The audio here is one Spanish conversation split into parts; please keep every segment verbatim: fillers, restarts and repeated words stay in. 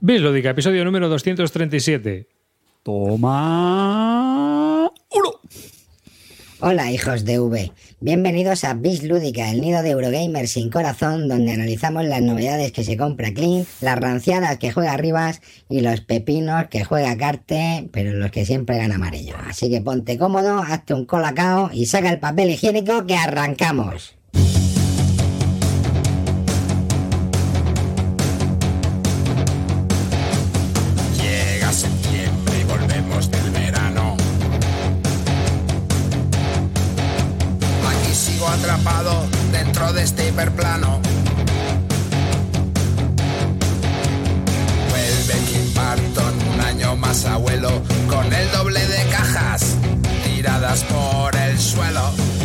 Bislúdica, episodio número doscientos treinta y siete. Toma uno. Hola, hijos de V. Bienvenidos a Bislúdica, el nido de Eurogamer sin corazón, donde analizamos las novedades que se compra Clean, las ranciadas que juega Rivas y los pepinos que juega Carte, pero los que siempre gana amarillo. Así que ponte cómodo, hazte un colacao y saca el papel higiénico que arrancamos. Atrapado dentro de este hiperplano. Vuelve Clint Barton, un año más abuelo, con el doble de cajas tiradas por el suelo.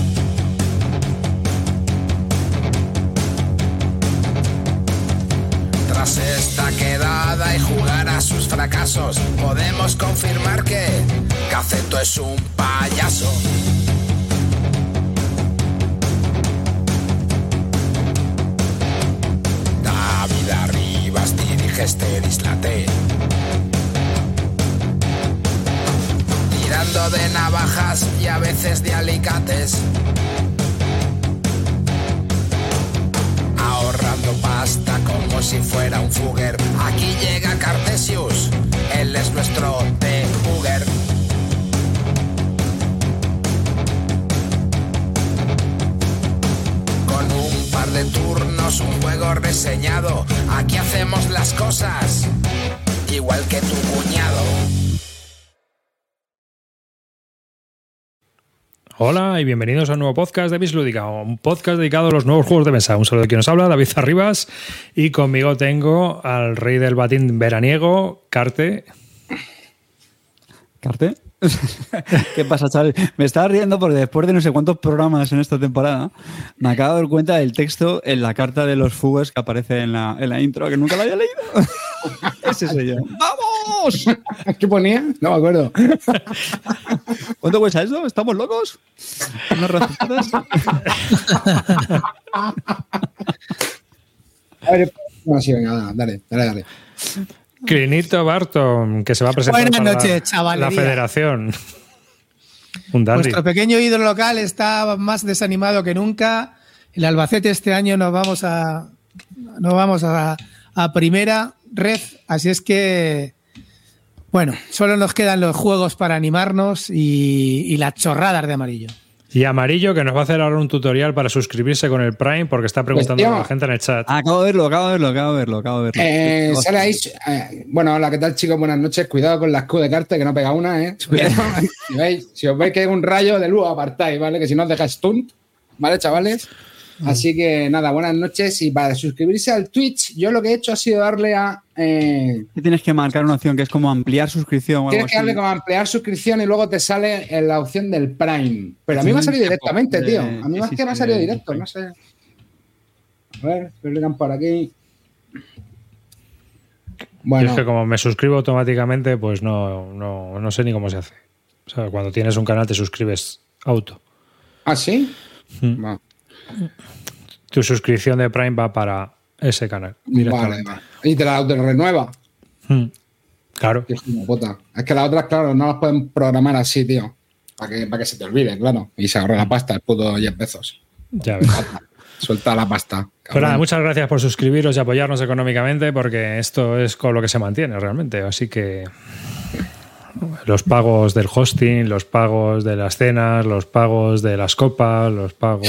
Tras esta quedada y jugar a sus fracasos, podemos confirmar que Caceto es un payaso. Rivas dirige Sterislate, tirando de navajas y a veces de alicates, ahorrando pasta como si fuera un Fugger. Aquí llega Cartesius, él es nuestro T-Hugger. De turnos, un juego reseñado. Aquí hacemos las cosas igual que tu cuñado. Hola y bienvenidos a un nuevo podcast de Bislúdica, un podcast dedicado a los nuevos juegos de mesa. Un saludo de quien nos habla, David Arribas, y conmigo tengo al rey del batín veraniego, Carte. ¿Carte? ¿Qué pasa, chaval? Me estaba riendo porque después de no sé cuántos programas en esta temporada me acabo de dar cuenta del texto en la carta de los Fugues que aparece en la, en la intro, que nunca la había leído. Ese soy yo. ¡Vamos! ¿Qué ponía? No me acuerdo. ¿Cuánto cuesta eso? ¿Estamos locos? ¿Unas recetas? A ver, no, sí, venga, dale, dale, dale. Clinito Barton, que se va a presentar Buenas para noches, la, chavalería. la federación. Un dandy. Nuestro pequeño ídolo local está más desanimado que nunca. El Albacete este año nos vamos a nos vamos a, a primera red, así es que bueno, solo nos quedan los juegos para animarnos y, y las chorradas de amarillo. Y Amarillo, que nos va a hacer ahora un tutorial para suscribirse con el Prime, porque está preguntando pues, a la gente en el chat. Ah, acabo de verlo, acabo de verlo, acabo de verlo, acabo de verlo. Eh, sale ahí. Eh, bueno, hola, ¿qué tal, chicos? Buenas noches. Cuidado con la Q de Carte, que no pega una, ¿eh? Cuidado. si, veis, si os veis que hay un rayo de luz, apartáis, ¿vale? Que si no os deja stunt, ¿vale, chavales? Así que nada, buenas noches. Y para suscribirse al Twitch, yo lo que he hecho ha sido darle a. Eh, tienes que marcar una opción que es como ampliar suscripción o algo tienes que darle así. como ampliar suscripción y luego te sale en la opción del Prime. Pero a mí me ha salido directamente, de, tío. A mí más sí, que sí, me ha salido de, directo, de, no sé. A ver, me explican por aquí. Bueno. Yo es que como me suscribo automáticamente, pues no, no, no sé ni cómo se hace. O sea, cuando tienes un canal te suscribes auto. ¿Ah, sí? Mm. Va. Tu suscripción de Prime va para ese canal. Vale, vale. Y te la te renueva. Mm. Claro. Es como puta. Es que las otras, claro, no las pueden programar así, tío. Para que, para que se te olvide, claro. Y se ahorra la pasta, el puto Jeff Bezos. Ya ves. Suelta la pasta. Pero nada, muchas gracias por suscribiros y apoyarnos económicamente, porque esto es con lo que se mantiene realmente. Así que los pagos del hosting, los pagos de las cenas, los pagos de las copas, los pagos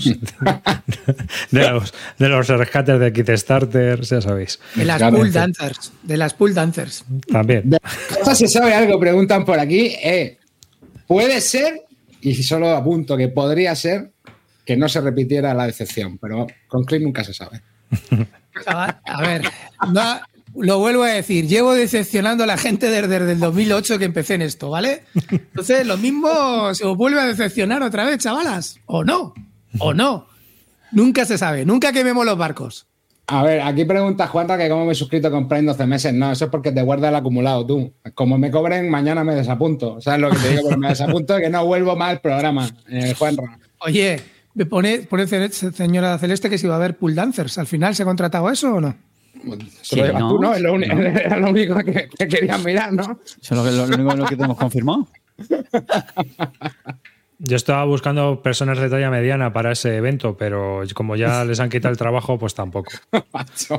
de los, de los rescates de Kickstarter, ya sabéis. De las Claro, pool sí. dancers, de las pool dancers. También. De esto se sabe algo, preguntan por aquí. Eh, puede ser, y solo apunto que podría ser, que no se repitiera la decepción, pero con Clint nunca se sabe. A ver, no, lo vuelvo a decir, llevo decepcionando a la gente desde, desde el dos mil ocho que empecé en esto, ¿vale? Entonces, lo mismo se os vuelve a decepcionar otra vez, chavalas. O no, o no. Nunca se sabe, nunca quememos los barcos. A ver, aquí pregunta Juanra que cómo me he suscrito con Prime doce meses. No, eso es porque te guarda el acumulado tú. Como me cobren, mañana me desapunto. ¿Sabes lo que te digo? Porque me desapunto que no vuelvo más al programa, eh, Juanra. Oye, me pone, pone señora Celeste que si va a haber pool dancers. ¿Al final se ha contratado eso o no? Solo Sí, llevas ¿no? tú, ¿no? Es lo uni- No. Era lo único que, que querías mirar, ¿no? Eso es lo, que- lo único lo que tenemos confirmado. Yo estaba buscando personas de talla mediana para ese evento, pero como ya les han quitado el trabajo, pues tampoco. Macho.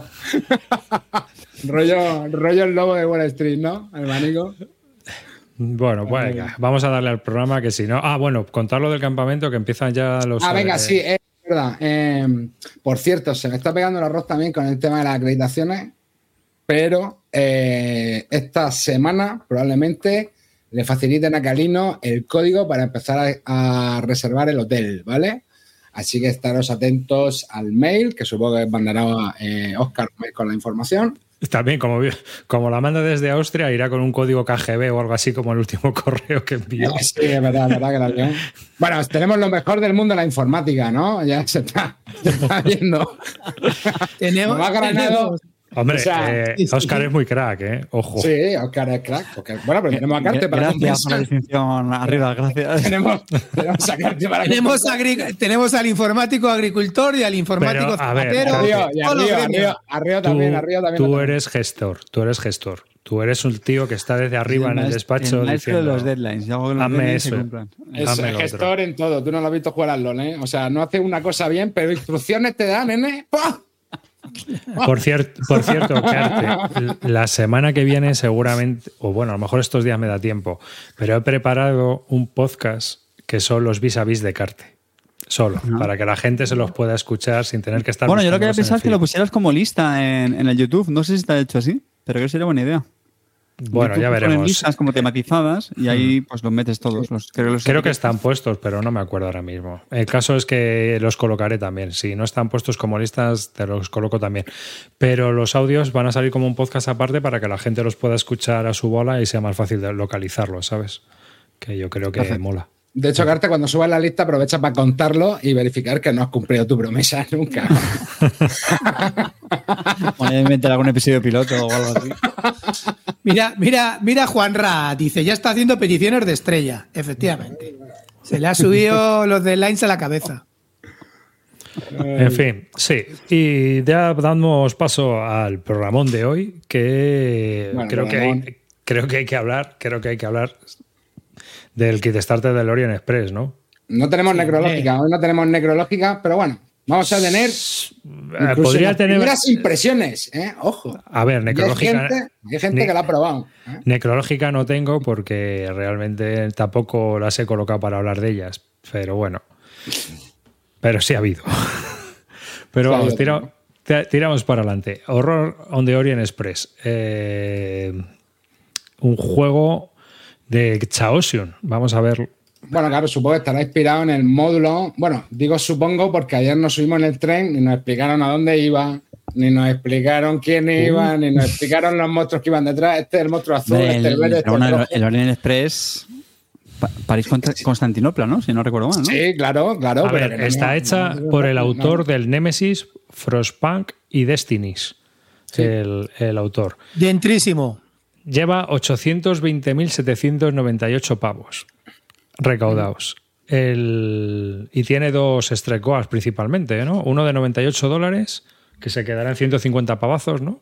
rollo, rollo el lobo de Wall Street, ¿no? El manico. Bueno, pues venga, vamos a darle al programa que si no... Ah, bueno, contar lo del campamento, que empiezan ya los... Ah, venga, eh, sí, es verdad. Eh, por cierto, se me está pegando el arroz también con el tema de las acreditaciones, pero eh, esta semana probablemente le faciliten a Calino el código para empezar a, a reservar el hotel, ¿vale? Así que estaros atentos al mail, que supongo que mandará eh, Óscar con la información. También, como, como la manda desde Austria, irá con un código K G B o algo así como el último correo que envió. Sí, es verdad, es verdad que la lió. Bueno, tenemos lo mejor del mundo de la informática, ¿no? Ya se está, se está viendo. Tenemos, Mamá Granado. tenemos- Hombre, O sea, eh, sí, sí. Óscar es muy crack, ¿eh? Ojo. Sí, Oscar es crack. Porque, bueno, pero tenemos a Carte para Gracias por la compensar. distinción arriba, gracias. Tenemos, tenemos a Carte para Tenemos, compensar. agri- tenemos al informático agricultor y al informático Pero, a ver, zapatero. A Río, y a todos los Río, a gremios. Río, a Río Tú, también, a Río también. tú lo tenemos. eres gestor, tú eres gestor. Tú eres un tío que está desde arriba en el maestro- despacho el maestro de diciendo, los deadlines. Yo hago que los hazme deadlines se eso. cumplan. Es Hazme lo gestor otro. en todo. Tú no lo has visto jugar al LoL, ¿eh? O sea, no hace una cosa bien, pero instrucciones te dan, nene. ¡Pah! Por, cier- por cierto, Carte, la semana que viene seguramente, o bueno, a lo mejor estos días me da tiempo, pero he preparado un podcast que son los vis a vis de Carte. Solo, para que la gente se los pueda escuchar sin tener que estar... Bueno, yo lo que había buscándolos en el pensado es que lo feed. pusieras como lista en, en el YouTube. No sé si está hecho así, pero creo que sería buena idea. Bueno, YouTube ya ponen veremos. listas como tematizadas y ahí pues los metes todos. Los, creo, los Creo que están puestos, pero no me acuerdo ahora mismo. El caso es que los colocaré también. Si no están puestos como listas, te los coloco también. Pero los audios van a salir como un podcast aparte para que la gente los pueda escuchar a su bola y sea más fácil de localizarlos, ¿sabes? Que yo creo que Perfecto. mola. De hecho, Carte, cuando subas la lista, aprovecha para contarlo y verificar que no has cumplido tu promesa nunca. Poner meter algún episodio piloto o algo así. Mira, mira, mira Juan Ra, dice, ya está haciendo peticiones de estrella, efectivamente. Se le ha subido los deadlines a la cabeza. En fin, sí. Y ya damos paso al programón de hoy, que Bueno, creo, que programón. hay, creo que hay que hablar, creo que hay que hablar del kit starter del Orient Express, ¿no? No tenemos necrológica, hoy no tenemos necrológica, pero bueno, vamos a tener Eh, incluso Podría las tener... primeras impresiones, ¿eh? Ojo. A ver, Y hay necrológica... gente, hay gente ne- que la ha probado. ¿eh? Necrológica no tengo porque realmente tampoco las he colocado para hablar de ellas, pero bueno. Pero sí ha habido. Pero Claro, vamos, yo tira- tengo. tira- tiramos para adelante. Horror on the Orient Express. Eh, un juego de Chaosium. Vamos a ver. Bueno, claro, supongo que estará inspirado en el módulo. Bueno, digo supongo porque ayer nos subimos en el tren y nos explicaron a dónde iba, ni nos explicaron quién iba, ni nos explicaron los monstruos que iban detrás. Este es el monstruo azul, El, este el verde, este pero el bueno, rojo. el Orient Express, Pa- París contra- Constantinopla, ¿no? Si no recuerdo mal, ¿no? Sí, claro, claro. A pero ver, que no- está no- hecha no- por el no- autor del Nemesis, Frostpunk y Destinies. El, el autor. Dentrísimo. Lleva ochocientos veinte mil setecientos noventa y ocho pavos recaudados. El, y tiene dos strike goals principalmente, ¿no? Uno de noventa y ocho dólares, que se quedará en ciento cincuenta pavazos, ¿no?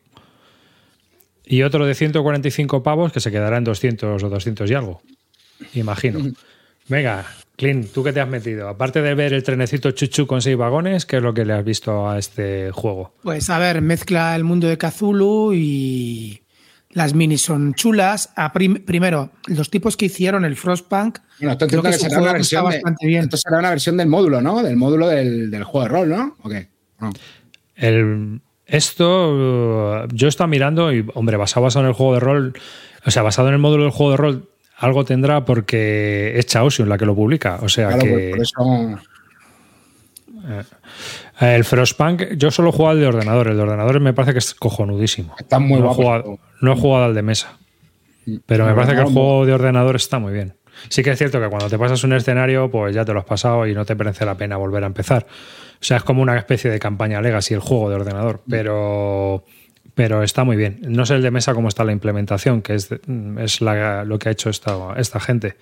Y otro de ciento cuarenta y cinco pavos, que se quedará en doscientos o doscientos y algo. Imagino. Venga, Clint, ¿tú qué te has metido? Aparte de ver el trenecito chuchu con seis vagones, ¿qué es lo que le has visto a este juego? Pues a ver, mezcla el mundo de Cthulhu y las minis son chulas. A prim- primero, los tipos que hicieron el Frostpunk, Bueno, esto creo entiendo que que es un será una juego que está versión de, bastante bien. esto será una versión del módulo, ¿no? Del módulo del, del juego de rol, ¿no? ¿O qué? No. El, esto, uh, yo estaba mirando y, hombre, basado, basado en el juego de rol, o sea, basado en el módulo del juego de rol, algo tendrá porque es Chaosium la que lo publica. O sea Claro, que. pues por eso. El Frostpunk, yo solo he jugado al de ordenador. El de ordenador me parece que es cojonudísimo. Está muy no guapo. He jugado, no he jugado al de mesa. Pero me No, parece que el no, juego de ordenador está muy bien. Sí que es cierto que cuando te pasas un escenario, pues ya te lo has pasado y no te merece la pena volver a empezar. O sea, es como una especie de campaña Legacy el juego de ordenador. Pero, pero está muy bien. No sé el de mesa cómo está la implementación, que es, es la- lo que ha hecho esta, esta gente.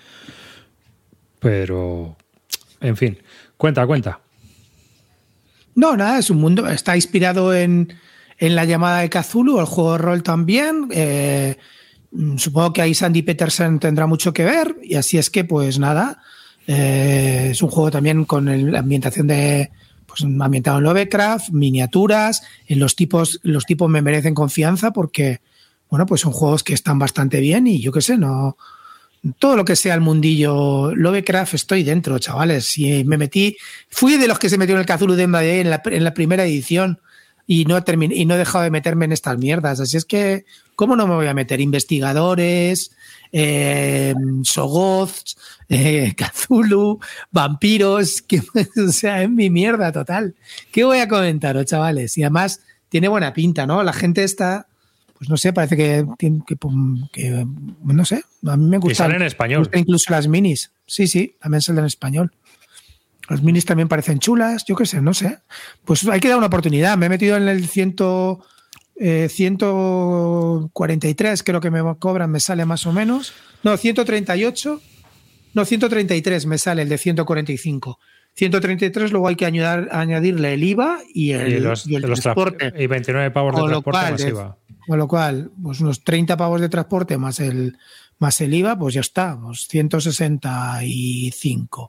Pero, en fin. Cuenta, cuenta. No, nada, es un mundo, está inspirado en, en La llamada de Cthulhu, el juego de rol también. Eh, supongo que ahí Sandy Petersen tendrá mucho que ver, y así es que, pues nada, eh, es un juego también con el- la ambientación de, pues ambientado en Lovecraft, miniaturas, en los tipos, los tipos me merecen confianza porque, bueno, pues son juegos que están bastante bien y yo qué sé, no, todo lo que sea el mundillo Lovecraft estoy dentro, chavales. Si me metí, fui de los que se metió en el Cthulhu de Day en la, en la primera edición y no terminé, y no he dejado de meterme en estas mierdas. Así es que, ¿cómo no me voy a meter? Investigadores, eh, Sogoths, eh, Cthulhu, vampiros, que, o sea, es mi mierda total. ¿Qué voy a comentaros, chavales? Y además tiene buena pinta, ¿no? La gente está, pues no sé, parece que, tiene- que, pum, que, no sé, a mí me Y gustan. sale en español. Me gustan incluso las minis. Sí, sí, también salen en español. Las minis también parecen chulas, yo qué sé, no sé. Pues hay que dar una oportunidad. Me he metido en el ciento, eh, ciento cuarenta y tres, creo que me cobran, me sale más o menos. No, ciento treinta y ocho. No, ciento treinta y tres me sale el de ciento cuarenta y cinco. ciento treinta y tres, luego hay que añadir, añadirle el I V A y el, Y, los, y el de los tra- transporte. y veintinueve pavos de Con lo transporte cual, masiva. Con lo cual, pues unos treinta pavos de transporte más el, más el I V A, pues ya está, pues ciento sesenta y cinco.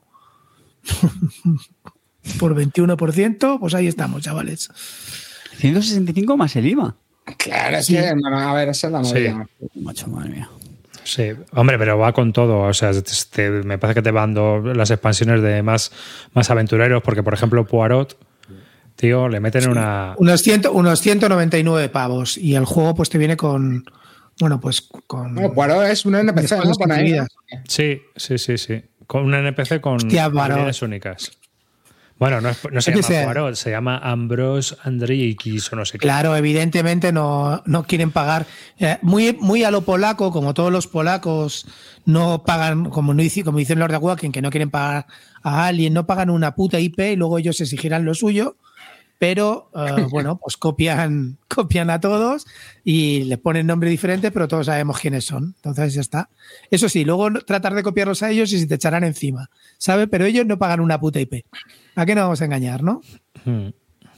Por veintiuno por ciento, pues ahí estamos, chavales. ciento sesenta y cinco más el I V A. Claro, es que, no, no, a ver, esa es la movida. Macho, madre mía. Sí, hombre, pero va con todo. O sea, te- me parece que te van do- las expansiones de más, más aventureros, porque, por ejemplo, Poirot, tío, le meten una. Unos, cien, unos ciento noventa y nueve pavos. Y el juego, pues te viene con. Bueno, pues con. No, Poirot es un N P C, ¿no? cosas Pone ahí, ¿no? incluidas. Sí, sí, sí, sí. Con un N P C con Hostia, Poirot. habilidades únicas. Bueno, no, es- no se Hay que llama ser. Poirot, se llama Ambrose Andriukis o no sé qué. Claro, evidentemente no, no quieren pagar. Eh, muy, muy a lo polaco, como todos los polacos no pagan, como, no dice, como dicen los de Wacken, que no quieren pagar a alguien, no pagan una puta I P y luego ellos exigirán lo suyo, pero eh, bueno, pues copian, copian a todos y le ponen nombre diferente, pero todos sabemos quiénes son. Entonces ya está. Eso sí, luego tratar de copiarlos a ellos y se te echarán encima, ¿sabes? Pero ellos no pagan una puta I P. ¿A qué nos vamos a engañar, no? Hmm.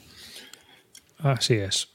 Así es.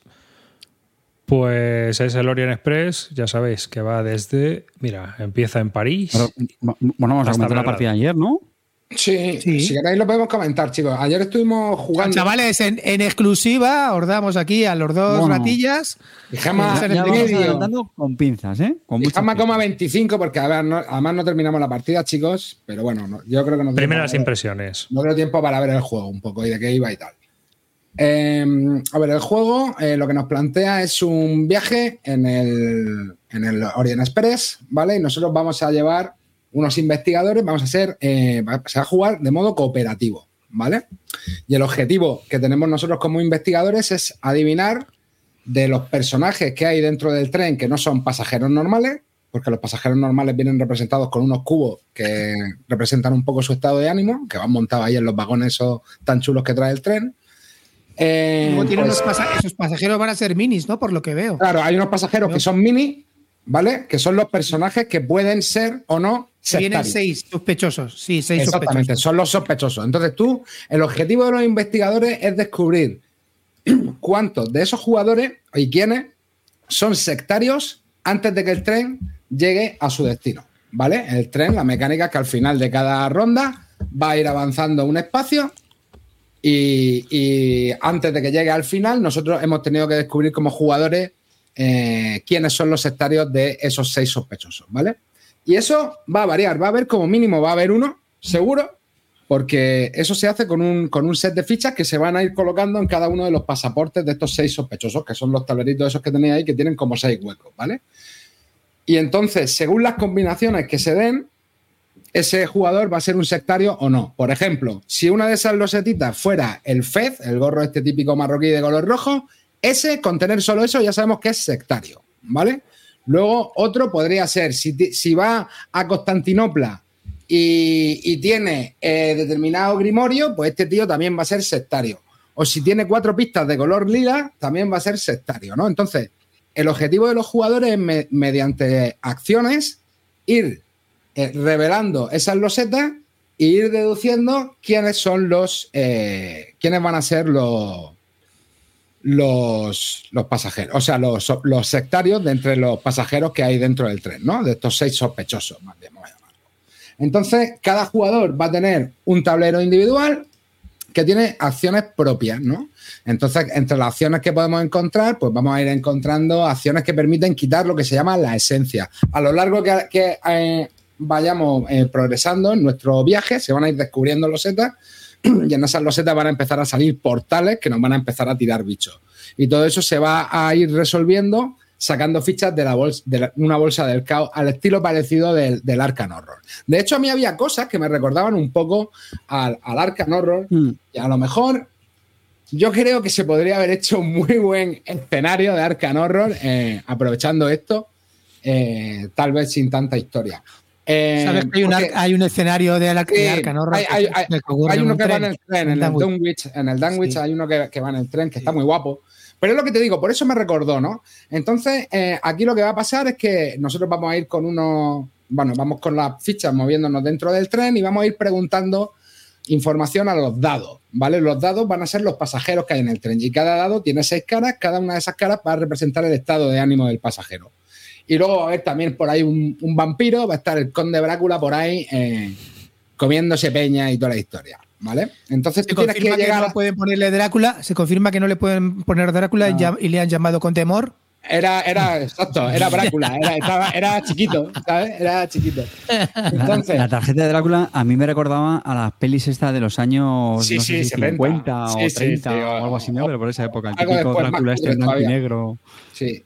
Pues es el Orient Express, ya sabéis que va desde. Mira, empieza en París. Pero, bueno, vamos a Hasta comentar la Belgrado. partida de ayer, ¿no? Sí, Sí. si queréis lo podemos comentar, chicos. Ayer estuvimos jugando. Chavales, en, en exclusiva os damos aquí a los dos Bueno. ratillas. Y Gema, Ya- Ya ya vamos medio. adelantando con pinzas, ¿eh? Con Y muchas Gema pinzas. coma veinticinco, porque a ver, no- además no terminamos la partida, chicos. Pero bueno, no- yo creo que no Primeras tenemos- impresiones. No dio tiempo para ver el juego un poco y de qué iba y tal. Eh, a ver, el juego eh, lo que nos plantea es un viaje en el, en el Orient Express, ¿vale? Y nosotros vamos a llevar unos investigadores, vamos a ser, eh, va- se va a jugar de modo cooperativo, ¿vale? Y el objetivo que tenemos nosotros como investigadores es adivinar de los personajes que hay dentro del tren que no son pasajeros normales, porque los pasajeros normales vienen representados con unos cubos que representan un poco su estado de ánimo, que van montados ahí en los vagones esos tan chulos que trae el tren. Eh, Luego tiene pues, unos pasa- esos pasajeros van a ser minis, ¿no? Por lo que veo. claro, hay unos pasajeros ¿No? que son mini, ¿vale? Que son los personajes que pueden ser o no Que vienen sectarios. seis sospechosos. Sí, seis Exactamente, sospechosos. son los sospechosos. Entonces tú, el objetivo de los investigadores es descubrir cuántos de esos jugadores y quiénes son sectarios antes de que el tren llegue a su destino, ¿vale? El tren, la mecánica es que al final de cada ronda va a ir avanzando un espacio y, y antes de que llegue al final nosotros hemos tenido que descubrir como jugadores eh, quiénes son los sectarios de esos seis sospechosos, ¿vale? Y eso va a variar, va a haber como mínimo, va a haber uno, seguro, porque eso se hace con un, con un set de fichas que se van a ir colocando en cada uno de los pasaportes de estos seis sospechosos, que son los tableritos esos que tenéis ahí, que tienen como seis huecos, ¿vale? Y entonces, según las combinaciones que se den, ese jugador va a ser un sectario o no. Por ejemplo, si una de esas losetitas fuera el Fez, el gorro este típico marroquí de color rojo, ese, con tener solo eso, ya sabemos que es sectario, ¿vale? Luego, otro podría ser, si, ti- si va a Constantinopla y, y tiene eh, determinado grimorio, pues este tío también va a ser sectario. O si tiene cuatro pistas de color lila, también va a ser sectario, ¿no? Entonces, el objetivo de los jugadores es, me- mediante acciones, ir eh, revelando esas losetas e ir deduciendo quiénes son los, eh, quiénes van a ser los, los, los pasajeros, o sea, los, los sectarios de entre los pasajeros que hay dentro del tren, ¿no? De estos seis sospechosos, más bien, vamos a llamarlo. Entonces, cada jugador va a tener un tablero individual que tiene acciones propias, ¿no? Entonces, entre las acciones que podemos encontrar, pues vamos a ir encontrando acciones que permiten quitar lo que se llama la esencia. A lo largo que, que eh, vayamos eh, progresando en nuestro viaje, se van a ir descubriendo losetas y en esas losetas van a empezar a salir portales que nos van a empezar a tirar bichos. Y todo eso se va a ir resolviendo sacando fichas de, la bolsa, de la, una bolsa del caos al estilo parecido del, del Arkham Horror. De hecho, a mí había cosas que me recordaban un poco al, al Arkham Horror mm. y a lo mejor yo creo que se podría haber hecho un muy buen escenario de Arkham Horror eh, aprovechando esto, eh, tal vez sin tanta historia. Eh, ¿Sabes que hay, porque, un, hay un escenario de, Ar de Arkham Horror? Hay, hay, hay, hay uno que tren, va en el tren, en el Dunwich, en el Dunwich sí. hay uno que, que va en el tren, que sí. está muy guapo. Pero es lo que te digo, por eso me recordó, ¿no? Entonces, eh, aquí lo que va a pasar es que nosotros vamos a ir con unos... Bueno, vamos con las fichas moviéndonos dentro del tren y vamos a ir preguntando información a los dados, ¿vale? Los dados van a ser los pasajeros que hay en el tren y cada dado tiene seis caras, cada una de esas caras va a representar el estado de ánimo del pasajero. Y luego va a haber también por ahí un, un vampiro, va a estar el conde Brácula por ahí eh, comiéndose peña y toda la historia, ¿vale? Entonces tú tienes que llegar... Que no pueden ponerle Drácula, se confirma que no le pueden poner Drácula no. y le han llamado con temor. Era, era, exacto, era Brácula, era, estaba, era chiquito, ¿sabes? Era chiquito. Entonces, la tarjeta de Drácula a mí me recordaba a las pelis estas de los años sí, no sé sí, si cincuenta sí, o treinta sí, sí, o algo así, ¿no? Pero por esa época, el típico después, Drácula este en blanco y negro. Sí.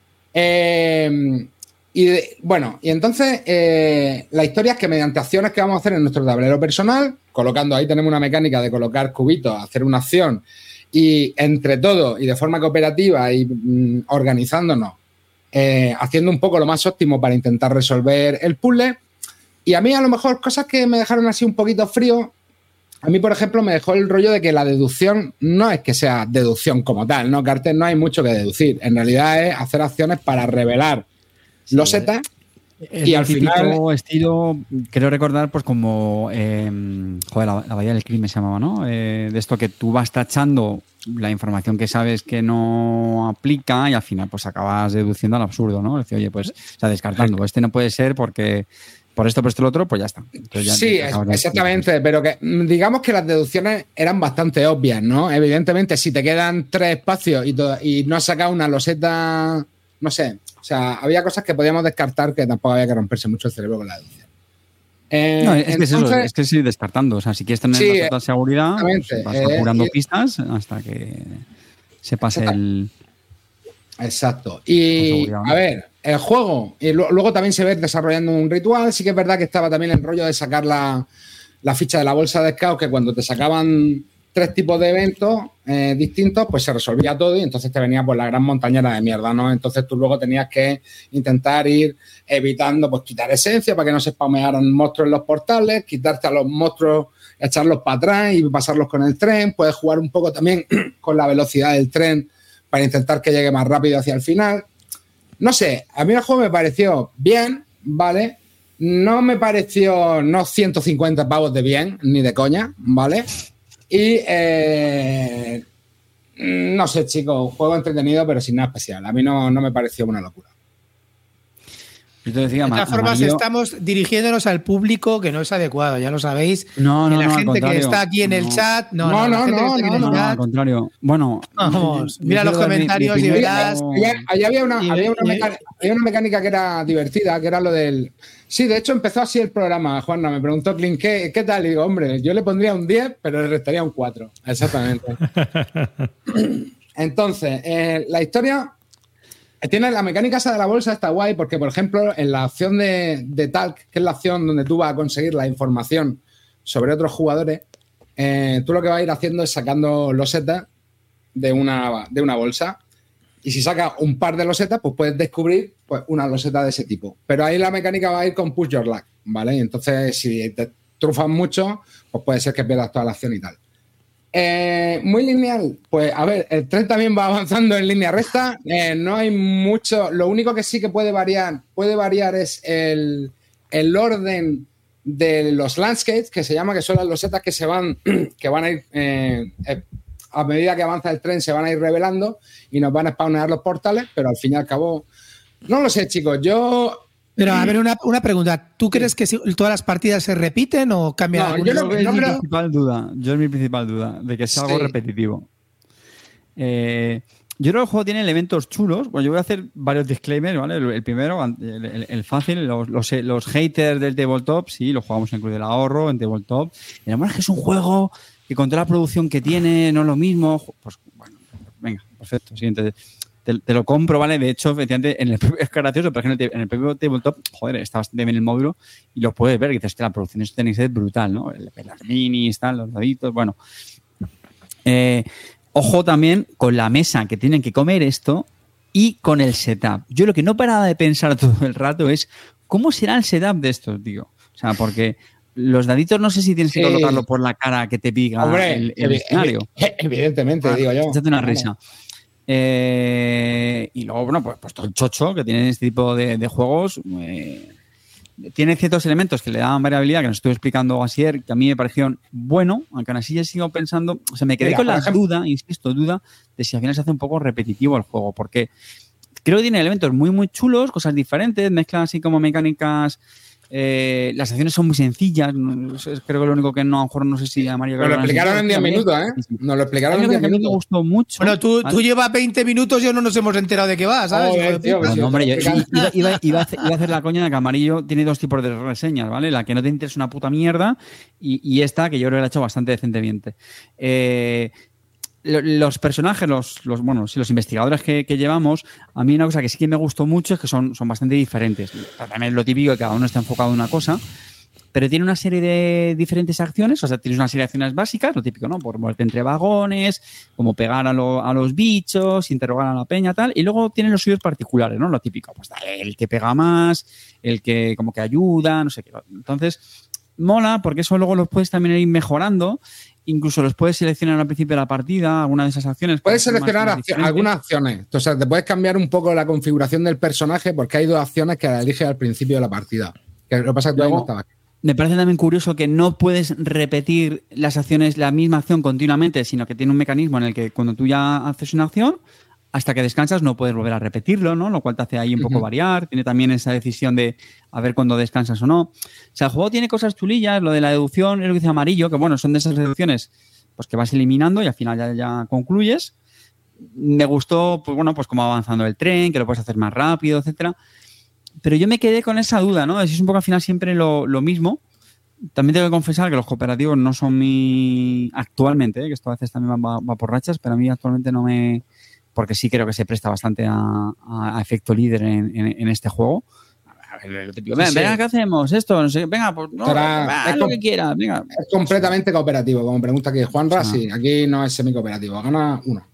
Eh, y de, bueno, y entonces eh, la historia es que mediante acciones que vamos a hacer en nuestro tablero personal, colocando ahí tenemos una mecánica de colocar cubitos, hacer una acción y entre todos y de forma cooperativa y mm, organizándonos, eh, haciendo un poco lo más óptimo para intentar resolver el puzzle. Y a mí a lo mejor cosas que me dejaron así un poquito frío, a mí por ejemplo me dejó el rollo de que la deducción no es que sea deducción como tal, ¿no? Cartel no hay mucho que deducir, en realidad es hacer acciones para revelar sí, losetas. El y al final estilo, quiero recordar, pues como eh, joder, la, la Bahía del Crimen se llamaba, ¿no? Eh, de esto que tú vas tachando la información que sabes que no aplica y al final pues acabas deduciendo al absurdo, ¿no? Es decir, oye, pues, o sea, descartando, este no puede ser porque por esto, por esto, lo otro, pues ya está. Ya sí, exactamente, pero que digamos que las deducciones eran bastante obvias, ¿no? Evidentemente, si te quedan tres espacios y, todo, y no has sacado una loseta, no sé, o sea, había cosas que podíamos descartar que tampoco había que romperse mucho el cerebro con la deducción. Eh, no, es, entonces, que es, eso, es que es ir descartando. O sea, si quieres tener sí, la total seguridad, pues vas eh, apurando eh, pistas hasta que se pase el... Exacto. Y, a ver, el juego, y lo, luego también se ve desarrollando un ritual. Sí que es verdad que estaba también el rollo de sacar la, la ficha de la bolsa de Scout, que cuando te sacaban tres tipos de eventos eh, distintos, pues se resolvía todo y entonces te venía pues la gran montañera de mierda, ¿no? Entonces tú luego tenías que intentar ir evitando, pues quitar esencia para que no se spamearan monstruos en los portales, quitarte a los monstruos, echarlos para atrás y pasarlos con el tren. Puedes jugar un poco también con la velocidad del tren para intentar que llegue más rápido hacia el final. No sé, a mí el juego me pareció bien, ¿vale? No me pareció, no ciento cincuenta pavos de bien, ni de coña, ¿vale? Y eh, no sé, chicos, un juego entretenido, pero sin nada especial. A mí no, no me pareció una locura. Yo te decía, de todas formas, amarillo... estamos dirigiéndonos al público que no es adecuado, ya lo sabéis. No, no, que la no, gente que está aquí en no. el chat. No, no, no, no, no, no, no, no, al contrario. Bueno, vamos, mira los comentarios y verás. Allá había una, había, una mecánica, había una mecánica que era divertida, que era lo del. Sí, de hecho empezó así el programa, Juanna. Me preguntó Clint, ¿qué, ¿qué tal? Y digo, hombre, yo le pondría un diez, pero le restaría un cuatro. Exactamente. Entonces, eh, la historia. Tiene la mecánica esa de la bolsa, está guay, porque, por ejemplo, en la acción de, de Talk, que es la acción donde tú vas a conseguir la información sobre otros jugadores, eh, tú lo que vas a ir haciendo es sacando losetas de una, de una bolsa. Y si sacas un par de losetas, pues puedes descubrir pues, una loseta de ese tipo. Pero ahí la mecánica va a ir con push your luck, ¿vale? Y entonces, si te trufas mucho, pues puede ser que pierdas toda la acción y tal. Eh, muy lineal, pues a ver, el tren también va avanzando en línea recta, eh, no hay mucho, lo único que sí que puede variar, puede variar es el, el orden de los landscapes, que se llama, que son las losetas que se van, que van a ir eh, eh, a medida que avanza el tren se van a ir revelando y nos van a spawnear los portales, pero al fin y al cabo, no lo sé, chicos, yo... Pero a ver, una, una pregunta. ¿Tú crees que si todas las partidas se repiten o cambian? No, algunas? yo no- es mi creo- principal duda. Yo es mi principal duda de que sea algo Sí. repetitivo. Eh, yo creo que el juego tiene elementos chulos. Bueno, yo voy a hacer varios disclaimers, ¿vale? El, el primero, el, el- el fácil, los, los, los haters del tabletop, sí, lo jugamos en Club del Ahorro, en tabletop. Y además es que es un juego que con toda la producción que tiene no es lo mismo. Pues bueno, venga, perfecto. Siguiente. Te, te lo compro, ¿vale? De hecho, efectivamente, en el, es gracioso, pero es que en el, en el propio tabletop, joder, está bastante bien el módulo y lo puedes ver. Y dices, la producción es tenéis es brutal, ¿no? El, las minis, tal, los daditos, bueno. Eh, ojo también con la mesa que tienen que comer esto y con el setup. Yo lo que no paraba de pensar todo el rato es cómo será el setup de estos, digo. O sea, porque los daditos no sé si tienes que Sí. colocarlo por la cara que te pica Hombre, el, el evi- escenario. evi- evidentemente, Ah, digo yo. échate una risa. Eh, y luego, bueno, pues, pues todo el chocho que tienen este tipo de, de juegos. Eh, tiene ciertos elementos que le dan variabilidad, que nos estuve explicando Asier, que a mí me parecieron bueno, aunque aún así ya sigo pensando, o sea, me quedé Mira, con por la ejemplo- duda, insisto, duda, de si al final se hace un poco repetitivo el juego, porque creo que tiene elementos muy, muy chulos, cosas diferentes, mezclan así como mecánicas. Eh, las acciones son muy sencillas. no- es- creo que lo único que no, a lo mejor no sé si a Mario. Nos lo explicaron en diez minutos, ¿eh? Nos lo explicaron en Hay una cosa diez que a mí me minutos. gustó mucho. Bueno, tú, ¿vale? tú llevas veinte minutos y yo no nos hemos enterado de qué va, ¿sabes? Joder, hijo de tío, puta? pues No, no, hombre, yo Explicar- iba, iba- iba a hacer, iba a hacer la coña de que Amarillo tiene dos tipos de reseñas, ¿vale? La que no te interesa una puta mierda y, y esta que yo creo que la ha hecho bastante decentemente. Eh, lo- los personajes, los, los bueno, sí, los investigadores que, que llevamos, a mí una cosa que sí que me gustó mucho es que son, son bastante diferentes. También es lo típico que cada uno está enfocado en una cosa, pero tiene una serie de diferentes acciones, o sea, tienes una serie de acciones básicas, lo típico, ¿no? Por moverte entre vagones, como pegar a, lo- a los bichos, interrogar a la peña, tal, y luego tienen los suyos particulares, ¿no? Lo típico, pues el que pega más, el que como que ayuda, no sé qué. Entonces, mola porque eso luego los puedes también ir mejorando, incluso los puedes seleccionar al principio de la partida, alguna de esas acciones. Puedes para hacer más seleccionar cosas acci- diferentes. algunas acciones. O sea, te puedes cambiar un poco la configuración del personaje porque hay dos acciones que la eliges al principio de la partida. Que lo que pasa es que todavía no Luego- estaba. Me parece también curioso que no puedes repetir las acciones, la misma acción continuamente, sino que tiene un mecanismo en el que cuando tú ya haces una acción, hasta que descansas no puedes volver a repetirlo, ¿no? Lo cual te hace ahí un poco Ujú. variar. Tiene también esa decisión de a ver cuándo descansas o no. O sea, el juego tiene cosas chulillas, lo de la deducción, es lo que dice Amarillo, que bueno, son de esas deducciones pues que vas eliminando y al final ya, ya concluyes. Me gustó, pues bueno, pues cómo va avanzando el tren, que lo puedes hacer más rápido, etcétera. Pero yo me quedé con esa duda, ¿no? De si es un poco al final siempre lo, lo mismo. También tengo que confesar que los cooperativos no son mi... Actualmente, ¿eh? Que esto a veces también va, va por rachas, pero a mí actualmente no me... Porque sí creo que se presta bastante a, a efecto líder en, en, en este juego. A ver, lo típico, venga, Sí, sí. venga, ¿qué hacemos? Esto, no sé, venga, pues no, Será- va, es lo com- que quiera, venga. Es completamente cooperativo, como pregunta aquí Juan Ah. Rassi. Aquí no es semi-cooperativo, gana uno.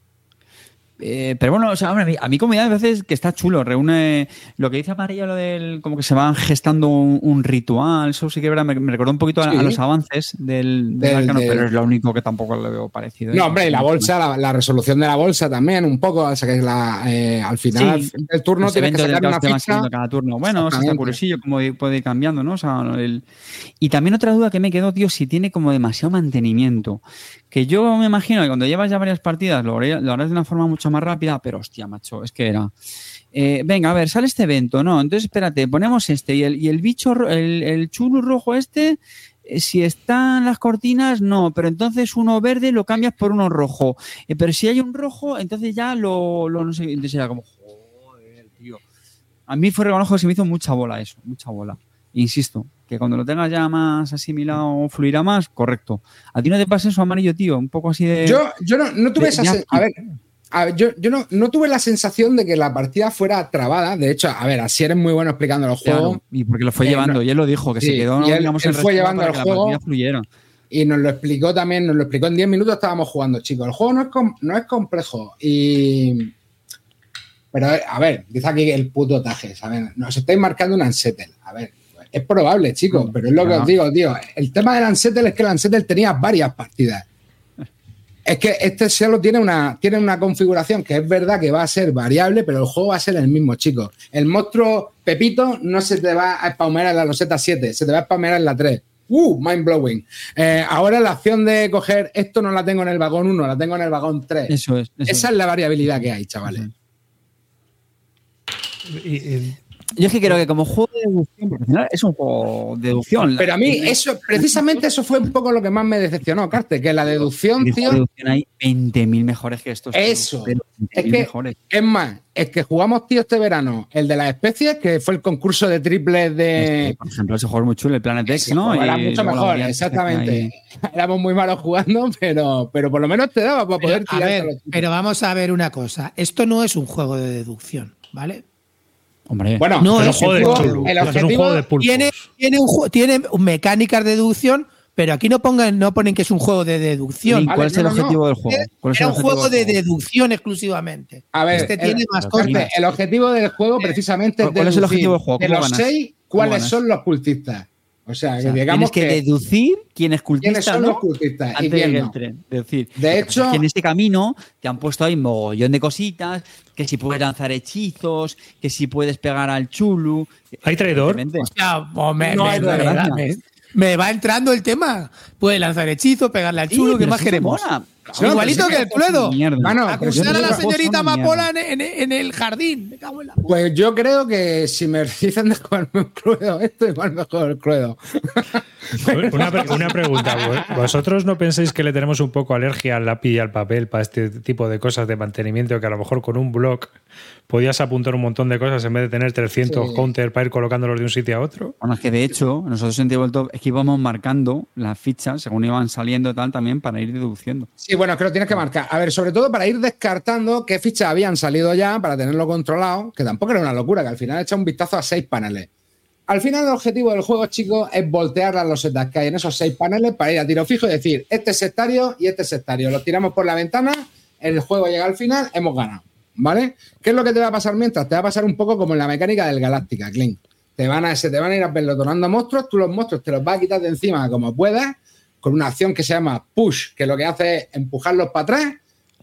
Eh, pero bueno, o sea, hombre, a mí, a mí como idea a veces que está chulo, reúne lo que dice Amarillo, lo del como que se van gestando un, un ritual, eso sí que es verdad, me, me recordó un poquito a, Sí. a los avances del, del Del- Arcano, del- pero es lo único que tampoco le veo parecido. No, ¿eh? hombre, y la bolsa, la, la resolución de la bolsa también, un poco. O sea, que la, eh, al final Sí. del turno Los tienes que eventos del sacar caos una te van ficha. saliendo cada turno. Bueno, eso está Exactamente. curiosillo cómo puede ir cambiando, ¿no? O sea, el- Y también otra duda que me quedó, tío, si tiene como demasiado mantenimiento. Que yo me imagino que cuando llevas ya varias partidas lo haré- lo harás de una forma mucho más rápida, pero hostia, macho, es que era... eh, venga, a ver, sale este evento, ¿no? Entonces, espérate, ponemos este y el, y el bicho, ro- el, el chulu rojo este, eh, si están las cortinas, no, pero entonces uno verde lo cambias por uno rojo. Eh, pero si hay un rojo, entonces ya lo, lo no sé, entonces era como, joder, tío. A mí fue reconozco que se me hizo mucha bola eso, mucha bola. Insisto, que cuando lo tengas ya más asimilado fluirá más, correcto. A ti no te pasa eso, Amarillo, tío, un poco así de... Yo, yo no, no tuve de- esa de sen- A ver, a ver, yo, yo no, no tuve la sensación de que la partida fuera trabada. De hecho, a ver, así eres muy bueno explicando los Claro, juegos. y porque lo fue Eh, llevando, no- y él lo dijo, que sí, se quedó, y él- digamos, él en fue reserva llevando para el que juego. la partida fluyera. Y nos lo explicó también, nos lo explicó en diez minutos, estábamos jugando, chicos. El juego no es, com- no es complejo. Y. Pero, eh, a ver, dice aquí el puto Taje, ¿saben? Nos estáis marcando un unsettle. A ver, es probable, chicos, pero es lo que Claro. os digo, tío. El tema del unsettle es que el unsettle tenía varias partidas. Es que este solo tiene una, tiene una configuración que es verdad que va a ser variable, pero el juego va a ser el mismo, chicos. El monstruo Pepito no se te va a spawnear en la loseta siete, se te va a spawnear en la tres. Uh, mind blowing. Eh, ahora la opción de coger esto no la tengo en el vagón uno, la tengo en el vagón tres. Eso es. Eso Esa es. es la variabilidad que hay, chavales. Y- y- Yo es que creo que como juego de deducción, porque al final es un juego de deducción. Pero a mí, eso, precisamente eso fue un poco lo que más me decepcionó, Carte, que la deducción, de tío. deducción hay veinte mil mejores que estos. Eso. Pero Es veinte mil que, mejores. es más, es que jugamos, tío, este verano, el de las especies, que fue el concurso de triples de. Por ejemplo, ese juego es muy chulo, el Planet X, Ese ¿no? juego era Y mucho luego la mejor, variante exactamente. que hay. Éramos muy malos jugando, pero, pero por lo menos te daba para poder Pero, a tirar. ver, los tipos. pero vamos a ver una cosa. Esto no es un juego de deducción, ¿vale? Hombre, Bueno, No, es un es juego de juego- Cthulhu. el Es un objetivo juego de pulpos. Tiene, tiene, un, ju- tiene mecánicas de deducción, pero aquí no pongan, no ponen que es un juego de deducción. Link, Vale, ¿cuál es no, el no, objetivo no. del juego? ¿Cuál es el Era un objetivo juego de del juego? deducción exclusivamente. A ver, este el- tiene más Carte, cosas. el objetivo del juego precisamente es ¿Cuál es el deducir objetivo del juego? de ¿Cómo los ganas? seis, ¿Cómo cuáles ganas? son los cultistas. O sea, O que sea, digamos tienes que, que, deducir quién es cultista, quiénes son ¿no? los cultistas y Antes de quién que no. entren. Es decir, De lo que hecho- pasa es que en este camino te han puesto ahí mogollón de cositas, que si puedes lanzar hechizos, que si puedes pegar al chulu. ¿Hay traidor? Evidentemente. Hostia, oh, me, No me- hay me- gracia. me- me va entrando el tema. Puede lanzar hechizo, pegarle al Sí, chulo, ¿qué pero más sí que queremos? mola. No, Igualito pero sí que que el Cluedo. Mierda. Mano, pero yo Acusar a te la digo- señorita son una Amapola en, en- en el jardín. Me cago en la. Pues yo creo que si me dicen de jugarme un Cluedo, esto igual me juego el Cluedo. Una, pre- una pregunta. ¿vos- ¿Vosotros no pensáis que le tenemos un poco alergia al lápiz y al papel para este tipo de cosas de mantenimiento? Que a lo mejor con un blog podías apuntar un montón de cosas en vez de tener trescientos Sí. counters para ir colocándolos de un sitio a otro. Bueno, es que de hecho, nosotros en Tabletop es que íbamos marcando las fichas según iban saliendo y tal también para ir deduciendo. Sí, bueno, es que lo tienes que marcar. A ver, sobre todo para ir descartando qué fichas habían salido ya, para tenerlo controlado, que tampoco era una locura, que al final he echado un vistazo a seis paneles. Al final el objetivo del juego, chicos, es voltear las losetas que hay en esos seis paneles para ir a tiro fijo y decir, este es sectario y este es sectario. Los tiramos por la ventana, el juego llega al final, hemos ganado. ¿Vale? ¿Qué es lo que te va a pasar mientras? Te va a pasar un poco como en la mecánica del Galáctica, Clint. Te van a, se te van a ir apelotonando monstruos, tú los monstruos te los vas a quitar de encima como puedas, con una acción que se llama push, que lo que hace es empujarlos para atrás,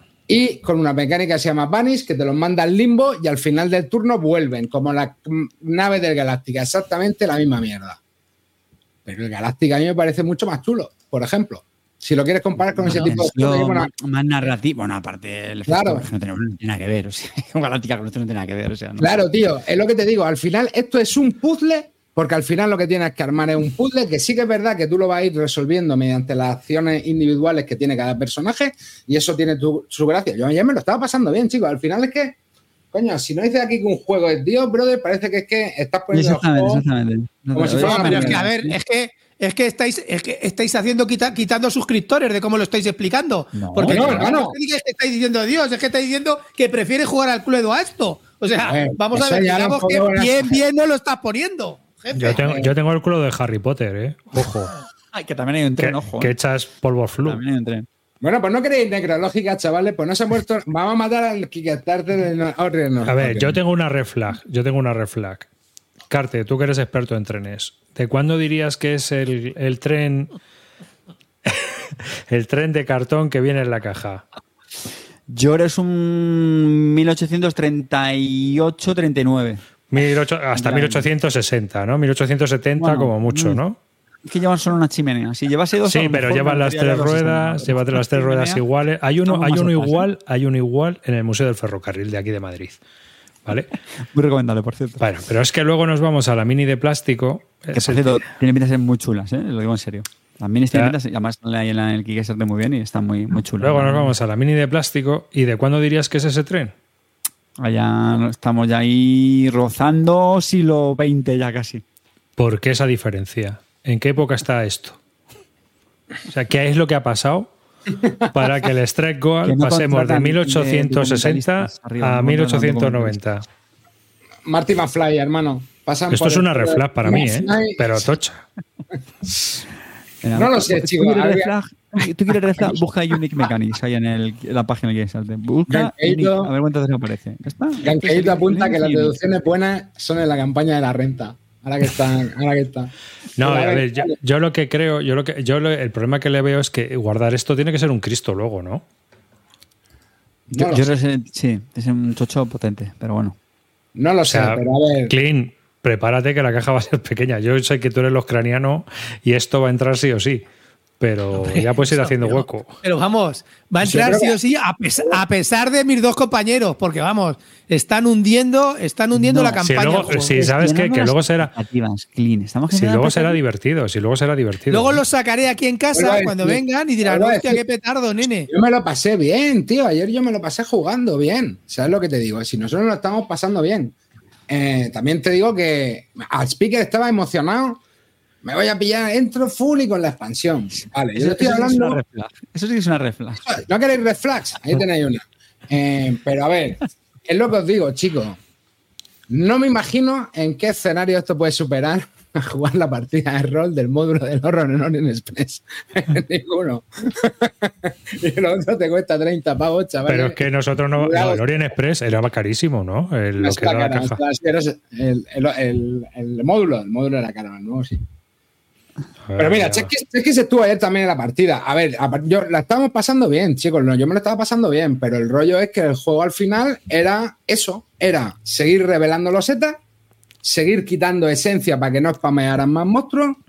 y con una mecánica que se llama Vanish, que te los manda al limbo y al final del turno vuelven, como las mm, naves del Galáctica, exactamente la misma mierda. Pero el Galáctica a mí me parece mucho más chulo, por ejemplo. Si lo quieres comparar con ese tipo de Lo cosas, más, más narrativo, bueno, aparte el Claro. efecto, no tiene, no tiene nada que ver, o sea, con Galáctica con esto no tiene nada que ver, o sea, no Claro, sé. tío, es lo que te digo. Al final, esto es un puzzle, porque al final lo que tienes que armar es un puzzle que sí que es verdad que tú lo vas a ir resolviendo mediante las acciones individuales que tiene cada personaje, y eso tiene tu- su gracia. Yo ya me lo estaba pasando bien, chicos. Al final es que, coño, si no dices aquí que un juego es Dios, brother, parece que es que estás poniendo el Exactamente, juego. exactamente. Como si Oye, fuera No, pero es que, primera. a ver, es que, es que estáis, es que estáis haciendo quita- quitando suscriptores de cómo lo estáis explicando. No, Porque no, no, hermano. no es que estáis diciendo Dios, es que estáis diciendo que prefiere jugar al Cluedo a esto. O sea, A ver, vamos a eso ver, ya digamos no que puedo- bien, bien no lo estás poniendo. Jefe. Yo tengo, yo tengo el culo de Harry Potter, ¿eh? Ojo. Ay, que también hay un Que, tren, ojo. que eh. echas polvo flu. También hay un tren. Bueno, pues no queréis necrológica, chavales, pues no se ha muerto. Vamos a matar al Kickstarter de no- oh, no, A ver, ok. yo tengo una red flag. Yo tengo una red flag. Carte, tú que eres experto en trenes. ¿De cuándo dirías que es el, el tren el tren de cartón que viene en la caja? Yo es un mil ochocientos treinta y ocho treinta y nueve. mil ocho- hasta Ya. mil ochocientos sesenta, ¿no? mil ochocientos setenta Bueno, como mucho, mm, ¿no? Es que llevan solo una chimenea. Si llevase dos, a Sí, lo pero mejor llevan las valdría tres dos sesenta, ruedas, pero llevan las tres chimenea, ruedas iguales. Hay uno, algo hay más uno atrás, ¿eh? igual, hay uno igual en el Museo del Ferrocarril de aquí de Madrid. ¿Vale? Muy recomendable, por cierto. Bueno, pero es que luego nos vamos a la mini de plástico. Que Es por el- cierto, tienen pinta de ser muy chulas, ¿eh? Lo digo en serio. Las minis tienen Ya. pinta, además sale ahí en la- en el Kickstarter muy bien y están muy, muy chulas. Luego nos vamos a la mini de plástico. ¿Y de cuándo dirías que es ese tren? Allá estamos ya ahí rozando siglo veinte ya casi. ¿Por qué esa diferencia? ¿En qué época está esto? O sea, ¿qué es lo que ha pasado para que el Strike Que Goal no pasemos de contratan mil ochocientos sesenta documentalistas arriba, a no mil contratan ochocientos noventa? Marty McFly, hermano. Pasan Esto por es el- una red flag para mí, ¿eh? McFly. Pero tocha. Mira, No lo sé, ¿tú chico, quieres habría- red flag? ¿Tú quieres red flag? Busca Unique Mechanics ahí en, el, en la página que Kickstarter. Busca Gankeito. Unique, a ver cuántas veces aparece. ¿Ya está? Gankeito apunta que las Unique. deducciones buenas son en la campaña de la renta. Ahora que están, ahora que están. No, Pero a ver, yo, vale. yo lo que creo, yo lo que, yo lo- el problema que le veo es que guardar esto tiene que ser un Cristo luego, ¿no? No Yo, lo yo sé. creo que sí, es un chocho potente, pero bueno. No lo O sé, sea, pero a ver. Clean, prepárate que la caja va a ser pequeña. Yo sé que tú eres los ucraniano y esto va a entrar sí o sí. Pero Hombre, ya puedes ir haciendo pero, hueco. Pero vamos, va a entrar sí o sí a, pes a pesar de mis dos compañeros, porque vamos, están hundiendo, están hundiendo no, la campaña. Si, luego, si sabes qué, que luego será. Clean. Estamos si luego será divertido, si luego será divertido. Luego los sacaré aquí en casa decir, cuando vengan y dirán, hostia, qué petardo, nene. Yo me lo pasé bien, tío. Ayer yo me lo pasé jugando bien. ¿Sabes lo que te digo? Si nosotros lo estamos pasando bien. Eh, también te digo que al speaker estaba emocionado. Me voy a pillar, entro full y con la expansión. Vale, yo eso, estoy eso hablando. Sí eso sí que es una red flag. ¿No queréis red flags? Ahí tenéis una. Eh, pero a ver, es lo que os digo, chicos. No me imagino en qué escenario esto puede superar a jugar la partida de rol del módulo del Horror en Orient Express. Ninguno. Y el otro te cuesta treinta pavos, chaval. Pero es que nosotros no. No, el Orient Express era carísimo, ¿no? El, lo que era cara, la caja. El, el, el, el módulo, el módulo era caro, ¿no? Sí. Pero mira, es que, es que se estuvo ayer también en la partida. A ver, yo la estábamos pasando bien, chicos. No, yo me lo estaba pasando bien, pero el rollo es que el juego al final era eso: era seguir revelando losetas, seguir quitando esencia para que no spamearan más monstruos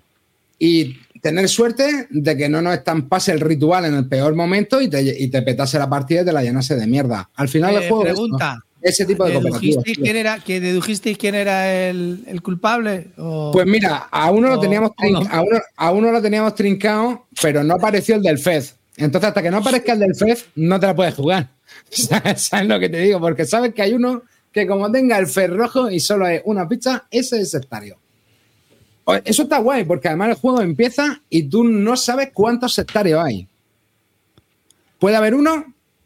y tener suerte de que no nos estampase el ritual en el peor momento y te, y te petase la partida y te la llenase de mierda. Al final eh, el juego pregunta. Es, ¿no? Ese tipo de cooperativas. ¿Quién era, que dedujisteis quién era el, el culpable? ¿O? Pues mira, a uno, o, lo teníamos trin- no. a, uno, a uno lo teníamos trincado, pero no apareció el del Fez. Entonces, hasta que no aparezca el del Fez, no te la puedes jugar. ¿Sabes lo que te digo? Porque sabes que hay uno que como tenga el Fez rojo y solo es una ficha, ese es sectario. Eso está guay, porque además el juego empieza y tú no sabes cuántos sectarios hay. Puede haber uno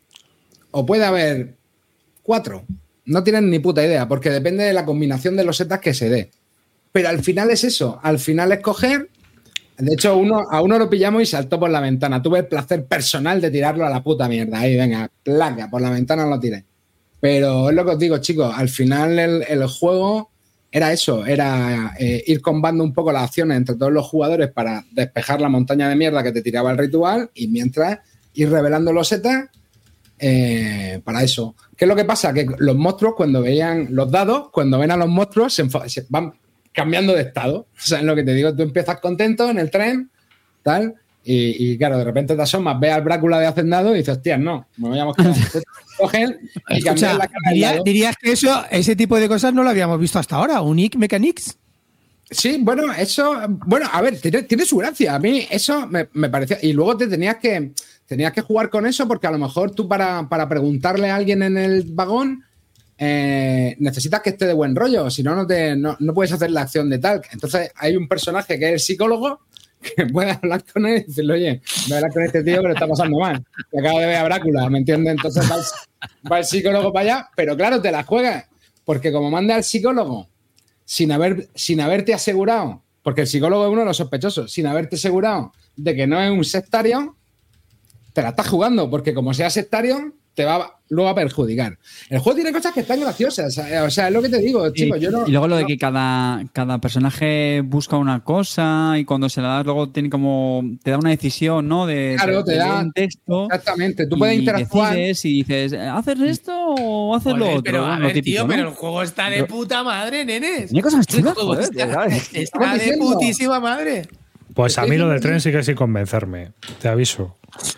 o puede haber cuatro. No tienen ni puta idea, porque depende de la combinación de losetas que se dé. Pero al final es eso. Al final es coger. De hecho, uno, a uno lo pillamos y saltó por la ventana. Tuve el placer personal de tirarlo a la puta mierda. Ahí, venga, placa, por la ventana lo tiré. Pero es lo que os digo, chicos. Al final el, el juego era eso. Era eh, ir combando un poco las acciones entre todos los jugadores para despejar la montaña de mierda que te tiraba el ritual y mientras ir revelando losetas. Eh, para eso. ¿Qué es lo que pasa? Que los monstruos, cuando veían los dados, cuando ven a los monstruos, se, se van cambiando de estado. ¿Sabes lo que te digo? Tú empiezas contento en el tren, tal, y, y claro, de repente te asomas, ves al Brácula de Hacendado y dices, hostias, no, me voy a mosquear. Cogen y cambian la cara. Diría, ¿Dirías que eso, ese tipo de cosas no lo habíamos visto hasta ahora? ¿Unique Mechanics? Sí, bueno, eso, bueno, a ver, tiene, tiene su gracia. A mí eso me, me parecía. Y luego te tenías que, tenías que jugar con eso porque a lo mejor tú para, para preguntarle a alguien en el vagón eh, necesitas que esté de buen rollo, si no, no, te, no, no puedes hacer la acción de tal. Entonces hay un personaje que es el psicólogo que puede hablar con él y decirle, oye, voy a hablar con este tío que lo está pasando mal. Que acabo de ver a Brácula, ¿me entiendes? Entonces va el, va el psicólogo para allá, pero claro, te la juegas porque como manda al psicólogo sin, haber, sin haberte asegurado, porque el psicólogo es uno de los sospechosos, sin haberte asegurado de que no es un sectario, te la estás jugando, porque como sea sectario, te va luego a perjudicar. El juego tiene cosas que están graciosas, o sea, es lo que te digo, chicos. Yo no, y luego lo de no. que cada, cada personaje busca una cosa y cuando se la das luego tiene como te da una decisión, ¿no? De, claro, de, te de da un texto. Exactamente, tú puedes interactuar. Y dices, ¿haces esto o haces lo otro? Pero, a lo ver, típico, tío, ¿no? pero el juego está de puta madre, nenes. Tiene cosas chulas, El juego joder, está, está Estamos de diciendo. putísima madre. Pues a mí lo del tren sigue sin convencerme, te aviso.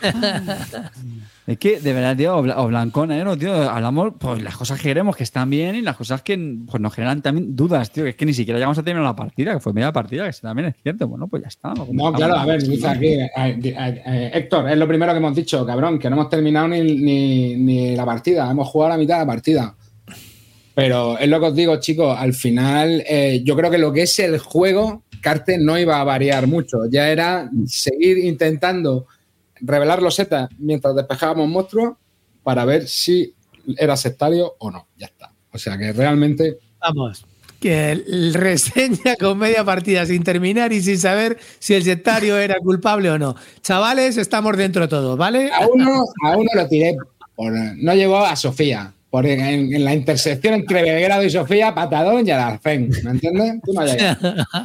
Es que, de verdad, tío, o Blancón, ¿eh? No, tío, hablamos pues las cosas que queremos que están bien y las cosas que pues, nos generan también dudas, tío, que es que ni siquiera llegamos a terminar la partida, que fue media partida, que también es cierto. Bueno, pues ya está. No, no claro, a ver, dice aquí, eh, eh, eh, Héctor, es lo primero que hemos dicho, cabrón, que no hemos terminado ni, ni, ni la partida, hemos jugado a la mitad de la partida. Pero es lo que os digo, chicos, al final eh, yo creo que lo que es el juego, Carte no iba a variar mucho, ya era seguir intentando revelar losetas mientras despejábamos monstruos para ver si era sectario o no. Ya está. O sea que realmente... Vamos, que el reseña con media partida sin terminar y sin saber si el sectario era culpable o no. Chavales, estamos dentro todos, ¿vale? A uno, a uno lo tiré, por, no llegó a Sofía. Por en, en la intersección entre Belgrado y Sofía, patadón y Alarcén. ¿Me entiendes? Tú no llegas.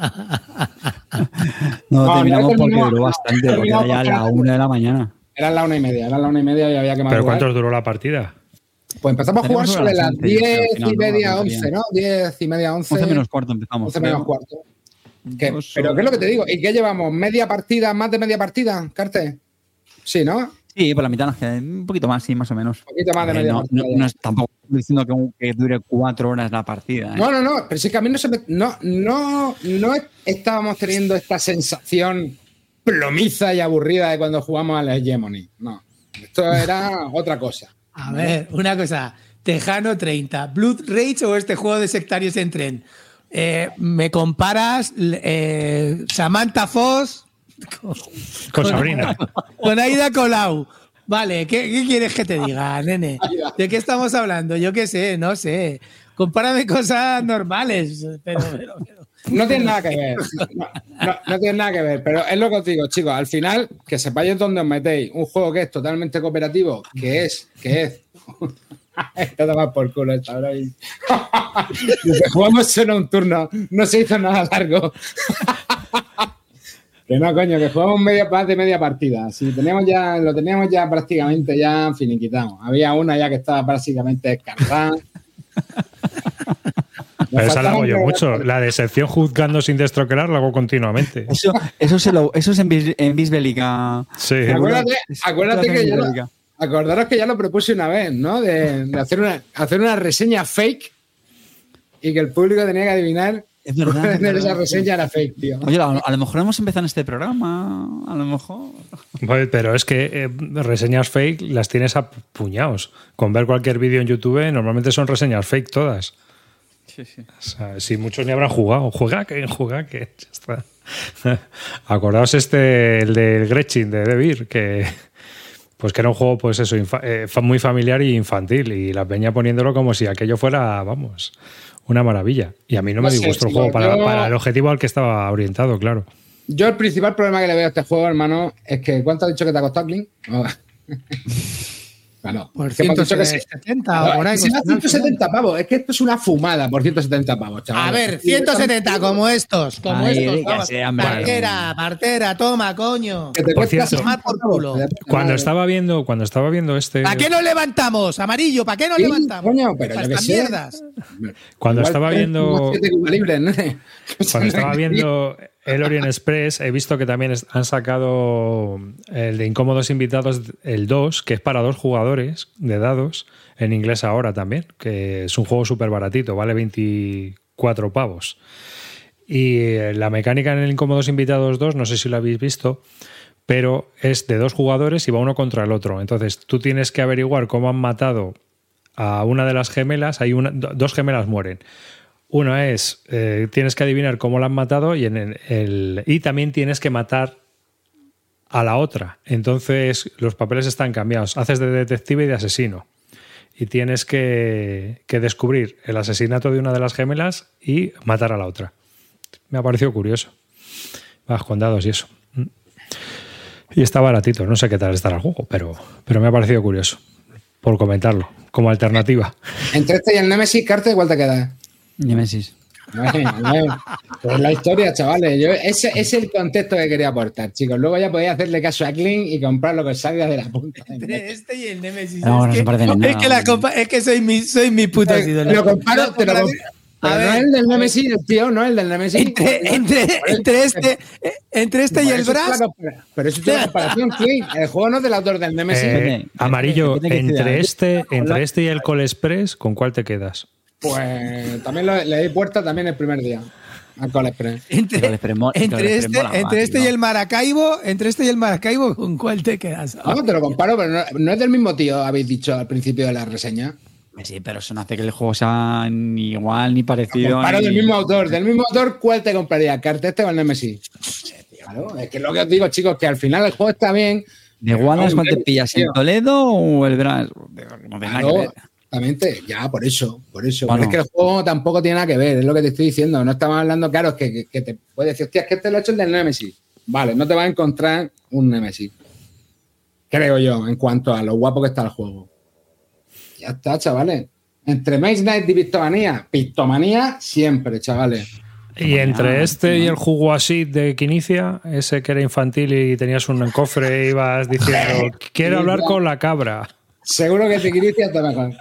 No, No, terminamos no porque terminó, duró no, bastante, no porque terminó era ya porque la era- una de la mañana. Era la una y media, era la una y media y había que ¿Pero madrugar. cuánto duró la partida? Pues empezamos a jugar Tenemos sobre las las once, yo creo, diez al final, y ¿no? media, La once, tontería. ¿no? diez y media, once. once menos cuarto empezamos. once menos creo. cuarto. ¿Qué? Dos ¿Pero horas. qué es lo que te digo? ¿Y qué llevamos? ¿Media partida? ¿Más de media partida, Carte? Sí, ¿no? Un Sí, por la mitad nos queda un poquito más, sí, más o menos. poquito más de Eh, media no, partida. no, no es tampoco diciendo que, que dure cuatro horas la partida. ¿eh? No, no, no, pero sí que a mí no se me, no, no, no estábamos teniendo esta sensación plomiza y aburrida de cuando jugamos a la Hegemony. No, esto era otra cosa. A ver, una cosa. Tejano treinta. ¿Blood Rage o este juego de sectarios en tren? Eh, ¿Me comparas eh, Samantha Foss con, Con Sabrina. con Aida Colau? Vale, ¿qué, qué quieres que te diga, nene? ¿De qué estamos hablando? Yo qué sé, no sé. Compárame cosas normales, pero... pero, pero. No tiene nada que ver. No, no, no tiene nada que ver, pero es lo que os digo, chicos. Al final, que sepáis dónde os metéis. Un juego que es totalmente cooperativo, que es, que es. Esto toma por culo esta hora. Y... jugamos solo un turno, no se hizo nada largo. Que no, coño, que jugamos media, más de media partida. Si teníamos ya, lo teníamos ya prácticamente ya finiquitado. Había una ya que estaba prácticamente descargada. Pero esa la hago yo faltaban- mucho. La de sección juzgando sin destroquelar la hago continuamente. Eso, eso, se lo, eso es en, bis, en Bisbélica. Sí. Acuérdate, acuérdate Eso es que en ya lo, Bisbélica. acordaros que ya lo propuse una vez, ¿no? De, de hacer, una, hacer una reseña fake y que el público tenía que adivinar Es verdad, cuál es de verdad. esa reseña era fake, tío. Oye, a, a lo mejor hemos empezado en este programa. A lo mejor. Pues, pero es que eh, reseñas fake las tienes a puñados. Con ver cualquier vídeo en YouTube, normalmente son reseñas fake todas. Sí, sí. O sea, si muchos ni habrán jugado. Juega que, juega que. Ya está. Acordaos este, el del Gretchen de Devir, que. Pues que era un juego, pues eso, infa- eh, fa- muy familiar y infantil. Y la peña poniéndolo como si aquello fuera, vamos, una maravilla. Y a mí no me No sé, disgustó el chico, juego para, yo- para el objetivo al que estaba orientado, claro. Yo el principal problema que le veo a este juego, hermano, es que ¿cuánto has dicho que te ha costado, Clint? Oh. Claro, Por que hemos dicho que sí. ciento setenta o por ahí. Si no, costó, ciento setenta pavos. Es que esto es una fumada por ciento setenta pavos, chaval. A ver, ciento setenta como estos, como Ay, estos. que vamos. sea, hombre. Partera, partera, toma, coño. Que te Por cuesta cierto, tomar por culo. Cuando estaba viendo, cuando estaba viendo este. ¿Para qué nos levantamos, amarillo? ¿Para qué nos Sí, levantamos? coño, pero Para yo qué estas sé. mierdas. Cuando Igual estaba tienes viendo. como siete Cuba libres, ¿no? Cuando estaba viendo el Orient Express, he visto que también es- han sacado el de Incómodos Invitados, el dos, que es para dos jugadores de dados, en inglés ahora también, que es un juego súper baratito, vale veinticuatro pavos. Y eh, la mecánica en el Incómodos Invitados dos, no sé si lo habéis visto, pero es de dos jugadores y va uno contra el otro. Entonces tú tienes que averiguar cómo han matado a una de las gemelas. Hay una, do- dos gemelas mueren. Uno es, eh, tienes que adivinar cómo la han matado y, en el, el- y también tienes que matar a la otra. Entonces los papeles están cambiados. Haces de detective y de asesino. Y tienes que, que descubrir el asesinato de una de las gemelas y matar a la otra. Me ha parecido curioso. Vas con dados y eso. Y está baratito. No sé qué tal estará el juego, pero, pero me ha parecido curioso. Por comentarlo, como alternativa. Entre este y el Nemesis, Carte, ¿cuál te queda? Nemesis. Pues la historia, chavales. Yo, ese, ese es el contexto que quería aportar, chicos. Luego ya podéis hacerle caso a Clint y comprar lo que os salga de la punta. Entre este y el Nemesis. No, es, no que, se parecen en es, nada. que la compa- es que soy mi, soy mi puto Te ídolo. lo comparo, te lo La comparo. Pero A no ver, es el del Nemesis, el tío, no es el del Nemesis. Entre, entre, entre este, entre este y Por el eso es Brass. una compara- Pero eso es una comparación, Clint. El juego no es del autor del Nemesis. Eh, Depende, amarillo, depende de qué ciudad. entre este, entre este y el Call Express, ¿con cuál te quedas? Pues también lo- le di puerta también el primer día al Call Express. Entre, Pero les premo- pero entre les este, premola entre más, este ¿no? y el Maracaibo, entre este y el Maracaibo, ¿con cuál te quedas? No, te lo comparo, pero no, no es del mismo tío, habéis dicho al principio de la reseña. Sí, pero eso no hace que el juego sea ni igual ni parecido. Comparo ni- del mismo autor. Del mismo autor, ¿cuál te compraría? ¿Carte este o el Nemesis? Claro, es que es lo que os digo, chicos, que al final el juego está bien. ¿De Guadas cuál te pillas? ¿En Tío. Toledo o el Brass? No tiene nada que Claro, ver. exactamente. Ya, por eso, por eso. Bueno. Pero es que el juego tampoco tiene nada que ver, es lo que te estoy diciendo. No estamos hablando, claro, es que, que, que te puedes decir, hostia, es que este lo ha hecho el del Nemesis. Vale, no te vas a encontrar un Nemesis. Creo yo, en cuanto a lo guapo que está el juego. Ya está, chavales. Entre Maze Knight y Pictomanía, Pictomanía siempre, chavales. Y entre este y el jugo así de Quinicia, ese que era infantil y tenías un cofre e ibas diciendo, quiero hablar con la cabra. Seguro que el de Quinicia está mejor.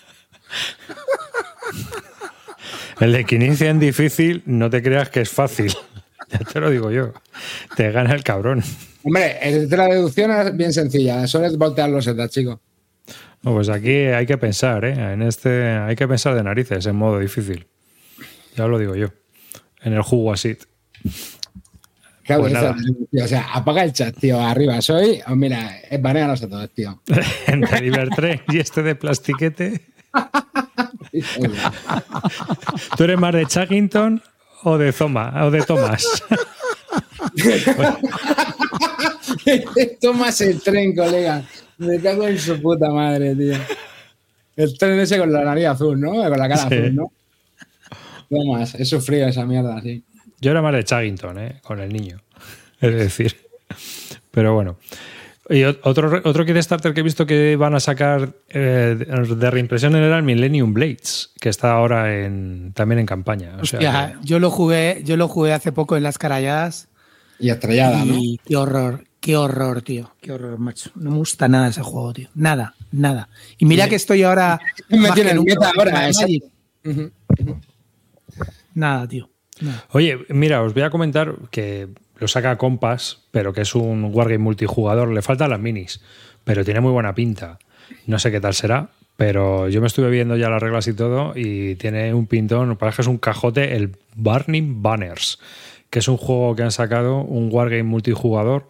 El de Quinicia en difícil, no te creas que es fácil. Ya te lo digo yo. Te gana el cabrón. Hombre, el de la deducción es bien sencilla. Solo es voltear los setas, chicos. No, pues aquí hay que pensar, ¿eh? En este hay que pensar de narices en modo difícil. Ya lo digo yo. En el jugo así. Claro, Pues eso, nada. tío, o sea, apaga el chat, tío. Arriba soy. Oh, mira, baneanos a todos, tío. Entre Divertré y este de plastiquete. ¿Tú eres más de Chuggington o de Zoma, o de Thomas? Tomas el tren, colega. Me cago en su puta madre, tío. El tren ese con la nariz azul, ¿no? Con la cara Sí. azul, ¿no? Tomas, he sufrido esa mierda, sí. Yo era más de Chuggington, ¿eh? Con el niño. Es decir. Pero bueno. Y otro, otro Kickstarter que he visto que van a sacar eh, de reimpresión era el Millennium Blades, que está ahora en, también en campaña. O sea, Hostia, yo lo jugué, yo lo jugué hace poco en las caralladas. Y estrellada, ¿no? Y qué horror, qué horror, tío. Qué horror, macho. No me gusta nada ese juego, tío. Nada, nada. Y mira que estoy ahora. Me más tiene que en nunca meta con ahora, el esa- Magic. Ujú. Nada, tío. Nada. Oye, mira, os voy a comentar que lo saca Compass, pero que es un wargame multijugador. Le faltan las minis, pero tiene muy buena pinta. No sé qué tal será, pero yo me estuve viendo ya las reglas y todo y tiene un pintón, parece que es un cajote, el Burning Banners, que es un juego que han sacado, un wargame multijugador,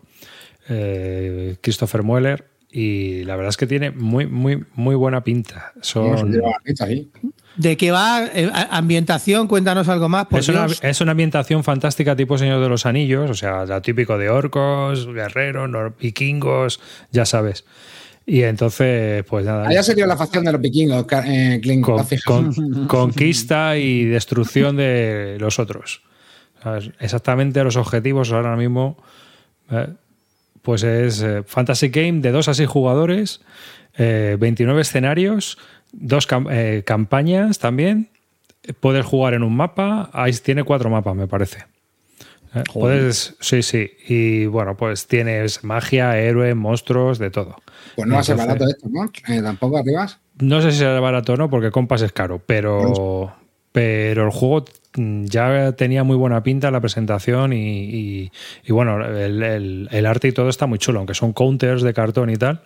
eh, Christopher Mueller, y la verdad es que tiene muy, muy, muy buena pinta. Vamos, Son... lleva hecho ahí. ¿De qué va? Eh, a- ambientación, cuéntanos algo más. Por Es una, Dios. es una ambientación fantástica tipo Señor de los Anillos, o sea, lo típico de orcos, guerreros, nor- vikingos, ya sabes. Y entonces, pues nada, Allá sería la facción de los vikingos, Car- eh, Clint. con- ¿te has fijado? con- conquista y destrucción de los otros. ¿Sabes? Exactamente los objetivos ahora mismo, ¿eh? Pues es eh, Fantasy Game de dos a seis jugadores, eh, veintinueve escenarios, dos cam- eh, campañas también. Puedes jugar en un mapa, ahí tiene cuatro mapas, me parece. Eh, Puedes, sí, sí. Y bueno, pues tienes magia, héroe, monstruos, de todo. Pues no va a ser Entonces, barato esto, ¿no? Eh, Tampoco arribas. no sé si será barato o no, porque Compass es caro, pero, pero el juego mm, ya tenía muy buena pinta en la presentación y, y- y bueno, el, el- el arte y todo está muy chulo, aunque son counters de cartón y tal.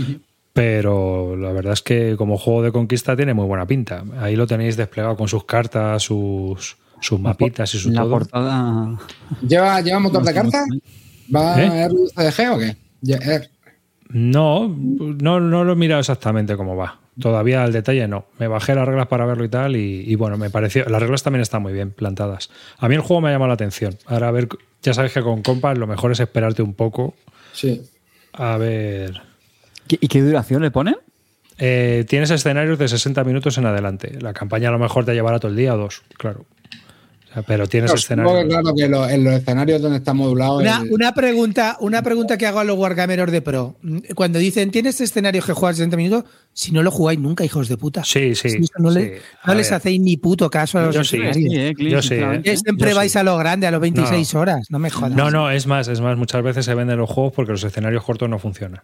Pero la verdad es que como juego de conquista tiene muy buena pinta. Ahí lo tenéis desplegado con sus cartas, sus, sus mapitas y su La todo. portada. ¿Lleva, ¿Lleva motor de cartas? ¿Va ¿Eh? a R C D G o qué? Ye- er- No, no, no lo he mirado exactamente cómo va. Todavía al detalle no. Me bajé las reglas para verlo y tal y, y bueno, me pareció... Las reglas también están muy bien plantadas. A mí el juego me ha llamado la atención. Ahora a ver, ya sabes que con Compass lo mejor es esperarte un poco Sí. a ver... ¿Qué- ¿Y qué duración le ponen? Eh, tienes escenarios de sesenta minutos en adelante. La campaña a lo mejor te llevará todo el día o dos, claro. O sea, pero tienes Claro, supongo escenarios... que, claro, que lo- en los escenarios donde está modulado. Una, el- una pregunta, una pregunta que hago a los Wargameros de Pro. Cuando dicen, ¿tienes escenarios que juegas sesenta minutos? Si no lo jugáis nunca, hijos de puta. Sí, sí, Si eso no sí. le- no A les ver. hacéis ni puto caso a los Yo sí, escenarios. Sí, eh, Clint, Yo sí, sinceramente. Que siempre Yo vais sí. a lo grande, a los veintiséis No. horas. No me jodas. No, no, es más, es más, muchas veces se venden los juegos porque los escenarios cortos no funcionan.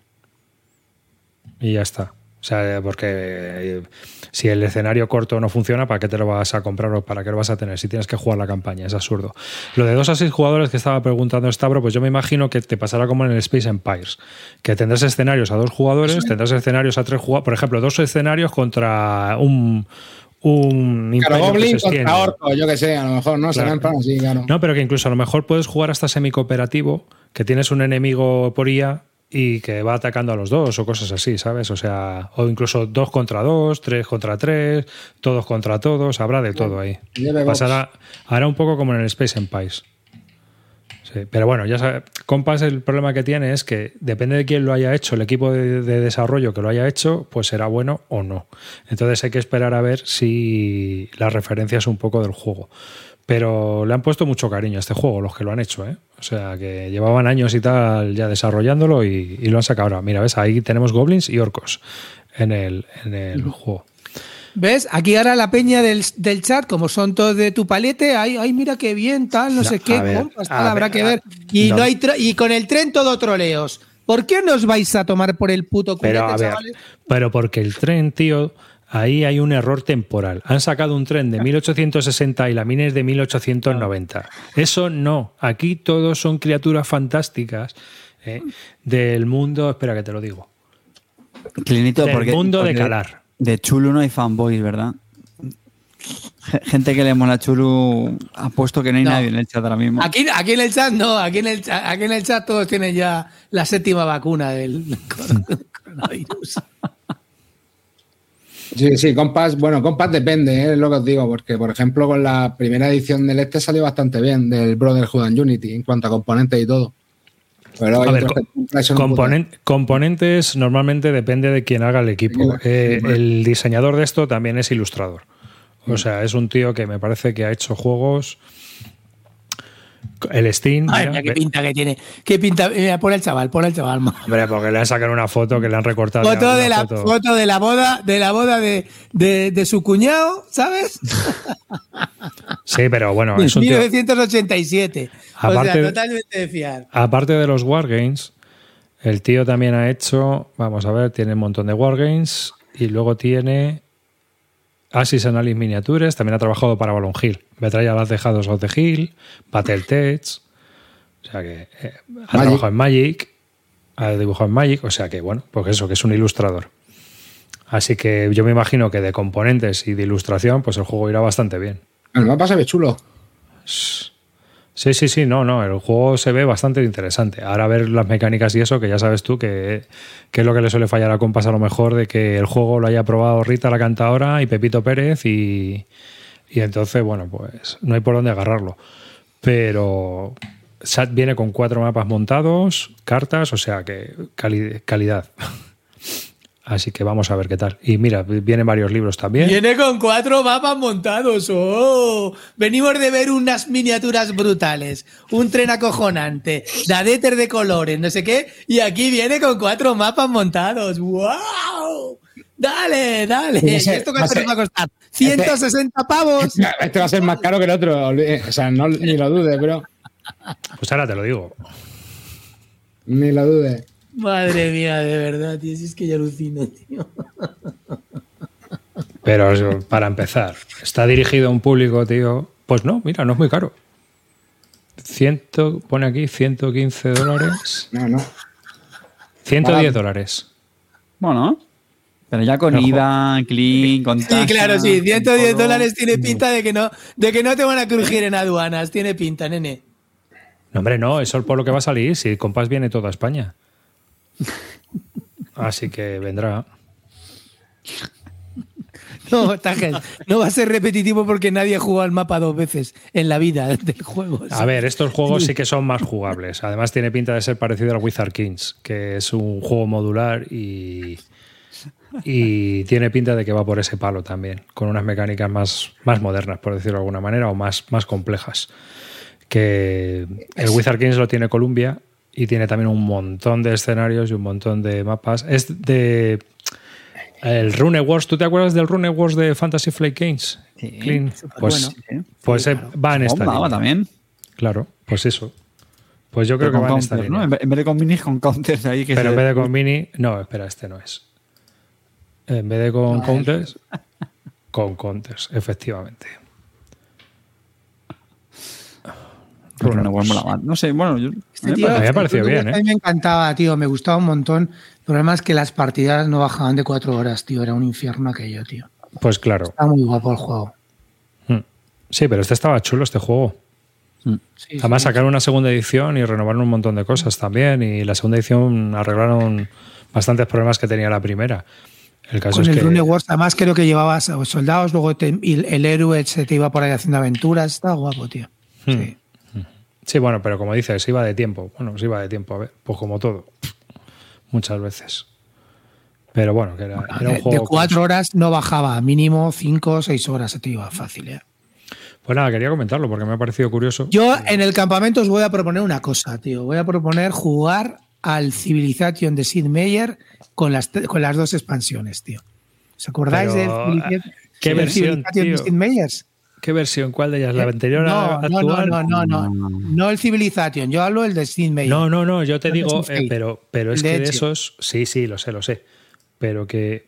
Y ya está. O sea, porque eh, si el escenario corto no funciona, ¿para qué te lo vas a comprar o para qué lo vas a tener? Si tienes que jugar la campaña, es absurdo. Lo de dos a seis jugadores que estaba preguntando Stavro, pues yo me imagino que te pasará como en el Space Empires, que tendrás escenarios a dos jugadores, tendrás escenarios a tres jugadores, por ejemplo, dos escenarios contra un, un Claro, imperio que Goblin se extiende. contra Orco, yo que sé, a lo mejor, ¿no? Será Claro. en plan así, claro. No, pero que incluso a lo mejor puedes jugar hasta semi-cooperativo, que tienes un enemigo por I A y que va atacando a los dos o cosas así, ¿sabes? O sea, o incluso dos contra dos, tres contra tres, todos contra todos, habrá de todo ahí. Lleve box. Pasará, hará un poco como en el Space Empires. Sí, pero bueno, ya sabes, Compass el problema que tiene es que depende de quién lo haya hecho, el equipo de, de desarrollo que lo haya hecho, pues será bueno o no. Entonces hay que esperar a ver si las referencias un poco del juego. Pero le han puesto mucho cariño a este juego, los que lo han hecho, ¿eh? O sea, que llevaban años y tal ya desarrollándolo y, y lo han sacado ahora. Mira, ves, ahí tenemos goblins y orcos en el, en el juego. ¿Ves? Aquí ahora la peña del, del chat, como son todos de tu palete, ay, ay, mira qué bien, tal, no, No, sé qué, a ver, compas, a tal, habrá ver, que a- ver. Y, no. no hay tro- y con el tren todo troleos. ¿Por qué nos vais a tomar por el puto culete, Pero a ver, chavales? pero porque el tren, tío, ahí hay un error temporal. Han sacado un tren de mil ochocientos sesenta y la mina es de mil ochocientos noventa. Eso no. Aquí todos son criaturas fantásticas ¿eh? del mundo. Espera que te lo digo. Clinito, Del porque, mundo de porque calar. De Chulu no hay fanboys, ¿verdad? Gente que le mola Chulu, ha puesto que no hay No. nadie en el chat ahora mismo. Aquí, aquí en el chat no, aquí en el chat, aquí en el chat todos tienen ya la séptima vacuna del coronavirus. Sí, sí, Compass, bueno, Compass depende, ¿eh? Es lo que os digo, porque por ejemplo con la primera edición del este salió bastante bien, del Brotherhood and Unity, en cuanto a componentes y todo. Pero hay A ver, otros co- que son un componen- componentes normalmente depende de quién haga el equipo. Eh, el diseñador de esto también es ilustrador. O sea, es un tío que me parece que ha hecho juegos. El Steam. Ay, mira, mira qué ve- pinta que tiene. Qué pinta. Mira, pon el chaval, pon el chaval. Hombre, porque le han sacado una foto que le han recortado. Foto alguna de la foto. foto de la boda, de la boda de, de, de su cuñado, ¿sabes? Sí, pero bueno, es un mil tío. novecientos ochenta y siete. O Aparte- sea, totalmente de fiar. Aparte de los Wargames, el tío también ha hecho. Vamos a ver, tiene un montón de Wargames y luego tiene. Axis Analysis Miniatures, también ha trabajado para Balloon Hill. Betrayal of the Shadows of the Hill, Battletech. O sea que eh, ha Magic. trabajado en Magic, ha dibujado en Magic, o sea que bueno, pues eso, que es un ilustrador. Así que yo me imagino que de componentes y de ilustración, pues el juego irá bastante bien. El mapa se ve chulo. Sí, sí, sí, no, no, el juego se ve bastante interesante. Ahora ver las mecánicas y eso, que ya sabes tú que, que es lo que le suele fallar a Compass a lo mejor, de que el juego lo haya probado Rita la cantadora y Pepito Pérez y, y entonces, bueno, pues no hay por dónde agarrarlo. Pero Sat viene con cuatro mapas montados, cartas, o sea que cali- calidad. Así que vamos a ver qué tal. Y mira, vienen varios libros también. Viene con cuatro mapas montados. ¡Oh! Venimos de ver unas miniaturas brutales, un tren acojonante, dadeter de colores, no sé qué, y aquí viene con cuatro mapas montados. ¡Wow! Dale, dale. Sí, ¿Y ese esto va a cuánto ser- nos va a costar? ciento sesenta pavos. Este va a ser más caro que el otro. O sea, no, ni lo dudes, bro. Pues ahora te lo digo. Ni lo dudes. Madre mía, de verdad, tío. Si es que yo alucino, tío. Pero para empezar, ¿está dirigido a un público, tío? Pues no, mira, no es muy caro. Ciento, pone aquí ciento quince dólares. No, no. ciento diez Barato. dólares. Bueno, pero ya con Ojo. I V A, clean, con Sí, tasa, claro, sí. ciento diez todo. dólares tiene pinta de que no, de que no te van a crujir en aduanas. Tiene pinta, nene. No, hombre, no, eso es por lo que va a salir. Si Compass viene toda España. Así que vendrá. No, Tajes, no va a ser repetitivo porque nadie ha jugado al mapa dos veces en la vida del juego. A ver, estos juegos sí que son más jugables. Además tiene pinta de ser parecido al Wizard Kings, que es un juego modular y, y tiene pinta de que va por ese palo también, con unas mecánicas más, más modernas, por decirlo de alguna manera, o más, más complejas. Que el Wizard Kings lo tiene Columbia y tiene también un montón de escenarios y un montón de mapas. Es de... El Rune Wars, ¿tú te acuerdas del Rune Wars de Fantasy Flight Games? Sí, Clean. Pues, bueno. pues eh, va en esta Bomba, línea. también. Claro, pues eso. Pues yo creo Pero que con va en esta counters, ¿no? línea. En vez- en vez de con minis, con counters ahí. Que Pero se- en vez de con mini... No, espera, este no es. En vez de con counters, con counters, efectivamente. Pero Rune no, Wars. mola más. No sé, bueno, yo. Este a mí me tío, me parece- ha parecido este bien, A ¿eh? mí me encantaba, tío. Me gustaba un montón. El problema es que las partidas no bajaban de cuatro horas, tío. Era un infierno aquello, tío. Pues claro. Está muy guapo el juego. Mm. Sí, pero este estaba chulo, este juego. Sí, Además sí. sacaron una segunda edición y renovaron un montón de cosas también. Y la segunda edición arreglaron bastantes problemas que tenía la primera. El caso Con es el que... Rune Wars, además creo que llevabas a los soldados, luego te- y el, el héroe se te iba por ahí haciendo aventuras. Está guapo, tío. Hmm. Sí. Sí, bueno, pero como dices, iba de tiempo. Bueno, sí iba de tiempo, a ver, pues como todo. Muchas veces. Pero bueno, que era, era un de, juego... de cuatro horas no bajaba, mínimo cinco o seis horas se te iba fácil. ¿eh? Pues nada, quería comentarlo porque me ha parecido curioso. Yo en el campamento os voy a proponer una cosa, tío. Voy a proponer jugar al Civilization de Sid Meier con las, te- con las dos expansiones, tío. ¿Os acordáis Pero, del Civiliza- ¿qué del versión, Civilization de tío? Sid Meier? ¿Qué versión? ¿Cuál de ellas? ¿La anterior no, a no, actual? No, no, no, no, no el Civilization. Yo hablo del de Sid Meier. No, no, no. Yo te No, digo, no, eh, pero, pero es de que de hecho. esos, sí, sí, lo sé, lo sé, pero que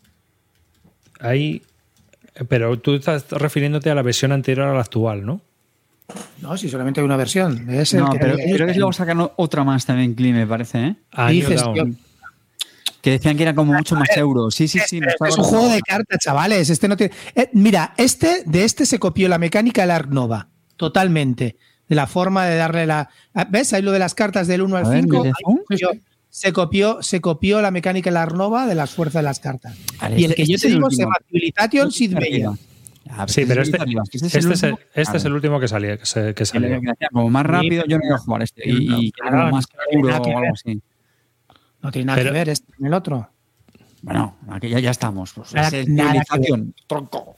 hay, pero tú estás refiriéndote a la versión anterior a la actual, ¿no? No, si solamente hay una versión. Debe ser No, que pero hay- creo que luego sacan otra más también, Clean, me parece, ¿eh? A New dices, Dawn. yo- Que decían que era como mucho más euros. Sí, sí, sí. me estaba Es un acordando. juego de cartas, chavales. Este no tiene. Eh, mira, este de este se copió la mecánica del Ark Nova, totalmente. De la forma de darle la. ¿Ves? Ahí lo de las cartas del uno A al ver, cinco. ¿de ahí se copió- Se copió, se copió la mecánica del Ark Nova de las fuerzas de las cartas. Vale, y el este- que yo este te es el digo se último. llama Civilization Sid Meier. Arriba. Ah, Sí, pero este, arriba. este, es, el, último. este es el Claro. último que salió. Que, se- que Que salió. le- que hacía como más rápido, yo no iba a jugar este. Y, y que era como Claro, más no tiene puro nada que o algo ver. así. No tiene nada Pero- que ver este con el otro. Bueno, aquí ya, ya estamos. Pues, Nada- ese es nada que civilización, tronco.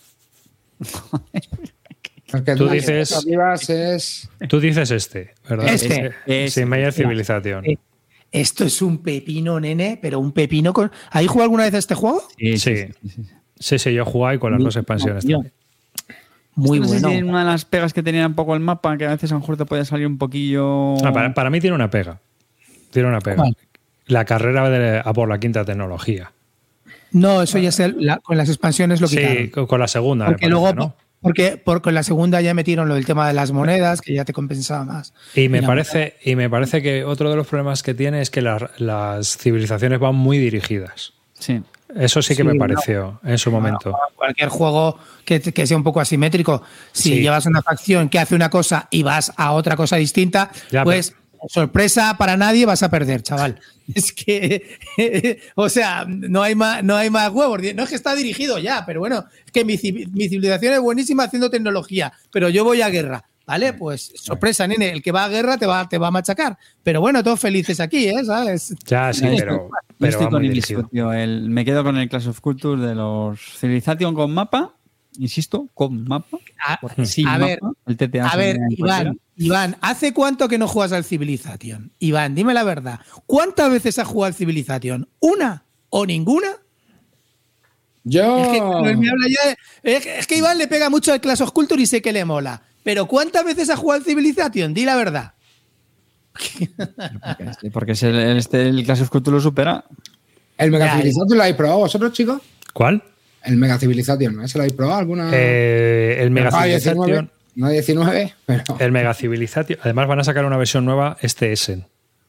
Porque Tú las dices- expectativas es. Tú dices este, ¿verdad? Este. Ese, Sid Meier ese. Civilization. Eh, Esto es un pepino, nene, pero un pepino con. ¿Has jugado alguna vez a este juego? Sí, Sí. sí, sí, sí. Sí, sí, yo jugué con las dos expansiones Tío. también. Muy no sé si bueno. una de las pegas que tenía un poco el mapa, que a veces a lo mejor te podía salir un poquillo. Ah, para, para mí tiene una pega. Tiene una pega. ¿Cuál? La carrera de, a por la quinta tecnología. No, eso ya es el- la- con las expansiones lo quitaron. Sí, con, con la segunda. me Porque parece, luego, ¿no? porque por, con la segunda ya metieron lo del tema de las monedas, que ya te compensaba más. Y me Mira, parece, y me parece que otro de los problemas que tiene es que las, las civilizaciones van muy dirigidas. Sí. Eso sí que Sí, me no. pareció en su momento. Cualquier juego que, que sea un poco asimétrico, si Sí. llevas una facción que hace una cosa y vas a otra cosa distinta, Ya, pues sorpresa para nadie, vas a perder, chaval. Es que, o sea, no hay más, no hay más huevos. No es que está dirigido ya, pero bueno, es que mi, civi- mi civilización es buenísima haciendo tecnología, pero yo voy a guerra. ¿Vale? Pues sorpresa, nene, el que va a guerra te va, te va a machacar. Pero bueno, todos felices aquí, ¿eh? ¿Sabes? Ya, sí, Yo pero, Yo pero estoy va con muy Ibisco, dirigido. tío. El- me quedo con el Clash of Cultures de los Civilization con mapa. Insisto, con mapa. A, Porque sin a mapa, ver, el T T A a se ver, queda en Iván, cualquiera. Iván, ¿hace cuánto que no juegas al Civilization? Iván, dime la verdad. ¿Cuántas veces has jugado al Civilization? ¿Una o ninguna? Yo. Es que, cuando él me habla ya de- es, que- es que Iván le pega mucho al Clash of Culture y sé que le mola. Pero ¿cuántas veces has jugado al Civilization? Di la verdad. Porque, este- porque es el, el- este, el Clash of Cultures lo supera. ¿El Mega Ya, Civilization lo habéis probado vosotros, chicos? ¿Cuál? El Mega Civilization, ¿ese lo habéis probado alguna? Eh, el Mega no, Civilization. diecinueve, no diecinueve, pero. El Mega Civilization. Además, van a sacar una versión nueva, este Essen.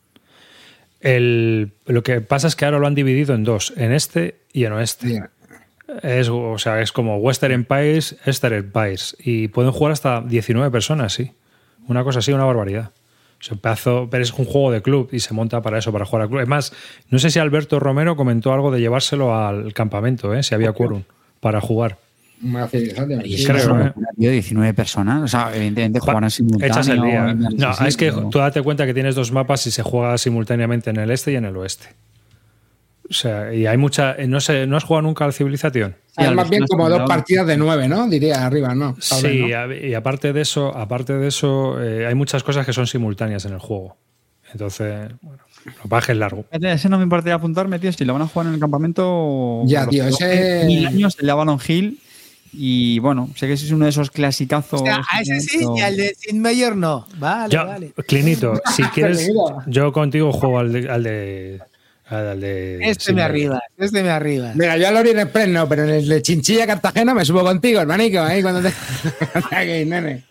El, lo que pasa es que ahora lo han dividido en dos, en este y en oeste. Mira, Es, o sea, es como Western Empires, Eastern Empires. Y pueden jugar hasta diecinueve personas, sí. Una cosa así, una barbaridad. O sea, pedazo- pero es un juego de club y se monta para eso, para jugar al club. Es más, no sé si Alberto Romero comentó algo de llevárselo al campamento, ¿eh? Si había quórum para jugar. un Mega Civilization. Y sí. eso creo, es una ¿eh? locura, tío, diecinueve personas. O sea, evidentemente jugarán simultáneo. Echas el día. y- No, sí, es que pero- tú date cuenta que tienes dos mapas y se juega simultáneamente en el este y en el oeste. O sea, y hay mucha. No sé, ¿no has jugado nunca al Civilization? Sí, Es más bien al- como dos al- partidas de nueve, ¿no? Diría arriba, ¿no? Tal vez, Sí, ¿no? a- y aparte de eso, aparte de eso, eh, hay muchas cosas que son simultáneas en el juego. Entonces, bueno, lo bajes largo. Fíjate, ese no me importaría apuntarme, tío. Si lo van a jugar en el campamento. Ya, los tío, ese- mil años, el de Avalon Hill. Y bueno, sé que ese es uno de esos clasicazos. O sea, a ese sí y al de Sid Meier no. Vale, Ya, vale. Clinito, si quieres, Clinito. yo contigo juego al de. Al de, al de Este sí, me arriba, este me arriba. Mira, yo al Orient Express no, pero en el de Chinchilla Cartagena me subo contigo, hermanico, ahí cuando te. Aquí, nene.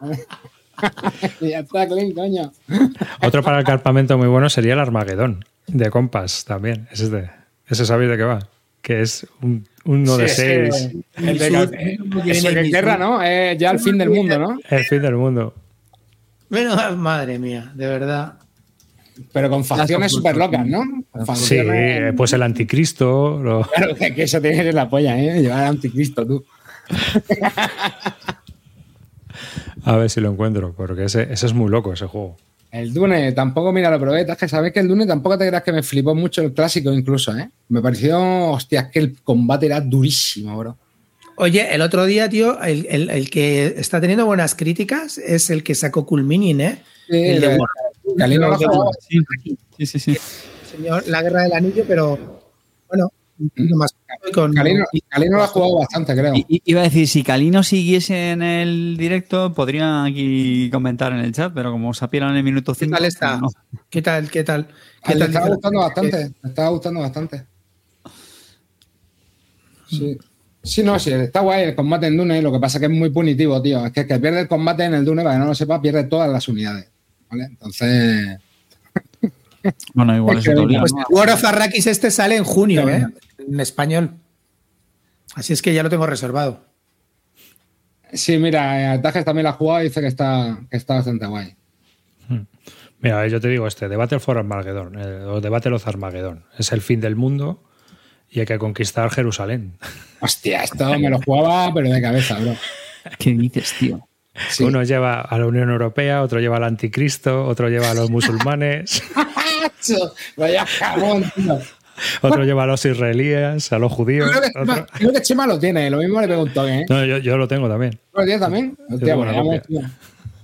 Y ya está, Clint, coño. Otro para el campamento muy bueno sería el Armagedón de Compass también. Ese, es de, ese sabéis de qué va. Que es un, uno de Sí, seis. sí. El de Eso que guerra, ¿no? Es ya el fin del mundo, ¿no? El fin del mundo. Bueno, madre mía, de verdad. Pero con facciones súper locas, ¿no? Con Sí, facciones- pues el anticristo. lo- Claro, que que eso tiene que ser la polla, ¿eh? Llevar al anticristo, tú. A ver si lo encuentro, porque ese, ese es muy loco, ese juego. El Dune, tampoco, mira, lo probé. Es que sabes que el Dune tampoco te creas que me flipó mucho el clásico, incluso, ¿eh? Me pareció, hostia, es que el combate era durísimo, bro. Oye, el otro día, tío, el, el- el que está teniendo buenas críticas es el que sacó Cool Minion, ¿eh? Sí, el de de- War- Galino lo de- jugó. Sí, sí, sí. sí. Señor, la guerra del anillo, pero bueno, más con, Calino, Calino lo ha jugado bastante, creo. I, i- iba a decir, si Calino siguiese en el directo, podría aquí comentar en el chat, pero como se ha pirado en el minuto ¿Qué cinco... tal está? no. ¿Qué tal? ¿Qué tal? Ah, ¿Qué le tal? estaba dice la gustando gente? bastante. Le estaba gustando bastante. Sí. Sí, no, sí, está guay el combate en Dune. Lo que pasa es que es muy punitivo, tío. Es que el que pierde el combate en el Dune, para que no lo sepa, pierde todas las unidades. ¿Vale? Entonces. Bueno, igual Es eso que, te obliga, Pues ¿no? War of Arrakis este sale en junio, Sí. ¿eh? En español. Así es que ya lo tengo reservado. Sí, mira, Tajes también lo ha jugado y dice que está, que está bastante guay. Mira, yo te digo este, The Battle for Armageddon, eh, o The Battle of Armageddon. Es el fin del mundo y hay que conquistar Jerusalén. Hostia, esto me lo jugaba, pero de cabeza, bro. ¿Qué dices, tío? Sí. Uno lleva a la Unión Europea, otro lleva al anticristo, otro lleva a los musulmanes, Macho, vaya jamón, tío. otro lleva a los israelíes, a los judíos. Creo que, otro- Chema, creo que Chema lo tiene, lo mismo le preguntó, ¿eh? No, yo, yo lo tengo también. ¿Lo tienes también? Hostia, tengo pues una vamos, copia. tío.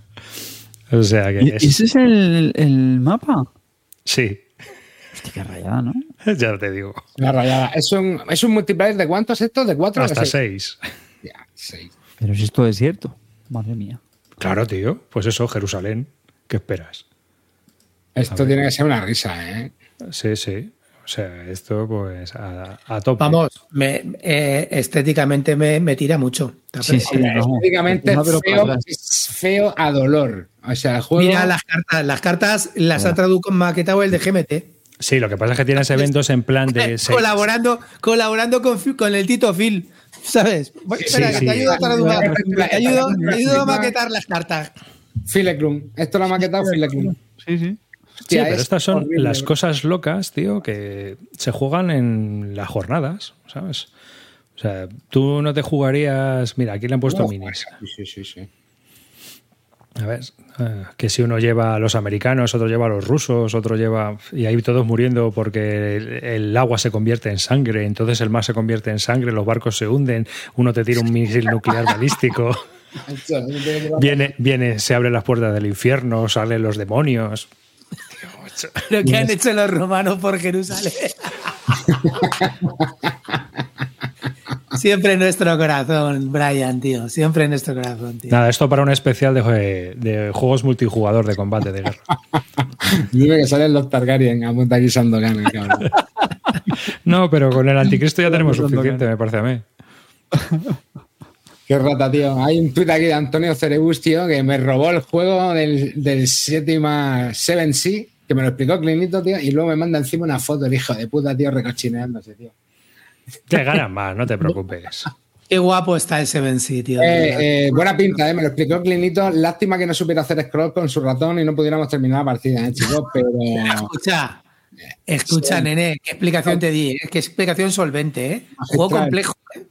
O sea que ¿Y- es- ¿Ese es el, el mapa? sí, Hostia, qué rayada, ¿no? ya te digo. Una rayada. ¿Es un, ¿Es un multiplayer de cuántos estos? ¿De cuatro o de Hasta seis? seis. Ya, seis. Pero si es todo desierto. Madre mía. Claro, tío. Pues eso, Jerusalén. ¿Qué esperas? Esto tiene que ser una risa, ¿eh? Sí, sí. O sea, esto pues a, a tope. Vamos, me, eh, estéticamente me, me tira mucho. Sí, sí. Hombre, no. estéticamente No, pero feo, para atrás. es feo a dolor. O sea, el juego. Mira las cartas, las cartas las ha traducido maquetado el de G M T. Sí, lo que pasa es que tienes eventos en plan de... seis- colaborando colaborando con, Phil- con el Tito Phil, ¿sabes? Voy- Sí, espera, sí, que sí. te ayudo a traducir. La- Te ayudo, la- te ayudo a maquetar las cartas. Fileclum. Esto lo ha maquetado Fileclum. Sí, sí. Sí, Hostia, pero es estas son horrible. las cosas locas, tío, que se juegan en las jornadas, ¿sabes? O sea, tú no te jugarías... Mira, aquí le han puesto No, minis. Sí, sí, sí. A ver, eh, que si uno lleva a los americanos, otro lleva a los rusos, otro lleva... Y ahí todos muriendo porque el, el agua se convierte en sangre, entonces el mar se convierte en sangre, los barcos se hunden, uno te tira un misil nuclear balístico, viene, viene, se abren las puertas del infierno, salen los demonios. Lo que han hecho los romanos por Jerusalén. Siempre en nuestro corazón, Brian, tío. Siempre en nuestro corazón, tío. Nada, esto para un especial de, de juegos multijugador de combate de guerra. Dime que salen los Targaryen a montar aquí Sandokan, cabrón. No, pero con el anticristo ya tenemos suficiente, me parece a mí. Qué rata, tío. Hay un tuit aquí de Antonio Cerebus, tío, que me robó el juego del, del séptima Seven Sea, que me lo explicó Clinito, tío, y luego me manda encima una foto el hijo de puta, tío, recochineándose, tío. Te ganas más, no te preocupes. Qué guapo está ese Ben Sí, tío. Eh, eh, buena pinta, eh, me lo explicó Clinito. Lástima que no supiera hacer scroll con su ratón y no pudiéramos terminar la partida, eh, chicos, pero... Escucha, escucha, Sí. nene, qué explicación te di, ¿eh? Qué explicación solvente, ¿eh? Juego Magistral. complejo. ¿eh?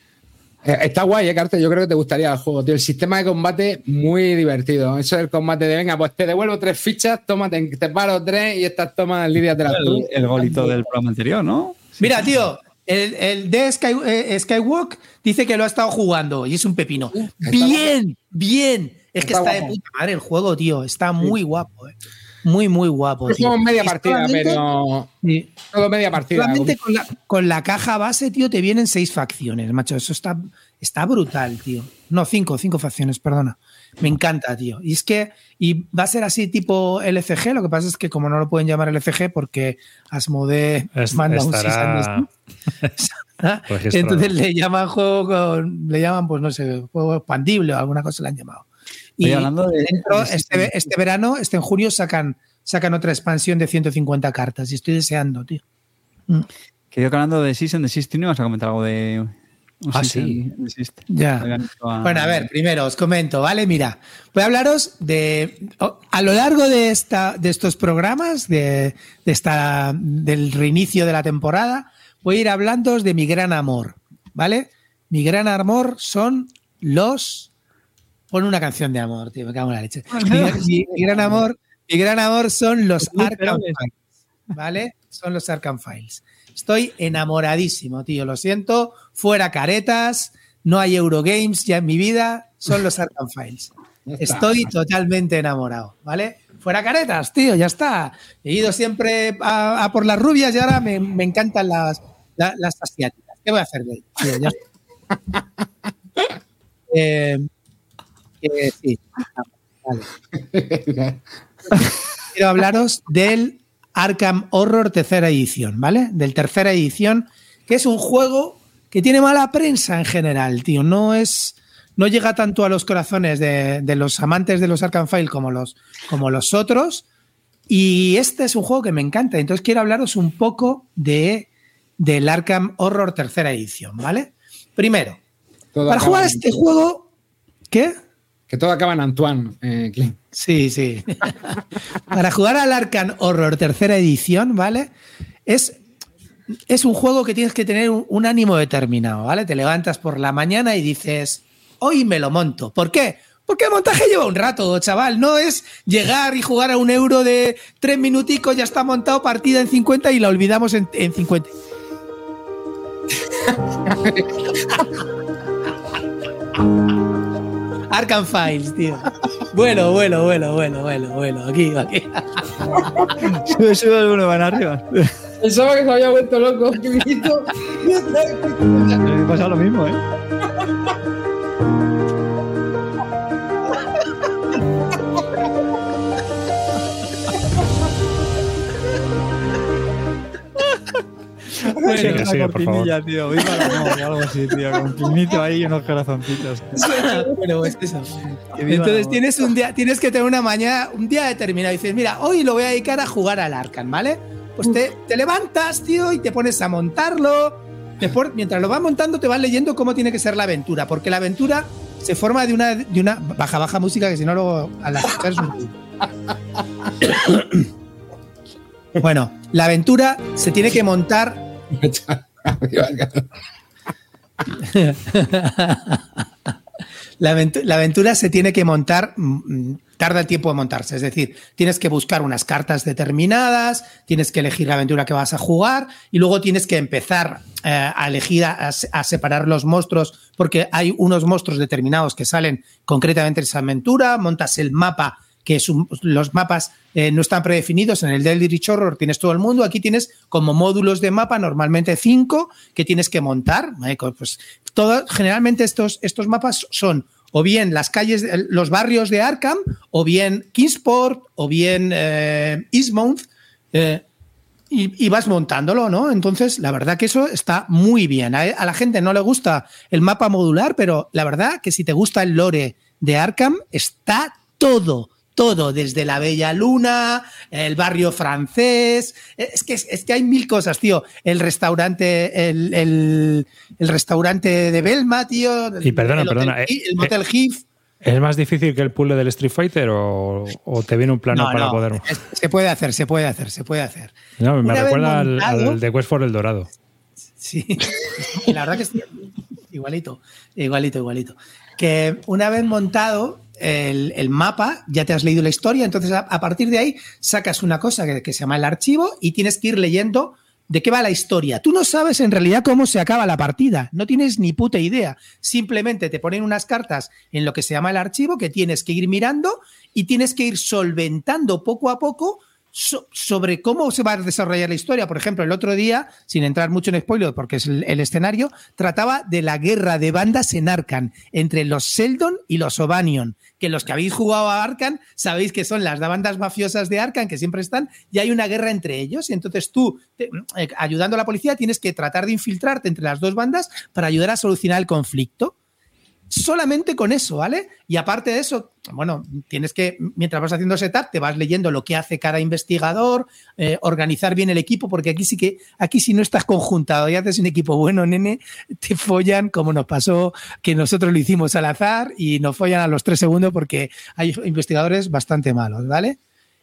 Eh, Está guay, eh, Carte. Yo creo que te gustaría el juego, tío. El sistema de combate muy divertido. Eso del combate de venga, pues te devuelvo tres fichas, tómate, te paro tres y estas tomas líderes de las tú. El, el golito del programa anterior, ¿no? Mira, tío, el, el de Sky, eh, Skywalk dice que lo ha estado jugando y es un pepino. Bien, bien. Es que Está está de guapo. puta madre el juego, tío. Está muy guapo, ¿eh? Muy, muy guapo. Es tío. como media Y partida, solamente- pero. Sí. Todo media partida. Solamente con la, con la caja base, tío, te vienen seis facciones, macho. Eso está, está brutal, tío. No, cinco, cinco facciones, perdona. Me encanta, tío. Y es que, y va a ser así tipo L C G, lo que pasa es que como no lo pueden llamar L C G porque Asmodee Es- manda un estará cease and desist. registrado. Entonces le llaman juego con, le llaman, pues no sé, juego expandible o alguna cosa le han llamado. Y Oye, hablando de- dentro, de- este, este verano, este en junio, sacan, sacan otra expansión de ciento cincuenta cartas y estoy deseando, tío. Mm. Quería que hablando de Season de Desist, ¿no vas a comentar algo de un Ah, Season sí. and Desist? Ya. Habían hecho a- Bueno, a ver, primero os comento, ¿vale? Mira, voy a hablaros de. A lo largo de, esta, de estos programas, de, de esta, del reinicio de la temporada, voy a ir hablándoos de mi gran amor, ¿vale? Mi gran amor son los. Pon una canción de amor, tío, me cago en la leche. Mi, mi- mi gran amor, mi gran amor son los Arkham Files, ¿vale? Son los Arkham Files. Estoy enamoradísimo, tío. Lo siento. Fuera caretas. No hay Eurogames ya en mi vida. Son los Arkham Files. Estoy totalmente enamorado, ¿vale? Fuera caretas, tío. Ya está. He ido siempre a, a por las rubias y ahora me, me encantan las, La, las asiáticas. ¿Qué voy a hacer de ello? Sí, ya eh, eh, sí. Vale. Quiero hablaros del Arkham Horror tercera edición, ¿vale? Del tercera edición, que es un juego que tiene mala prensa en general, tío. No es... No llega tanto a los corazones de, de los amantes de los Arkham File como los, como los otros. Y este es un juego que me encanta. Entonces quiero hablaros un poco de, del Arkham Horror tercera edición, ¿vale? Primero, todo para jugar a este juego... ¿Qué? Que todo acaba en Antoine, eh, Clint. Sí, sí. Para jugar al Arkham Horror tercera edición, ¿vale? Es... Es un juego que tienes que tener un, un ánimo determinado, ¿vale? Te levantas por la mañana y dices... Hoy me lo monto. ¿Por qué? Porque el montaje lleva un rato, chaval. No es llegar y jugar a un euro de tres minuticos, ya está montado, partida en cincuenta y la olvidamos en, en cincuenta. Arkham Files, tío. Bueno, bueno, bueno, bueno, bueno, bueno. Aquí, aquí. Sube, sube el uno, van arriba. Pensaba que se había vuelto loco. ¿Qué me hizo? Me pasa lo mismo, ¿eh? Bueno, sí, una sí, cortinilla, tío. Viva el amor, algo así, tío. Con un pinito ahí y unos corazoncitos. Bueno, es eso. Entonces tienes un día, tienes que tener una mañana, un día determinado. Y dices, mira, hoy lo voy a dedicar a jugar al Arkham, ¿vale? Pues te, te levantas, tío, y te pones a montarlo. Después, mientras lo vas montando, te vas leyendo cómo tiene que ser la aventura. Porque la aventura se forma de una, de una baja, baja música, que si no, luego a la escuchar es un... Bueno, la aventura se tiene que montar. La aventura, la aventura se tiene que montar, tarda el tiempo de montarse, es decir, tienes que buscar unas cartas determinadas, tienes que elegir la aventura que vas a jugar y luego tienes que empezar eh, a elegir, a, a separar los monstruos, porque hay unos monstruos determinados que salen concretamente en esa aventura, montas el mapa, que es un, los mapas eh, no están predefinidos. En el Eldritch Horror tienes todo el mundo, aquí tienes como módulos de mapa, normalmente cinco, que tienes que montar. ¿Vale? Pues todo, generalmente estos, estos mapas son o bien las calles, los barrios de Arkham, o bien Kingsport, o bien eh, Eastmount, eh, y, y vas montándolo, ¿no? Entonces, la verdad que eso está muy bien. A, a la gente no le gusta el mapa modular, pero la verdad que si te gusta el lore de Arkham, está todo. Todo, desde la Bella Luna, el barrio francés, es que, es que hay mil cosas, tío. El restaurante, el, el, el restaurante de Belma, tío. Y perdona, el perdona. Hotel, Eh, el Motel eh, Heath. ¿Es más difícil que el puzzle del Street Fighter o, o te viene un plano No, para no, poder...? es, se puede hacer, se puede hacer, se puede hacer. No, me Una recuerda vez montado, al, al de Quest for el Dorado. Sí, la verdad que es igualito, igualito, igualito. Que una vez montado el, el mapa, ya te has leído la historia, entonces a, a partir de ahí sacas una cosa que, que se llama el archivo y tienes que ir leyendo de qué va la historia. Tú no sabes en realidad cómo se acaba la partida, no tienes ni puta idea. Simplemente te ponen unas cartas en lo que se llama el archivo que tienes que ir mirando y tienes que ir solventando poco a poco So, sobre cómo se va a desarrollar la historia. Por ejemplo, el otro día, sin entrar mucho en spoiler porque es el, el escenario, trataba de la guerra de bandas en Arkham entre los Sheldon y los O'Banion, que los que habéis jugado a Arkham sabéis que son las bandas mafiosas de Arkham que siempre están y hay una guerra entre ellos y entonces tú, te, eh, ayudando a la policía, tienes que tratar de infiltrarte entre las dos bandas para ayudar a solucionar el conflicto. Solamente con eso, ¿vale? Y aparte de eso, bueno, tienes que, mientras vas haciendo setup, te vas leyendo lo que hace cada investigador, eh, organizar bien el equipo, porque aquí sí que, aquí si no estás conjuntado y haces un equipo bueno, nene, te follan, como nos pasó, que nosotros lo hicimos al azar y nos follan a los tres segundos porque hay investigadores bastante malos, ¿vale?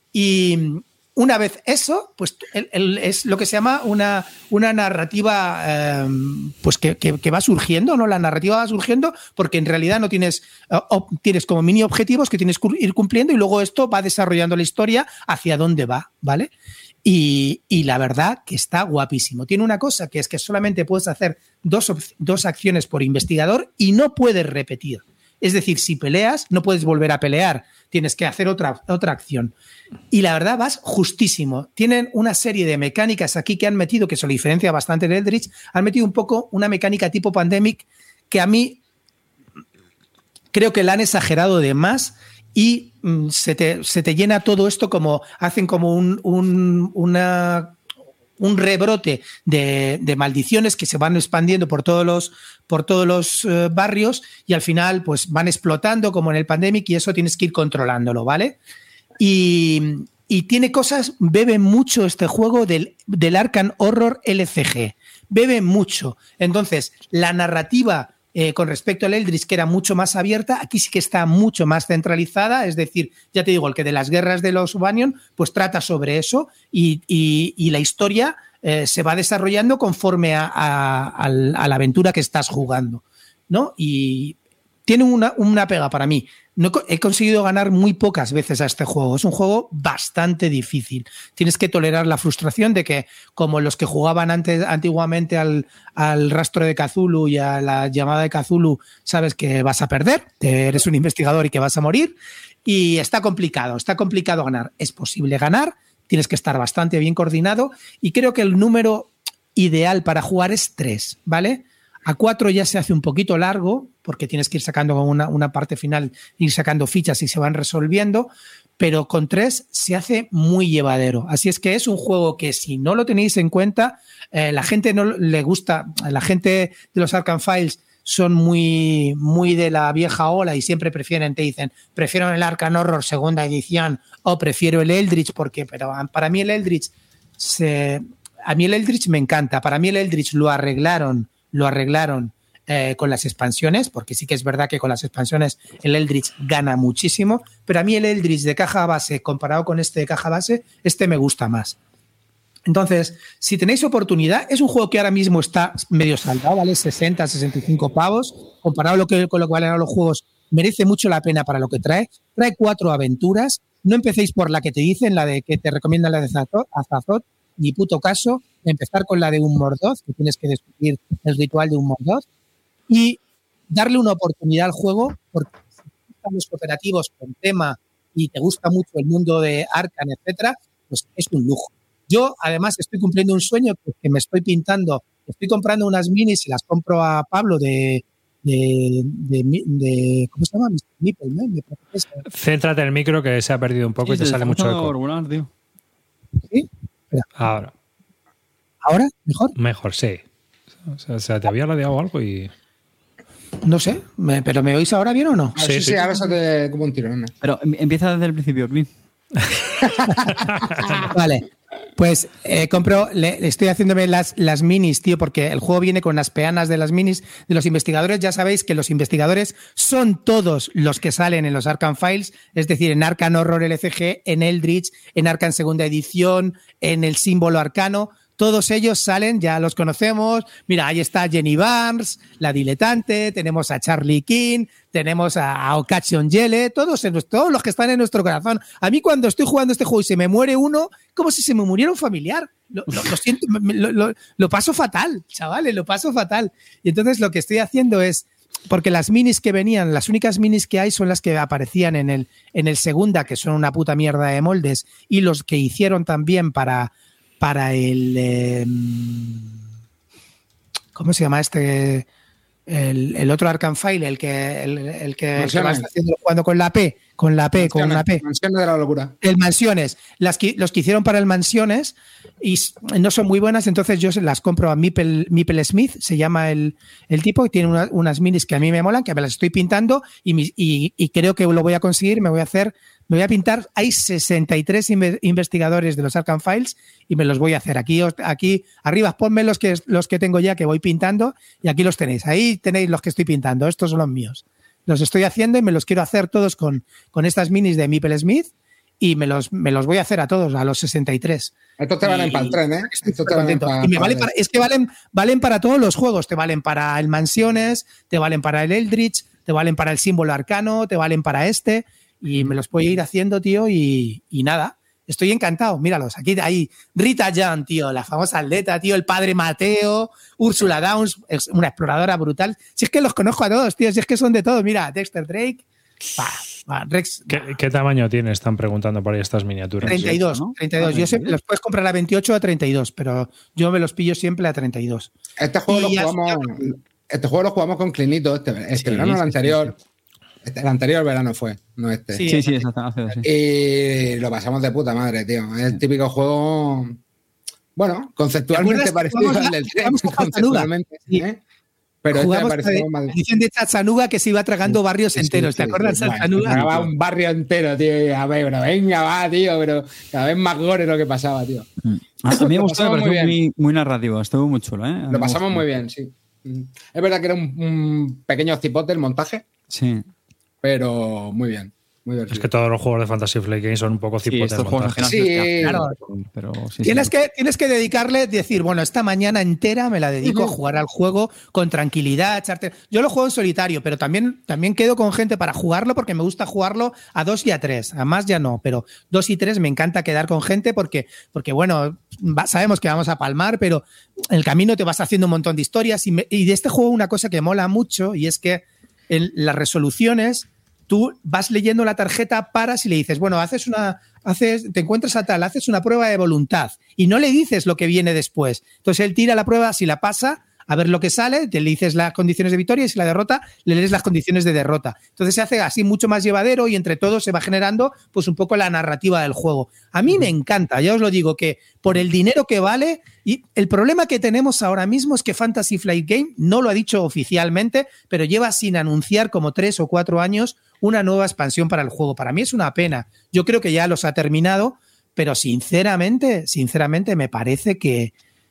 Y una vez eso, pues el, el, es lo que se llama una, una narrativa eh, pues que, que, que va surgiendo, ¿no? La narrativa va surgiendo porque en realidad no tienes, uh, tienes como mini objetivos que tienes que ir cumpliendo y luego esto va desarrollando la historia hacia dónde va, ¿vale? Y, y la verdad que está guapísimo. Tiene una cosa que es que solamente puedes hacer dos, dos acciones por investigador y no puedes repetir. Es decir, si peleas, no puedes volver a pelear, tienes que hacer otra, otra acción. Y la verdad, vas justísimo. Tienen una serie de mecánicas aquí que han metido, que se lo diferencia bastante de Eldritch, han metido un poco una mecánica tipo Pandemic que a mí creo que la han exagerado de más y mm, se, te, se te llena todo esto como, hacen como un, un, una... un rebrote de, de maldiciones que se van expandiendo por todos los, por todos los eh, barrios y al final pues van explotando como en el Pandemic y eso tienes que ir controlándolo, ¿vale? Y, y tiene cosas, bebe mucho este juego del, del Arkham Horror L C G, bebe mucho. Entonces, la narrativa eh, con respecto al Eldritch, que era mucho más abierta, aquí sí que está mucho más centralizada, es decir, ya te digo, el que de las guerras de los Banyan, pues trata sobre eso y, y, y la historia eh, se va desarrollando conforme a, a, a, a la aventura que estás jugando, ¿no? Y tiene una, una pega para mí. No he conseguido ganar muy pocas veces a este juego. Es un juego bastante difícil. Tienes que tolerar la frustración de que, como los que jugaban antes, antiguamente al, al rastro de Cthulhu y a la llamada de Cthulhu, sabes que vas a perder, que eres un investigador y que vas a morir. Y está complicado, está complicado ganar. Es posible ganar, tienes que estar bastante bien coordinado y creo que el número ideal para jugar es tres, ¿vale? A cuatro ya se hace un poquito largo porque tienes que ir sacando una, una parte final, ir sacando fichas y se van resolviendo, pero con tres se hace muy llevadero. Así es que es un juego que si no lo tenéis en cuenta, eh, la gente no le gusta, la gente de los Arkham Files son muy, muy de la vieja ola y siempre prefieren, te dicen, prefiero el Arkham Horror segunda edición o prefiero el Eldritch porque, pero para mí el Eldritch, se, a mí el Eldritch me encanta, para mí el Eldritch lo arreglaron lo arreglaron eh, con las expansiones, porque sí que es verdad que con las expansiones el Eldritch gana muchísimo, pero a mí el Eldritch de caja base, comparado con este de caja base, este me gusta más. Entonces, si tenéis oportunidad, es un juego que ahora mismo está medio saldado, ¿vale? sesenta, sesenta y cinco pavos, comparado lo que, con lo que valen los juegos, merece mucho la pena para lo que trae. Trae cuatro aventuras, no empecéis por la que te dicen, la de que te recomiendan la de Azathoth, ni puto caso, empezar con la de un Morgoth, que tienes que descubrir el ritual de un Morgoth, y darle una oportunidad al juego, porque si te gustan los cooperativos con tema y te gusta mucho el mundo de Arkham, etcétera, pues es un lujo. Yo, además, estoy cumpliendo un sueño que me estoy pintando, estoy comprando unas minis y las compro a Pablo de... De, de, de ¿cómo se llama? mister Meeple, ¿no? Céntrate en el micro que se ha perdido un poco sí, y te sale mucho eco. Regular, tío. ¿Sí? Ahora. ¿Ahora? ¿Mejor? Mejor, sí. O sea, se te había ladeado algo y... No sé, me, ¿pero me oís ahora bien o no? Ah, sí, sí, sí, ahora se te como un tirón. ¿No? Pero empieza desde el principio, Clint. Vale, pues eh, compro, le, le estoy haciéndome las, las minis, tío, porque el juego viene con las peanas de las minis de los investigadores. Ya sabéis que los investigadores son todos los que salen en los Arkham Files, es decir, en Arkham Horror L C G, en Eldritch, en Arkham Segunda Edición, en el símbolo arcano. Todos ellos salen, ya los conocemos. Mira, ahí está Jenny Barnes, la diletante, tenemos a Charlie King, tenemos a, a Occasion Yele, todos, en, todos los que están en nuestro corazón. A mí cuando estoy jugando este juego y se me muere uno, como si se me muriera un familiar. Lo, lo, lo siento, lo, lo, lo paso fatal, chavales, lo paso fatal. Y entonces lo que estoy haciendo es, porque las minis que venían, las únicas minis que hay son las que aparecían en el, en el segunda, que son una puta mierda de moldes, y los que hicieron también para... para el... Eh, ¿cómo se llama este? El, el otro Arkham File, el que el, el que, el que va haciendo jugando con la P, con la P, Mansiones, con la P. Mansiones de la locura. El Mansiones. Las que, los que hicieron para el Mansiones y no son muy buenas, entonces yo las compro a Meeple, Meeple Smith, se llama el, el tipo, y tiene una, unas minis que a mí me molan, que me las estoy pintando y, y, y creo que lo voy a conseguir, me voy a hacer... Me voy a pintar, hay sesenta y tres investigadores de los Arkham Files y me los voy a hacer. Aquí, aquí arriba, ponme los que, los que tengo ya que voy pintando y aquí los tenéis. Ahí tenéis los que estoy pintando, estos son los míos. Los estoy haciendo y me los quiero hacer todos con, con estas minis de Meeple Smith y me los, me los voy a hacer a todos, a los sesenta y tres. Estos te valen para el tren, ¿eh? Estos te valen para, y me vale para, es que valen, valen para todos los juegos. Te valen para el Mansiones, te valen para el Eldritch, te valen para el símbolo arcano, te valen para este... Y me los voy a ir haciendo, tío, y, y nada. estoy encantado. Míralos, aquí ahí Rita Young, tío, la famosa atleta, tío, el padre Mateo, Ursula Downs, es una exploradora brutal. Si es que los conozco a todos, tío, si es que son de todos. Mira, Dexter Drake, va, va, Rex. ¿Qué, ¿Qué tamaño tiene? Están preguntando por ahí estas miniaturas. treinta y dos, ¿no? treinta y dos. Yo sé, los puedes comprar a veintiocho o a treinta y dos, pero yo me los pillo siempre a treinta y dos. Este juego, lo Y ya- jugamos, este juego lo jugamos con Clinito este, este Sí, verano, el sí, anterior. Este, el anterior verano fue, no este. Sí. Sí, sí, exactamente. Sí. Y lo pasamos de puta madre, tío. Es el típico juego, bueno, conceptualmente ¿Te acuerdas que parecido jugamos al a- del tren, jugamos a Chattanooga? conceptualmente, Sí. ¿eh? Pero este me Jugamos pareció a más... la edición de Chattanooga que se iba tragando barrios Sí, enteros. sí, ¿Te sí, acuerdas de sí, Chattanooga? Tragaba un barrio entero, tío. Y a ver, pero venga, va, tío, pero cada vez más gore lo que pasaba, tío. A, a mí me Lo gustó, me pasamos muy pareció muy, muy narrativo, estuvo muy chulo, ¿eh? A mí Lo me pasamos gustó. muy bien, sí. Es verdad que era un, un pequeño cipote el montaje, Sí. pero muy bien. Muy divertido. Es que todos los juegos de Fantasy Flight Games son un poco Sí, cipotes estos juegos montajes. en general Sí, se hacen, claro. pero sí, Tienes, sí. que, tienes que dedicarle, decir, bueno, esta mañana entera me la dedico a jugar al juego con tranquilidad, echarte. Yo lo juego en solitario, pero también, también quedo con gente para jugarlo porque me gusta jugarlo a dos y a tres. A más ya no, pero dos y tres me encanta quedar con gente porque, porque bueno, va- sabemos que vamos a palmar, pero en el camino te vas haciendo un montón de historias. Y, me- y de este juego una cosa que mola mucho y es que en las resoluciones tú vas leyendo la tarjeta, paras y le dices, bueno, haces una, haces, te encuentras a tal, haces una prueba de voluntad y no le dices lo que viene después. Entonces él tira la prueba, si la pasa, a ver lo que sale, te le dices las condiciones de victoria y si la derrota, le lees las condiciones de derrota. Entonces se hace así mucho más llevadero y entre todos se va generando pues un poco la narrativa del juego. A mí me encanta, ya os lo digo, que por el dinero que vale, y el problema que tenemos ahora mismo es que Fantasy Flight Game no lo ha dicho oficialmente, pero lleva sin anunciar como tres o cuatro años una nueva expansión para el juego. Para mí es una pena. Yo creo que ya los ha terminado, pero sinceramente, sinceramente me parece que,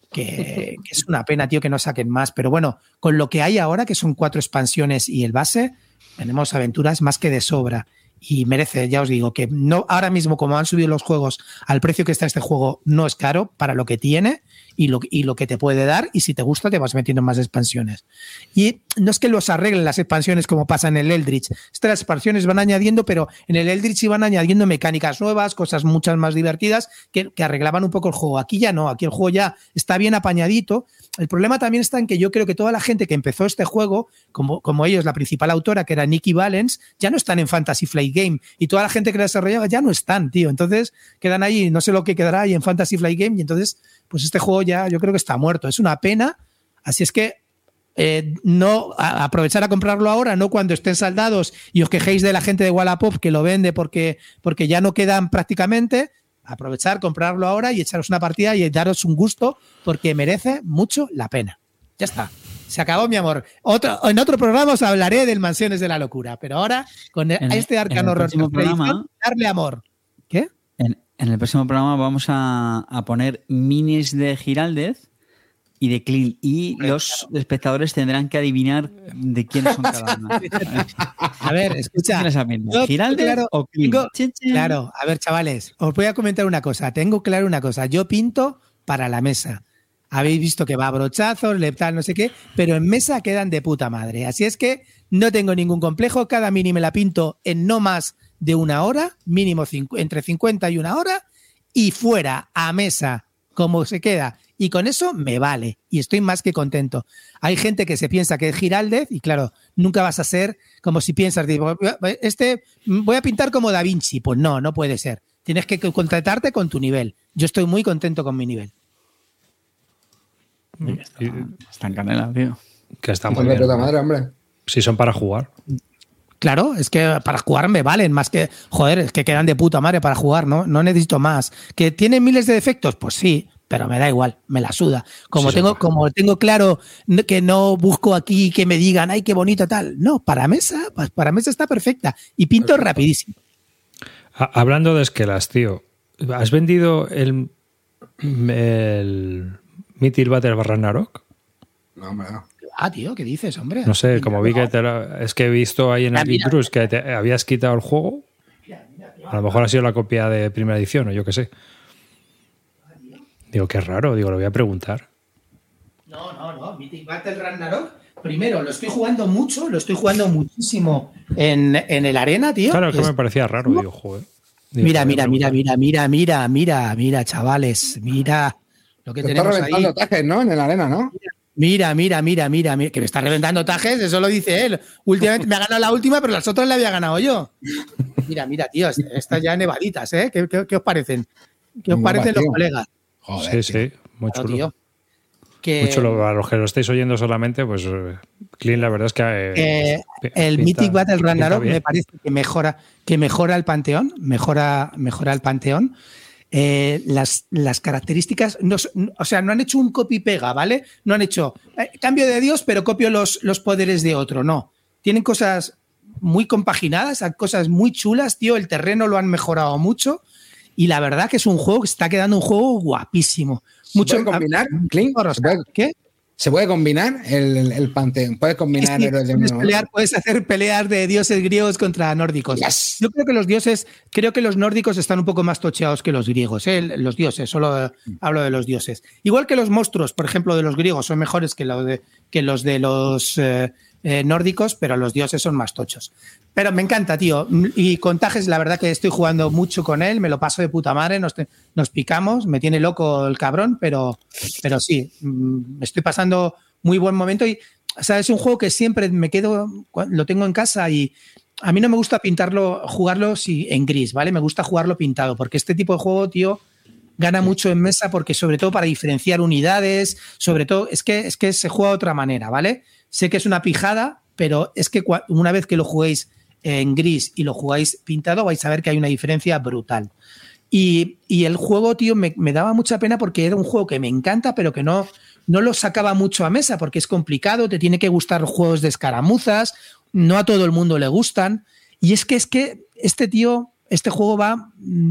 que, que es una pena, tío, que no saquen más. Pero bueno, con lo que hay ahora, que son cuatro expansiones y el base, tenemos aventuras más que de sobra. Y merece, ya os digo, que no ahora mismo, como han subido los juegos al precio que está este juego, no es caro para lo que tiene y lo, y lo que te puede dar. Y si te gusta, te vas metiendo en más expansiones. Y no es que los arreglen las expansiones como pasa en el Eldritch. Estas expansiones van añadiendo, pero en el Eldritch iban añadiendo mecánicas nuevas, cosas muchas más divertidas que, que arreglaban un poco el juego. Aquí ya no, aquí el juego ya está bien apañadito. El problema también está en que yo creo que toda la gente que empezó este juego, como, como ellos, la principal autora, que era Nikki Valens, ya no están en Fantasy Flight Game. Y toda la gente que la desarrollaba ya no están, tío. Entonces quedan ahí, no sé lo que quedará ahí en Fantasy Flight Game. Y entonces, pues este juego ya yo creo que está muerto. Es una pena. Así es que eh, no a, aprovechar a comprarlo ahora, no cuando estén saldados y os quejéis de la gente de Wallapop que lo vende porque, porque ya no quedan prácticamente. Aprovechar, comprarlo ahora y echaros una partida y daros un gusto porque merece mucho la pena. Ya está. Se acabó, mi amor. Otro, en otro programa os hablaré del Mansiones de la Locura, pero ahora con En- este en Arcano el Horror próximo Expedition, programa- darle amor. ¿Qué? En, en el próximo programa vamos a, a poner minis de Giraldez y de Clint. Y los espectadores tendrán que adivinar de quiénes son cada una. A ver, escucha. ¿Quién es la misma? Yo, ¿Giraldez claro, o Clint? tengo- Chin, chin. Claro, a ver, chavales, os voy a comentar una cosa. Tengo claro una cosa. Yo pinto para la mesa. Habéis visto que va a brochazos, tal, no sé qué, pero en mesa quedan de puta madre. Así es que no tengo ningún complejo. Cada mini me la pinto en no más de una hora, mínimo cincu- entre cincuenta y una hora, y fuera a mesa, como se queda. Y con eso me vale. Y estoy más que contento. Hay gente que se piensa que es Giraldez, y claro, nunca vas a ser como si piensas, digo, este voy a pintar como Da Vinci. Pues no, no puede ser. Tienes que contratarte con tu nivel. Yo estoy muy contento con mi nivel. Y- Está en canela, tío. que está Hijo muy de bien. puta madre, hombre. Si son para jugar. Claro, es que para jugar me valen más que, joder, es que quedan de puta madre para jugar, ¿no? No necesito más. ¿Que tienen miles de defectos? Pues sí, pero me da igual, me la suda. Como Sí, tengo, sí. como tengo claro que no busco aquí que me digan, ay, qué bonito tal. No, para mesa, pues para mesa está perfecta. Y pinto rapidísimo. Ha- Hablando de esquelas, tío. ¿Has vendido el, el Mythic Battle Ragnarok? No, hombre, no. Ah, tío, ¿qué dices, hombre? No sé, como vi que te lo- es que he visto ahí en el Mira, Bitrus que te habías quitado el juego. A lo mejor ha sido la copia de primera edición o yo qué sé. Digo, qué raro, digo, lo voy a preguntar. No, no, no. Mythic Battle Ragnarok. Primero, lo estoy jugando mucho, lo estoy jugando muchísimo en, en el arena, tío. Claro, es que Es- me parecía raro, digo, joder. Mira, mira, mira, mira, mira, mira, mira, mira, chavales, mira lo que Te tenemos está reventando ahí. tajes, ¿no? En la arena, ¿no? Mira, mira, mira, mira, mira, que me está reventando tajes, eso lo dice él. Últimamente me ha ganado la última, pero las otras la había ganado yo. Mira, mira, tío, estas ya nevaditas, ¿eh? ¿Qué, qué, qué os parecen? ¿Qué os Muy parecen guapa, los tío. colegas? Joder, Sí, sí, muy Claro, chulo. tío. Que, Muy chulo. Para los que lo estáis oyendo solamente, pues eh, Clean, la verdad es que. eh, eh, pi- el pinta- Mythic Battle pinta Ragnarok bien. me parece que mejora, que mejora el Panteón, mejora, mejora el Panteón. Eh, las, las características, no, o sea, no han hecho un copy-pega, ¿vale? No han hecho eh, cambio de Dios, pero copio los, los poderes de otro, no. Tienen cosas muy compaginadas, cosas muy chulas, tío. El terreno lo han mejorado mucho y la verdad que es un juego que está quedando un juego guapísimo. Mucho, ¿Se puede combinar, Clint? ¿Se puede, ¿Qué? ¿Se puede combinar el, el, el panteón? ¿Puedes combinar Sí, héroes de puedes, uno? pelear, puedes hacer peleas de dioses griegos contra nórdicos. Yes. Yo creo que los dioses, creo que los nórdicos están un poco más tocheados que los griegos, ¿eh? Los dioses, solo hablo de los dioses. Igual que los monstruos, por ejemplo, de los griegos son mejores que, lo de, que los de los eh, eh, nórdicos, pero los dioses son más tochos. Pero me encanta, tío. Y con Tajes, la verdad que estoy jugando mucho con él, me lo paso de puta madre, nos, te, nos picamos, me tiene loco el cabrón, pero, pero sí, me estoy pasando muy buen momento y, o sea, es un juego que siempre me quedo, lo tengo en casa y a mí no me gusta pintarlo, jugarlo sí, en gris, ¿vale? Me gusta jugarlo pintado, porque este tipo de juego, tío, gana mucho en mesa porque sobre todo para diferenciar unidades, sobre todo, es que, es que se juega de otra manera, ¿vale? Sé que es una pijada, pero es que una vez que lo juguéis en gris y lo jugáis pintado, vais a ver que hay una diferencia brutal. Y, y el juego, tío, me, me daba mucha pena porque era un juego que me encanta, pero que no, no lo sacaba mucho a mesa porque es complicado, te tiene que gustar los juegos de escaramuzas, no a todo el mundo le gustan. Y es que es que este tío, este juego va,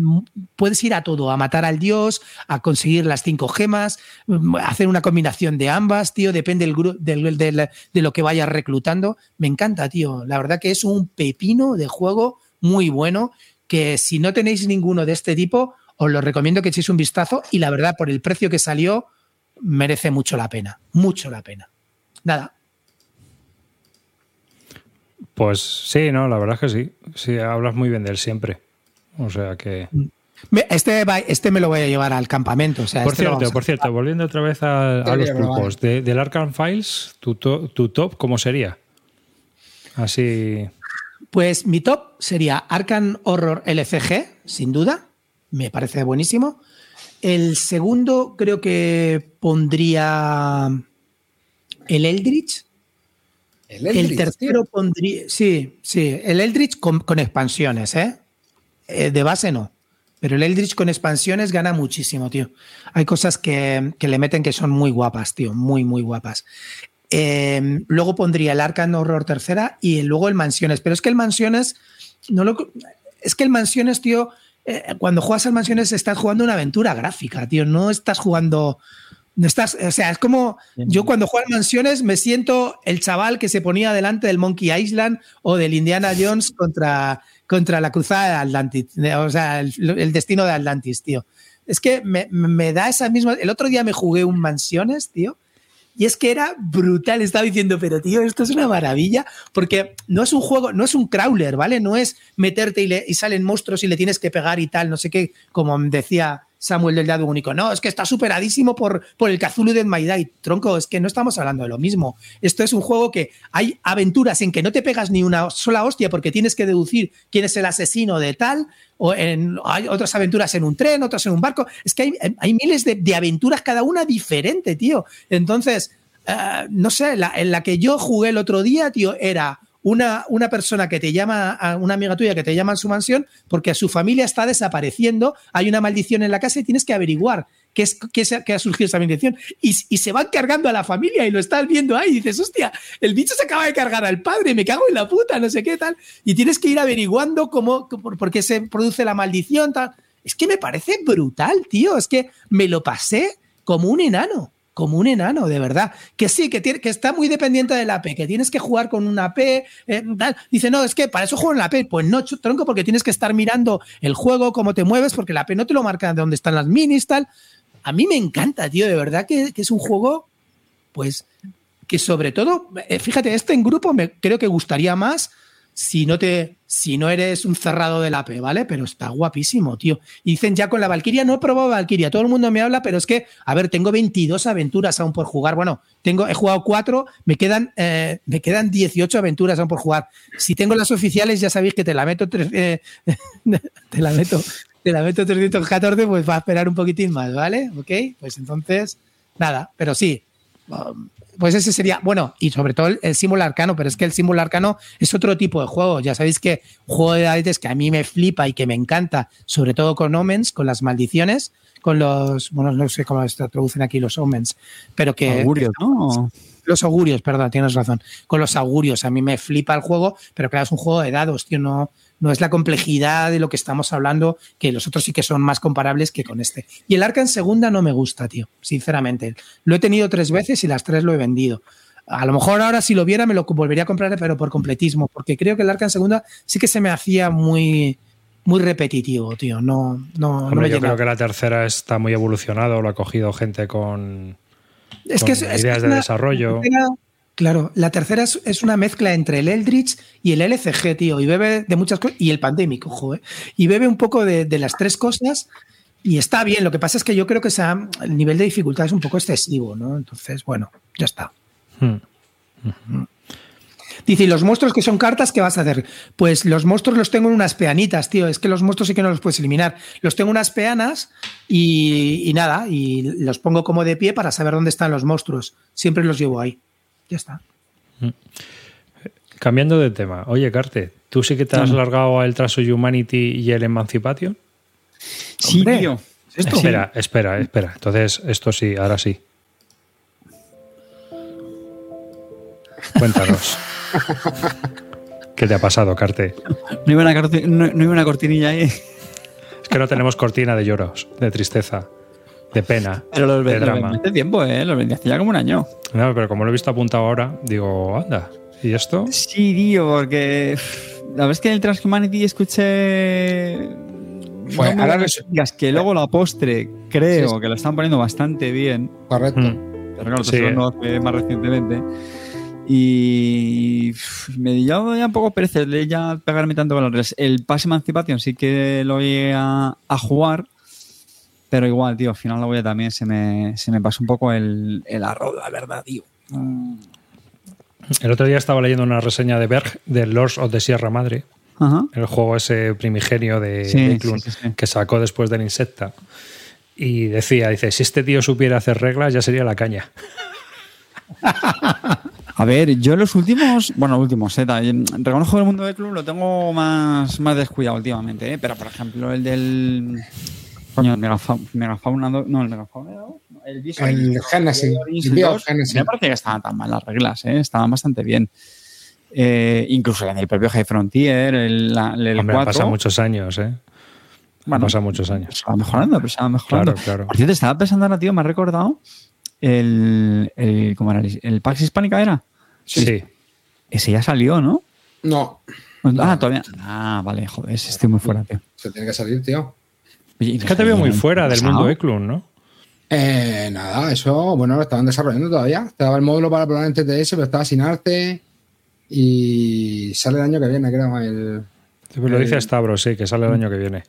puedes ir a todo, a matar al dios, a conseguir las cinco gemas, a hacer una combinación de ambas, tío, depende del, del, del, de lo que vayas reclutando. Me encanta, tío. La verdad que es un pepino de juego muy bueno, que si no tenéis ninguno de este tipo, os lo recomiendo que echéis un vistazo y la verdad, por el precio que salió, merece mucho la pena, mucho la pena. Nada. Pues sí, no, la verdad es que sí. Sí, hablas muy bien de él siempre. O sea que... Este, este me lo voy a llevar al campamento. O sea, por este cierto, por cierto, volviendo otra vez a, a los pulpos, de, del Arkham Files, tu, to, tu top, ¿cómo sería? Así... Pues mi top sería Arkham Horror L C G, sin duda. Me parece buenísimo. El segundo creo que pondría el Eldritch. El, Eldritch, el tercero tío. pondría... Sí, sí, el Eldritch con, con expansiones, ¿eh? ¿eh? De base no. Pero el Eldritch con expansiones gana muchísimo, tío. Hay cosas que, que le meten que son muy guapas, tío. Muy, muy guapas. Eh, luego pondría el Arkham Horror tercera y luego el Mansiones. Pero es que el Mansiones... No lo, es que el Mansiones, tío... Eh, cuando juegas al Mansiones estás jugando una aventura gráfica, tío. No estás jugando... No estás, o sea, es como yo cuando juego al Mansiones me siento el chaval que se ponía delante del Monkey Island o del Indiana Jones contra, contra la cruzada de Atlantis. O sea, el, el destino de Atlantis, tío. Es que me, me da esa misma... El otro día me jugué un Mansiones, tío. Y es que era brutal, estaba diciendo, pero tío, esto es una maravilla, porque no es un juego, no es un crawler, ¿vale? No es meterte y, le, y salen monstruos y le tienes que pegar y tal, no sé qué, como decía Samuel del Dado Único. No, es que está superadísimo por, por el Cthulhu Dead My Die. Tronco, es que no estamos hablando de lo mismo. Esto es un juego que hay aventuras en que no te pegas ni una sola hostia porque tienes que deducir quién es el asesino de tal, o en, hay otras aventuras en un tren, otras en un barco. Es que hay, hay miles de, de aventuras, cada una diferente, tío. Entonces, uh, no sé, la, en la que yo jugué el otro día, tío, era una, una persona que te llama, una amiga tuya que te llama en su mansión porque su familia está desapareciendo, hay una maldición en la casa y tienes que averiguar qué, es, qué, es, qué ha surgido esa maldición. Y, y se van cargando a la familia y lo estás viendo ahí y dices, hostia, el bicho se acaba de cargar al padre, me cago en la puta, no sé qué tal. Y tienes que ir averiguando cómo, por, por qué se produce la maldición, tal. Es que me parece brutal, tío. Es que me lo pasé como un enano. Como un enano, de verdad. Que sí, que, tiene, que está muy dependiente de la A P, que tienes que jugar con una A P. Eh, tal. Dice, no, es que para eso juego en la A P. Pues no, tronco, porque tienes que estar mirando el juego, cómo te mueves, porque la A P no te lo marca de dónde están las minis, tal. A mí me encanta, tío, de verdad que, que es un juego, pues, que sobre todo, eh, fíjate, este en grupo me creo que gustaría más si no te si no eres un cerrado del A P, ¿vale? Pero está guapísimo, tío. Y dicen ya con la Valkyria, no he probado Valkyria, todo el mundo me habla, pero es que, a ver, tengo veintidós aventuras aún por jugar. Bueno, tengo, he jugado cuatro, me quedan, eh, me quedan dieciocho aventuras aún por jugar. Si tengo las oficiales, ya sabéis que te la meto, tres, eh, te la meto, te la meto trescientos catorce, pues va a esperar un poquitín más, ¿vale? ¿Ok? Pues entonces, nada, pero sí. Um, Pues ese sería, bueno, y sobre todo el, el símbolo arcano, pero es que el símbolo arcano es otro tipo de juego. Ya sabéis que un juego de dadetes que a mí me flipa y que me encanta, sobre todo con omens, con las maldiciones, con los, bueno, no sé cómo se traducen aquí los omens, pero que... Augurios, ¿no? Los augurios, perdón, tienes razón. Con los augurios, a mí me flipa el juego, pero claro, es un juego de dados, tío, no, no es la complejidad de lo que estamos hablando, que los otros sí que son más comparables que con este. Y el arca en segunda no me gusta, tío, sinceramente. Lo he tenido tres veces y las tres lo he vendido. A lo mejor ahora si lo viera me lo volvería a comprar, pero por completismo, porque creo que el arca en segunda sí que se me hacía muy... muy repetitivo, tío. No, no, Hombre, no me yo llega. creo que la tercera está muy evolucionado, lo ha cogido gente con, Es con que es, ideas es que es de una- desarrollo. la tercera- claro, la tercera es, es una mezcla entre el Eldritch y el L C G, tío, y bebe de muchas cosas, y el Pandemic, ojo, ¿eh? Y bebe un poco de, de las tres cosas y está bien. Lo que pasa es que yo creo que esa, el nivel de dificultad es un poco excesivo, ¿no? Entonces, bueno, ya está. Hmm. Dice, ¿y los monstruos que son cartas, qué vas a hacer? Pues los monstruos los tengo en unas peanitas, tío. Es que los monstruos sí que no los puedes eliminar. Los tengo en unas peanas y, y nada, y los pongo como de pie para saber dónde están los monstruos. Siempre los llevo ahí. Ya está. Cambiando de tema. Oye, Carte, ¿tú sí que te has Dime. largado al Trash of Humanity y el Emancipation? Sí, Hombre. tío. ¿Esto? Espera, espera, espera. Entonces, esto sí, ahora sí. Cuéntanos. ¿Qué te ha pasado, Carte? No iba una, corti- no, no iba una cortinilla ahí. Es que no tenemos cortina de lloros, de tristeza, de pena, Pero los de vendí drama. hace tiempo, ¿eh? Los vendí hace ya como un año. No, pero como lo he visto apuntado ahora, digo, anda, ¿y esto? Sí, tío, porque pff, la vez que en el Transhumanity escuché. Pues no me ahora digas res- que luego la postre creo Sí, sí. que lo están poniendo bastante bien. Correcto. Mm. Pero claro, Sí, sí, eh. no hace más recientemente. Y pff, me dio ya un poco pereza de ya pegarme tanto con los redes. El Pass Emancipation sí que lo llegué a, a jugar, pero igual, tío, al final la voy también se me, se me pasó un poco el, el arroz, la verdad, tío. Mm. El otro día estaba leyendo una reseña de Berg, de Lords of the Sierra Madre, Ajá. el juego ese primigenio de Sí, Eklund, sí, sí, sí. que sacó después del Insecta. Y decía, dice, si este tío supiera hacer reglas, ya sería la caña. A ver, yo en los últimos, bueno, últimos, eh, también, reconozco que el mundo del club lo tengo más, más descuidado últimamente, eh, pero por ejemplo el del coño, el Megafa- Megafauna dos, no, el Megafauna dos, no, el Bison- El Genesis, el el Bio dos, Genesis. me parece que estaban tan mal las reglas, eh, estaban bastante bien. Eh, incluso en el propio High Frontier, el, la- el Hombre, han cuatro, pasado muchos años, ¿eh? Han pasado muchos años. se va mejorando, pero se va mejorando. Claro, claro. Por cierto, estaba pensando ahora, tío, me ha recordado el, el ¿cómo era? El, el Pax Hispánica era. Sí. Ese ya salió, ¿no? No, Ah, todavía. Ah, vale, joder, estoy muy fuera, tío. se tiene que salir, tío. Oye, y Es que te veo muy fuera del pasado. mundo Eklund, ¿no? Eh, nada, eso, bueno, lo estaban desarrollando todavía. Te daba el módulo para probar en T T S, pero estaba sin arte. Y sale el año que viene, creo. El, Lo dice Stavros, sí, que sale el año que viene.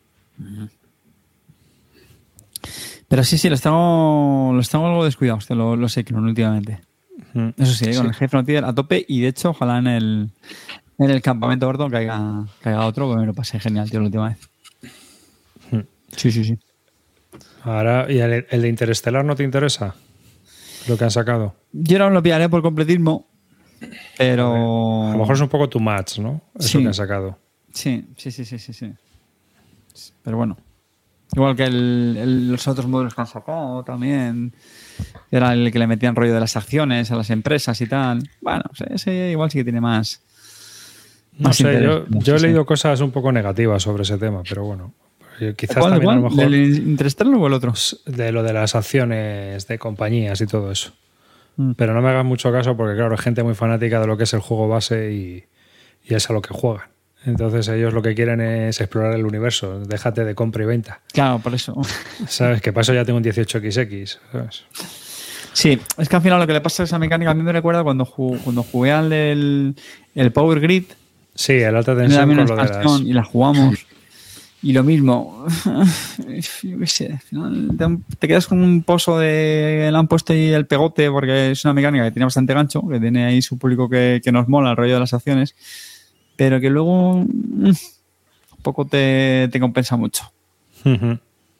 Pero sí, sí, los tengo, los tengo algo descuidados, te lo, lo sé que no últimamente. Mm. Eso sí, con Sí. el High Frontier a tope y de hecho, ojalá en el, en el campamento Gordon caiga, caiga otro, porque me lo pasé genial, tío, la última vez. Mm. Sí, sí, sí. Ahora, ¿y el, el de Interestelar no te interesa? Lo que han sacado. Yo no lo pillaré por completismo, pero. A lo mejor es un poco too much, ¿no? Eso Sí. que han sacado. Sí, sí, sí, sí, sí, sí. Pero bueno. Igual que el, el- los otros módulos que han sacado también. Era el que le metían rollo de las acciones a las empresas y tal. Bueno, ese, ese igual sí que tiene más. No más sé, interés. yo, No yo he sé, leído sí. cosas un poco negativas sobre ese tema, pero bueno. eh, Quizás ¿Cuál, también a lo cuál? mejor ¿Del Interstellar o el otro? de lo de las acciones de compañías y todo eso. Mm. Pero no me hagas mucho caso porque, claro, hay gente muy fanática de lo que es el juego base y, y es a lo que juegan. Entonces ellos lo que quieren es explorar el universo. Déjate de compra y venta. Claro, por eso. ¿Sabes? Que para eso ya tengo un dieciocho equis equis. ¿sabes? Sí, es que al final lo que le pasa a esa mecánica a mí me recuerda cuando, ju- cuando jugué al del el Power Grid. Sí, el alta Me da tensión una con lo de expansión las... y la jugamos. Y lo mismo, yo qué sé, al final te, te quedas con un pozo de... Le han puesto ahí el pegote porque es una mecánica que tiene bastante gancho, que tiene ahí su público que, que nos mola el rollo de las acciones, pero que luego mm, un poco te, te compensa mucho. Ujú.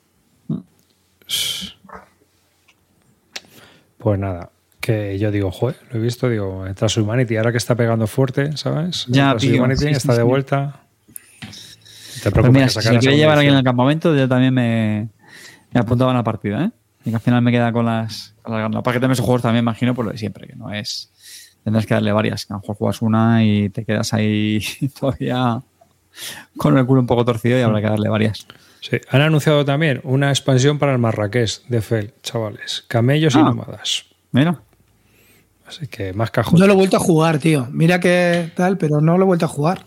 Pues nada, que yo digo, joder, lo he visto, digo, Transhumanity, ahora que está pegando fuerte, ¿sabes? Ya, Transhumanity tío, sí, está sí, de sí. vuelta. Te Pues preocupes mira, que si se sacar la quiere segunda llevar a alguien edición. al campamento, yo también me, me apuntaba a la partida, ¿eh? Y que al final me queda con las... Con las ganas. Para que también esos juegos también imagino por lo de siempre, que no es... Tendrás que darle varias. A lo mejor juegas una y te quedas ahí todavía con el culo un poco torcido y habrá que darle varias. Sí, han anunciado también una expansión para el Marrakech de Fel, chavales. Camellos y Ah. nómadas. Mira. Así que más cajones. No lo he vuelto a jugar, tío. Mira que tal, pero no lo he vuelto a jugar.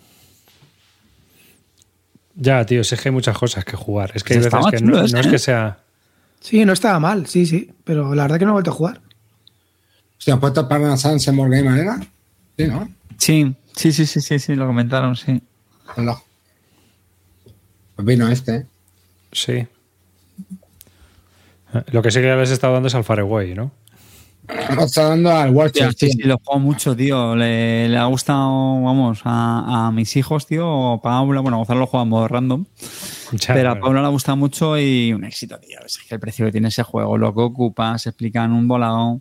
Ya, tío, es que hay muchas cosas que jugar. Es que hay Pues veces estaba que chulo no, ese, no es ¿eh? que sea... Sí, no estaba mal, sí, sí. Pero la verdad que no he vuelto a jugar. ¿Se han puesto para Sans en More Game Arena? Sí, ¿no? Sí, sí, sí, sí, sí, sí, lo comentaron, sí. Hola. Pues vino este, ¿eh? Sí. Lo que sí que les he estado dando es al Far Away, ¿no? Está dando al Watcher. Sí, sí, lo juego mucho, tío. Le, le ha gustado, vamos, a, a mis hijos, tío. Paula, bueno, Gonzalo lo juega en modo random. Ya, pero a bueno. Paula le ha gustado mucho y un éxito, tío. Es que el precio que tiene ese juego, lo que ocupa, se explica en un volado.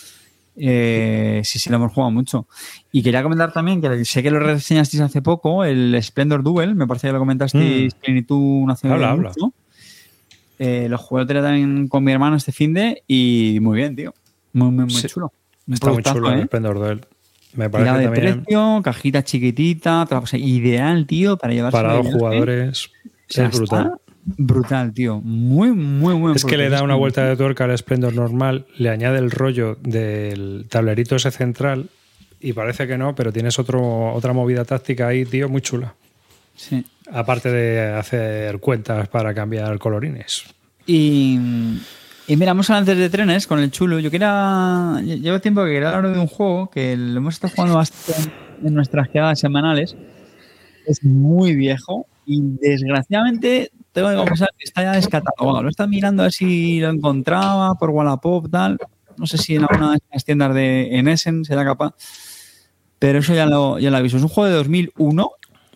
Eh, sí, sí, lo hemos jugado mucho. Y quería comentar también que sé que lo reseñasteis hace poco, el Splendor Duel, me parece que lo comentasteis, Clint, y tú, no hace Habla, habla. mucho. Eh, lo jugué otro día también con mi hermano este finde y muy bien, tío. Muy, muy, muy Sí, chulo. Un Está muy productazo, chulo el ¿eh? Splendor Duel. Me parece Tirada de también precio, cajita chiquitita, otra cosa ideal, tío, para llevarse para dos jugadores. Es brutal. Brutal, tío. Muy, muy, muy Es que le da producto. una vuelta de tuerca al Splendor normal, le añade el rollo del tablerito ese central y parece que no, pero tienes otro, otra movida táctica ahí, tío, muy chula. Sí. Aparte de hacer cuentas para cambiar colorines. Y, y mira, vamos a antes de trenes con el chulo. Yo quería. Llevo tiempo que quería hablar de un juego que lo hemos estado jugando bastante en nuestras quedadas semanales. Es muy viejo y desgraciadamente tengo que confesar que está ya descatalogado. Lo estaba mirando a ver si lo encontraba por Wallapop, tal. No sé si en alguna de las tiendas de en Essen será capaz. Pero eso ya lo, ya lo aviso. Es un juego de dos mil uno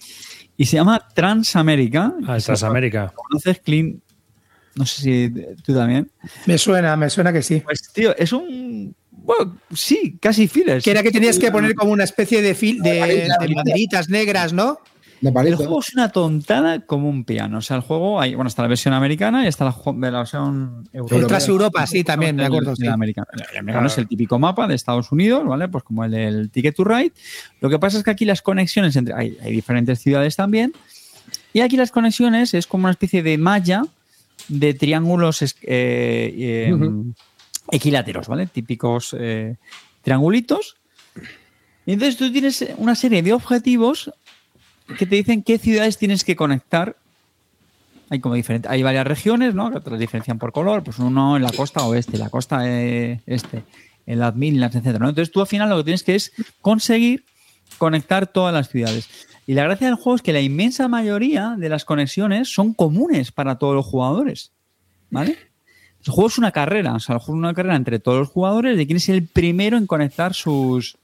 y se llama Transamérica. Ah, Transamérica. ¿Conoces, Clint? No sé si tú también. Me suena, me suena que sí. Pues, tío, es un... Bueno, sí, casi files. Que era que tenías que poner como una especie de, fil de, de maderitas negras, ¿no? De El palito. juego es una tontada como un piano. O sea, el juego, hay, bueno, está la versión americana y está la, jo- la versión europea. El Tras Europa, sí, también, me acuerdo. El, Sí. el americano. El americano es el típico mapa de Estados Unidos, ¿vale? Pues como el del Ticket to Ride. Lo que pasa es que aquí las conexiones entre... Hay, hay diferentes ciudades también. Y aquí las conexiones es como una especie de malla de triángulos eh, eh, Ujú. equiláteros, ¿vale? Típicos eh, triangulitos. Y entonces tú tienes una serie de objetivos que te dicen qué ciudades tienes que conectar. Hay como diferentes, hay varias regiones, ¿no? Que te las diferencian por color. Pues uno en la costa oeste, la costa eh, este, en las Midlands, etcétera, ¿no? Entonces tú al final lo que tienes que es conseguir conectar todas las ciudades. Y la gracia del juego es que la inmensa mayoría de las conexiones son comunes para todos los jugadores, ¿vale? El juego es una carrera, o sea, el juego es una carrera entre todos los jugadores de quién es el primero en conectar sus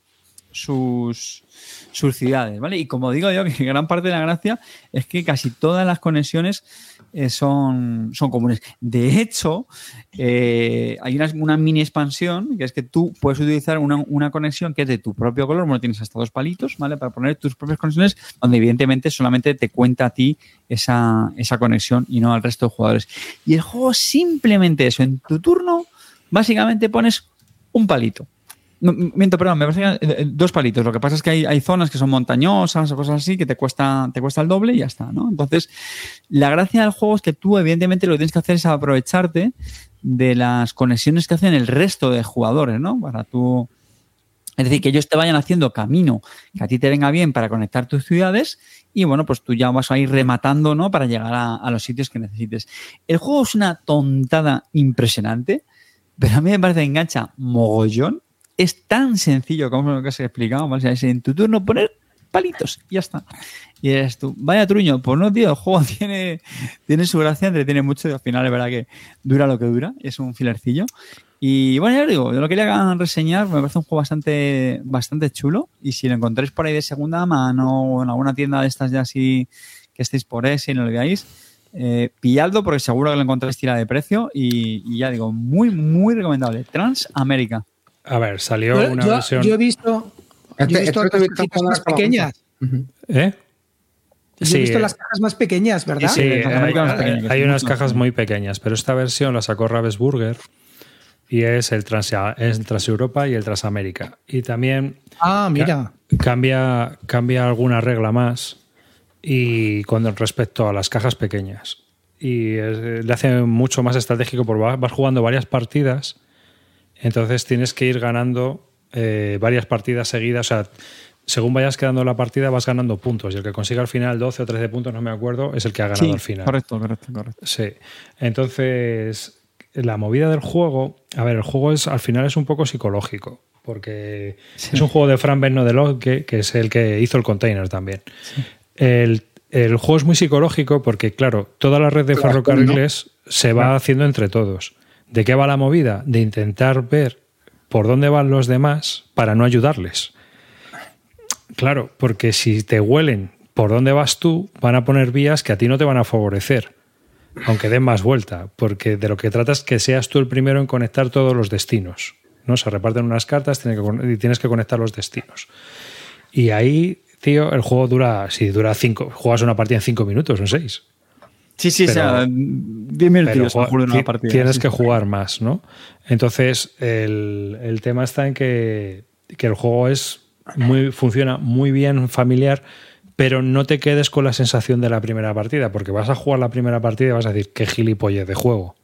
sus sus ciudades, ¿vale? Y como digo yo, que gran parte de la gracia es que casi todas las conexiones eh, son, son comunes. De hecho, eh, hay una, una mini expansión que es que tú puedes utilizar una, una conexión que es de tu propio color, bueno, tienes hasta dos palitos, ¿vale? Para poner tus propias conexiones, donde evidentemente solamente te cuenta a ti esa, esa conexión y no al resto de jugadores. Y el juego simplemente eso, en tu turno, básicamente pones un palito. No, miento, perdón, me parece que eh, dos palitos. Lo que pasa es que hay, hay zonas que son montañosas o cosas así que te cuesta, te cuesta el doble y ya está, ¿no? Entonces, la gracia del juego es que tú, evidentemente, lo que tienes que hacer es aprovecharte de las conexiones que hacen el resto de jugadores, ¿no? Para tú. Es decir, que ellos te vayan haciendo camino que a ti te venga bien para conectar tus ciudades y, bueno, pues tú ya vas a ir rematando, ¿no? Para llegar a, a los sitios que necesites. El juego es una tontada impresionante, pero a mí me parece que engancha mogollón. Es tan sencillo como lo que os he explicado, ¿vale? O sea, es en tu turno poner palitos, y ya está. Y eres tú, vaya truño, pues no, tío, el juego tiene, tiene su gracia, entretiene mucho y al final es verdad que dura lo que dura, es un filercillo. Y bueno, ya os digo, yo lo quería reseñar, me parece un juego bastante, bastante chulo y si lo encontráis por ahí de segunda mano o en alguna tienda de estas ya así que estéis por ese y no lo veáis, eh, pilladlo porque seguro que lo encontráis tira de precio y, y ya digo, muy, muy recomendable. Transamérica. A ver, salió Yo, una yo- versión... yo he visto, yo Este- he visto este las lo he visto cajitas cuando más era como- pequeñas. Ujú. ¿Eh? Yo he visto las cajas más pequeñas, ¿verdad? Sí, Sí, hay, Transamérica más pequeña, que hay es unas mucho cajas más muy pequeñas, pero esta versión la sacó Ravensburger y es el, Trans, es el Transeuropa y el Transamérica. Y también Ah, mira. ca- cambia, cambia alguna regla más y con respecto a las cajas pequeñas. Y es- le hace mucho más estratégico porque vas, vas jugando varias partidas, entonces tienes que ir ganando eh, varias partidas seguidas. O sea, según vayas quedando la partida vas ganando puntos y el que consiga al final doce o trece puntos, no me acuerdo, es el que ha ganado Sí, al final. correcto, correcto, correcto. Sí. Entonces, la movida del juego, a ver, el juego es al final es un poco psicológico, porque es un juego de Fran Bernodelot, que, que es el que hizo el Container también. El, el juego es muy psicológico porque, claro, toda la red de Pero, ferrocarriles se va haciendo entre todos. ¿De qué va la movida? De intentar ver por dónde van los demás para no ayudarles. Claro, porque si te huelen por dónde vas tú, van a poner vías que a ti no te van a favorecer, aunque den más vuelta, porque de lo que trata es que seas tú el primero en conectar todos los destinos, ¿no? Se reparten unas cartas tienes que, con- y tienes que conectar los destinos. Y ahí, tío, el juego dura, si dura cinco, juegas una partida en cinco minutos o en seis. Sí, sí, Pero- o sea, diez Pero minutos juega- juro en ti- una partida. tienes sí. que jugar más, ¿no? Entonces, el, el tema está en que, que el juego es muy, funciona muy bien familiar, pero no te quedes con la sensación de la primera partida, porque vas a jugar la primera partida y vas a decir, qué gilipollez de juego.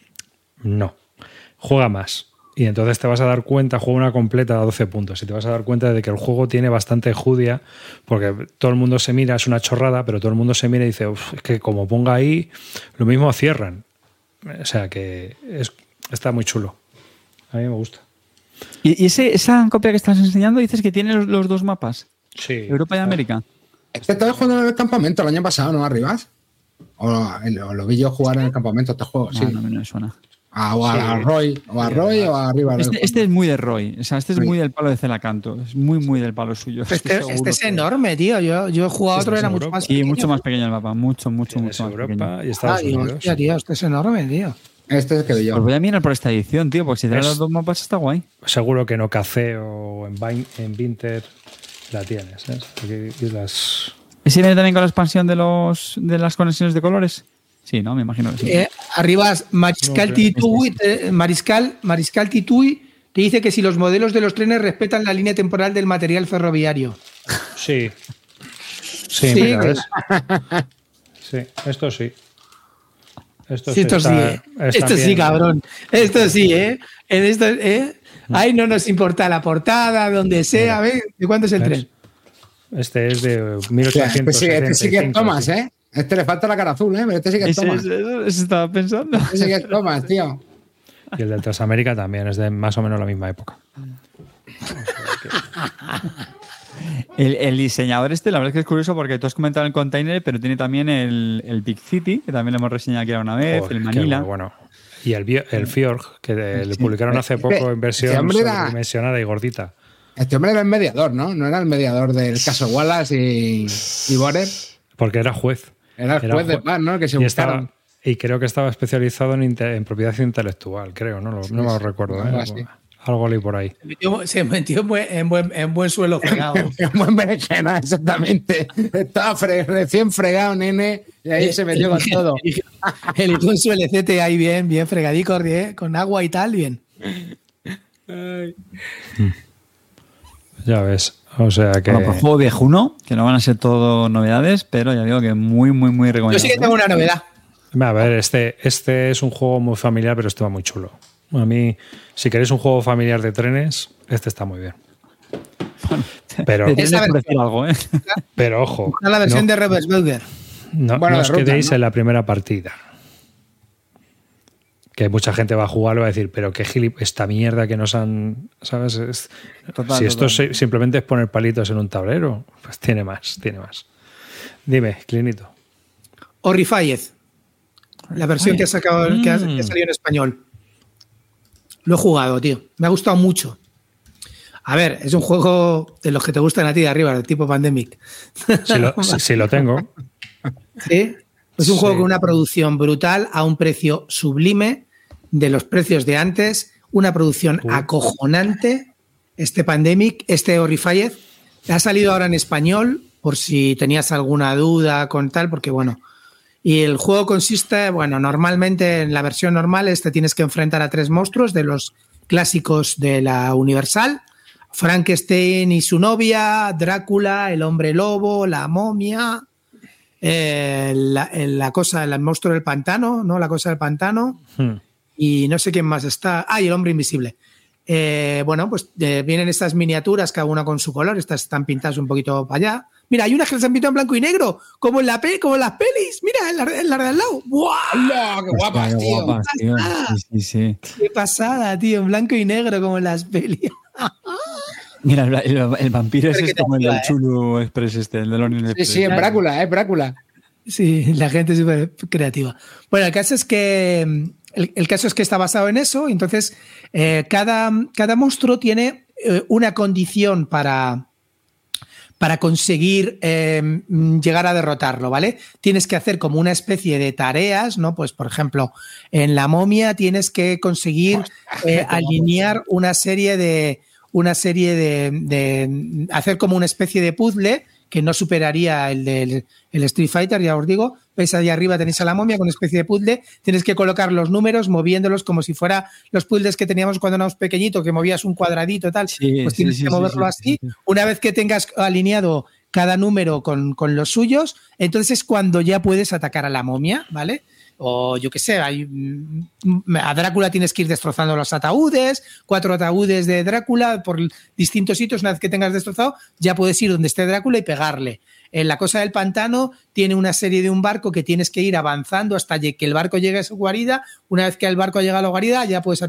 No. Juega más. Y entonces te vas a dar cuenta, juega una completa a doce puntos, y te vas a dar cuenta de que el juego tiene bastante judia, porque todo el mundo se mira, es una chorrada, pero todo el mundo se mira y dice, "Uf, es que como ponga ahí, lo mismo cierran". O sea que es, está muy chulo. A mí me gusta. ¿Y, y ese, esa copia que estás enseñando dices que tiene los, los dos mapas? Sí. Europa y América. Este estaba jugando en el campamento el año pasado, ¿no? Arribas. O, o lo vi yo jugar en el campamento este juego, sí. No, no, no me suena. A, o a, Sí. a Roy, o a Roy o a Arriba. Este, este es muy de Roy. O sea, este es Sí. muy del palo de Celacanto. Es muy, muy del palo suyo. Estoy Este, seguro este es que- enorme, tío. Yo, yo he jugado Este otro, es era Europa. mucho más Sí, pequeño. mucho más pequeño el mapa. Mucho, mucho, Tienes mucho más Europa pequeño. y Estados Ah, digo, Unidos. hostia, tío, este es enorme, tío. Este es el que vi yo. Pues voy a mirar por esta edición, tío, porque si te Es- los dos mapas está guay. Seguro que en Ocacé o en, Vin- en Vinter la tienes. ¿eh? Aquí- y las... ¿Ese viene también con la expansión de los de las conexiones de colores? Sí, ¿no? Me imagino que sí. Eh, arriba, Mariscal No, Titui, te- Mariscal, Mariscal Titui te dice que si los modelos de los trenes respetan la línea temporal del material ferroviario. Sí. Sí, Sí, mira, que- ¿ves? Sí, esto sí. Esto Sí, esto está- sí, eh. está Esto sí, bien. cabrón. Esto sí, ¿eh? En esto, ¿eh? Ahí no nos importa la portada, donde sea. ¿Ves? ¿De cuánto es el ¿Ves? tren? Este es de Hostia, este, mil ochocientos sí, este sí que es setenta y cinco, Thomas, sí. ¿eh? Este le falta la cara azul, ¿eh? Pero este sí que es Ese, Thomas. ese- eso- eso estaba pensando. Este sí que es Thomas, tío. Y el del Transamérica también es de más o menos la misma época. El, el diseñador este, la verdad es que es curioso porque tú has comentado el container, pero tiene también el, el Big City, que también lo hemos reseñado aquí una vez, Joder, el qué Manila. bueno. Y el, Bio- el Fjord, que de- le Sí. publicaron hace Este- poco en versión este hombre era- sobredimensionada y gordita. Este hombre era el mediador, ¿no? No era el mediador del caso Wallace y, y Borer. Porque era juez. Era el juez de paz, ¿no? El que se y, buscaron. estaba- y creo que estaba especializado en, inte- en propiedad intelectual, creo, no, Lo- no me lo recuerdo. algo ¿eh? así. Algo leí por ahí. Se metió, se metió en, buen, en, buen, en buen suelo fregado. Un buen berenjena, exactamente. Estaba fre- recién fregado, nene, y ahí se metió con todo. El con su L C T ahí bien, bien fregadico, bien, con agua y tal, bien. Ya ves. O sea que. Bueno, pues juego viejuno, que no van a ser todo novedades, pero ya digo que muy, muy, muy Yo recomendable. sí que tengo una novedad. A ver, este, este es un juego muy familiar, pero este va muy chulo. A mí, si queréis un juego familiar de trenes, este está muy bien. Pero, Te tienes Esa que decir algo, ¿eh? pero ojo, Está la versión no, de Rebelsburger. no, Bueno, no de os ruta, quedéis ¿no? en la primera partida. Que mucha gente va a jugar y va a decir, pero qué gilip, esta mierda que nos han... ¿Sabes? Es, total, si esto total. simplemente es poner palitos en un tablero, pues tiene más, tiene más. Dime, Clinito. Horrified. La versión Ay, que ha sacado, mm. que, ha, que ha salido en español. Lo he jugado, tío. Me ha gustado mucho. A ver, es un juego de los que te gustan a ti de arriba, del tipo Pandemic. Si lo, si, si lo tengo. ¿Sí? Es un sí. juego con una producción brutal a un precio sublime de los precios de antes. Una producción uh. acojonante. Este Pandemic, este Horrified, ha salido ahora en español, por si tenías alguna duda con tal, porque bueno... Y el juego consiste, bueno, normalmente en la versión normal este tienes que enfrentar a tres monstruos de los clásicos de la Universal. Frankenstein y su novia, Drácula, el hombre lobo, la momia, eh, la, la cosa, el monstruo del pantano, ¿no? La cosa del pantano. Hmm. Y no sé quién más está. Ah, y el hombre invisible. Eh, bueno, pues eh, vienen estas miniaturas, cada una con su color. Estas están pintadas un poquito para allá. Mira, hay unas que se han pintado en blanco y negro, como en la pe como en las pelis. Mira, en la, en la de al lado. ¡Buah! ¡Hola, qué guapas, tío! Guapas, tío. Sí, sí, sí. ¡Qué pasada, tío! En blanco y negro, como en las pelis. Mira, el, el, el vampiro ese es como el del Chulu eh. Express este, el de London Express. Sí, sí, en Brácula, ¿eh? Brácula. Sí, la gente es súper creativa. Bueno, el caso es que el, el caso es que está basado en eso. Entonces, eh, cada, cada monstruo tiene eh, una condición para... para conseguir eh, llegar a derrotarlo, ¿vale? Tienes que hacer como una especie de tareas, ¿no? Pues, por ejemplo, en la momia tienes que conseguir eh, alinear una serie de... una serie de, de... hacer como una especie de puzzle que no superaría el del el Street Fighter, ya os digo. Veis ahí arriba tenéis a la momia con una especie de puzzle. Tienes que colocar los números moviéndolos como si fuera los puzzles que teníamos cuando éramos pequeñitos, que movías un cuadradito y tal. Sí, pues tienes sí, que sí, moverlo sí, así. Sí, sí. Una vez que tengas alineado cada número con, con los suyos, entonces es cuando ya puedes atacar a la momia, ¿vale? O yo qué sé, hay, a Drácula tienes que ir destrozando los ataúdes, cuatro ataúdes de Drácula por distintos sitios. Una vez que tengas destrozado, ya puedes ir donde esté Drácula y pegarle. En la cosa del pantano tiene una serie de un barco que tienes que ir avanzando hasta que el barco llegue a su guarida. Una vez que el barco llega a la guarida, ya puedes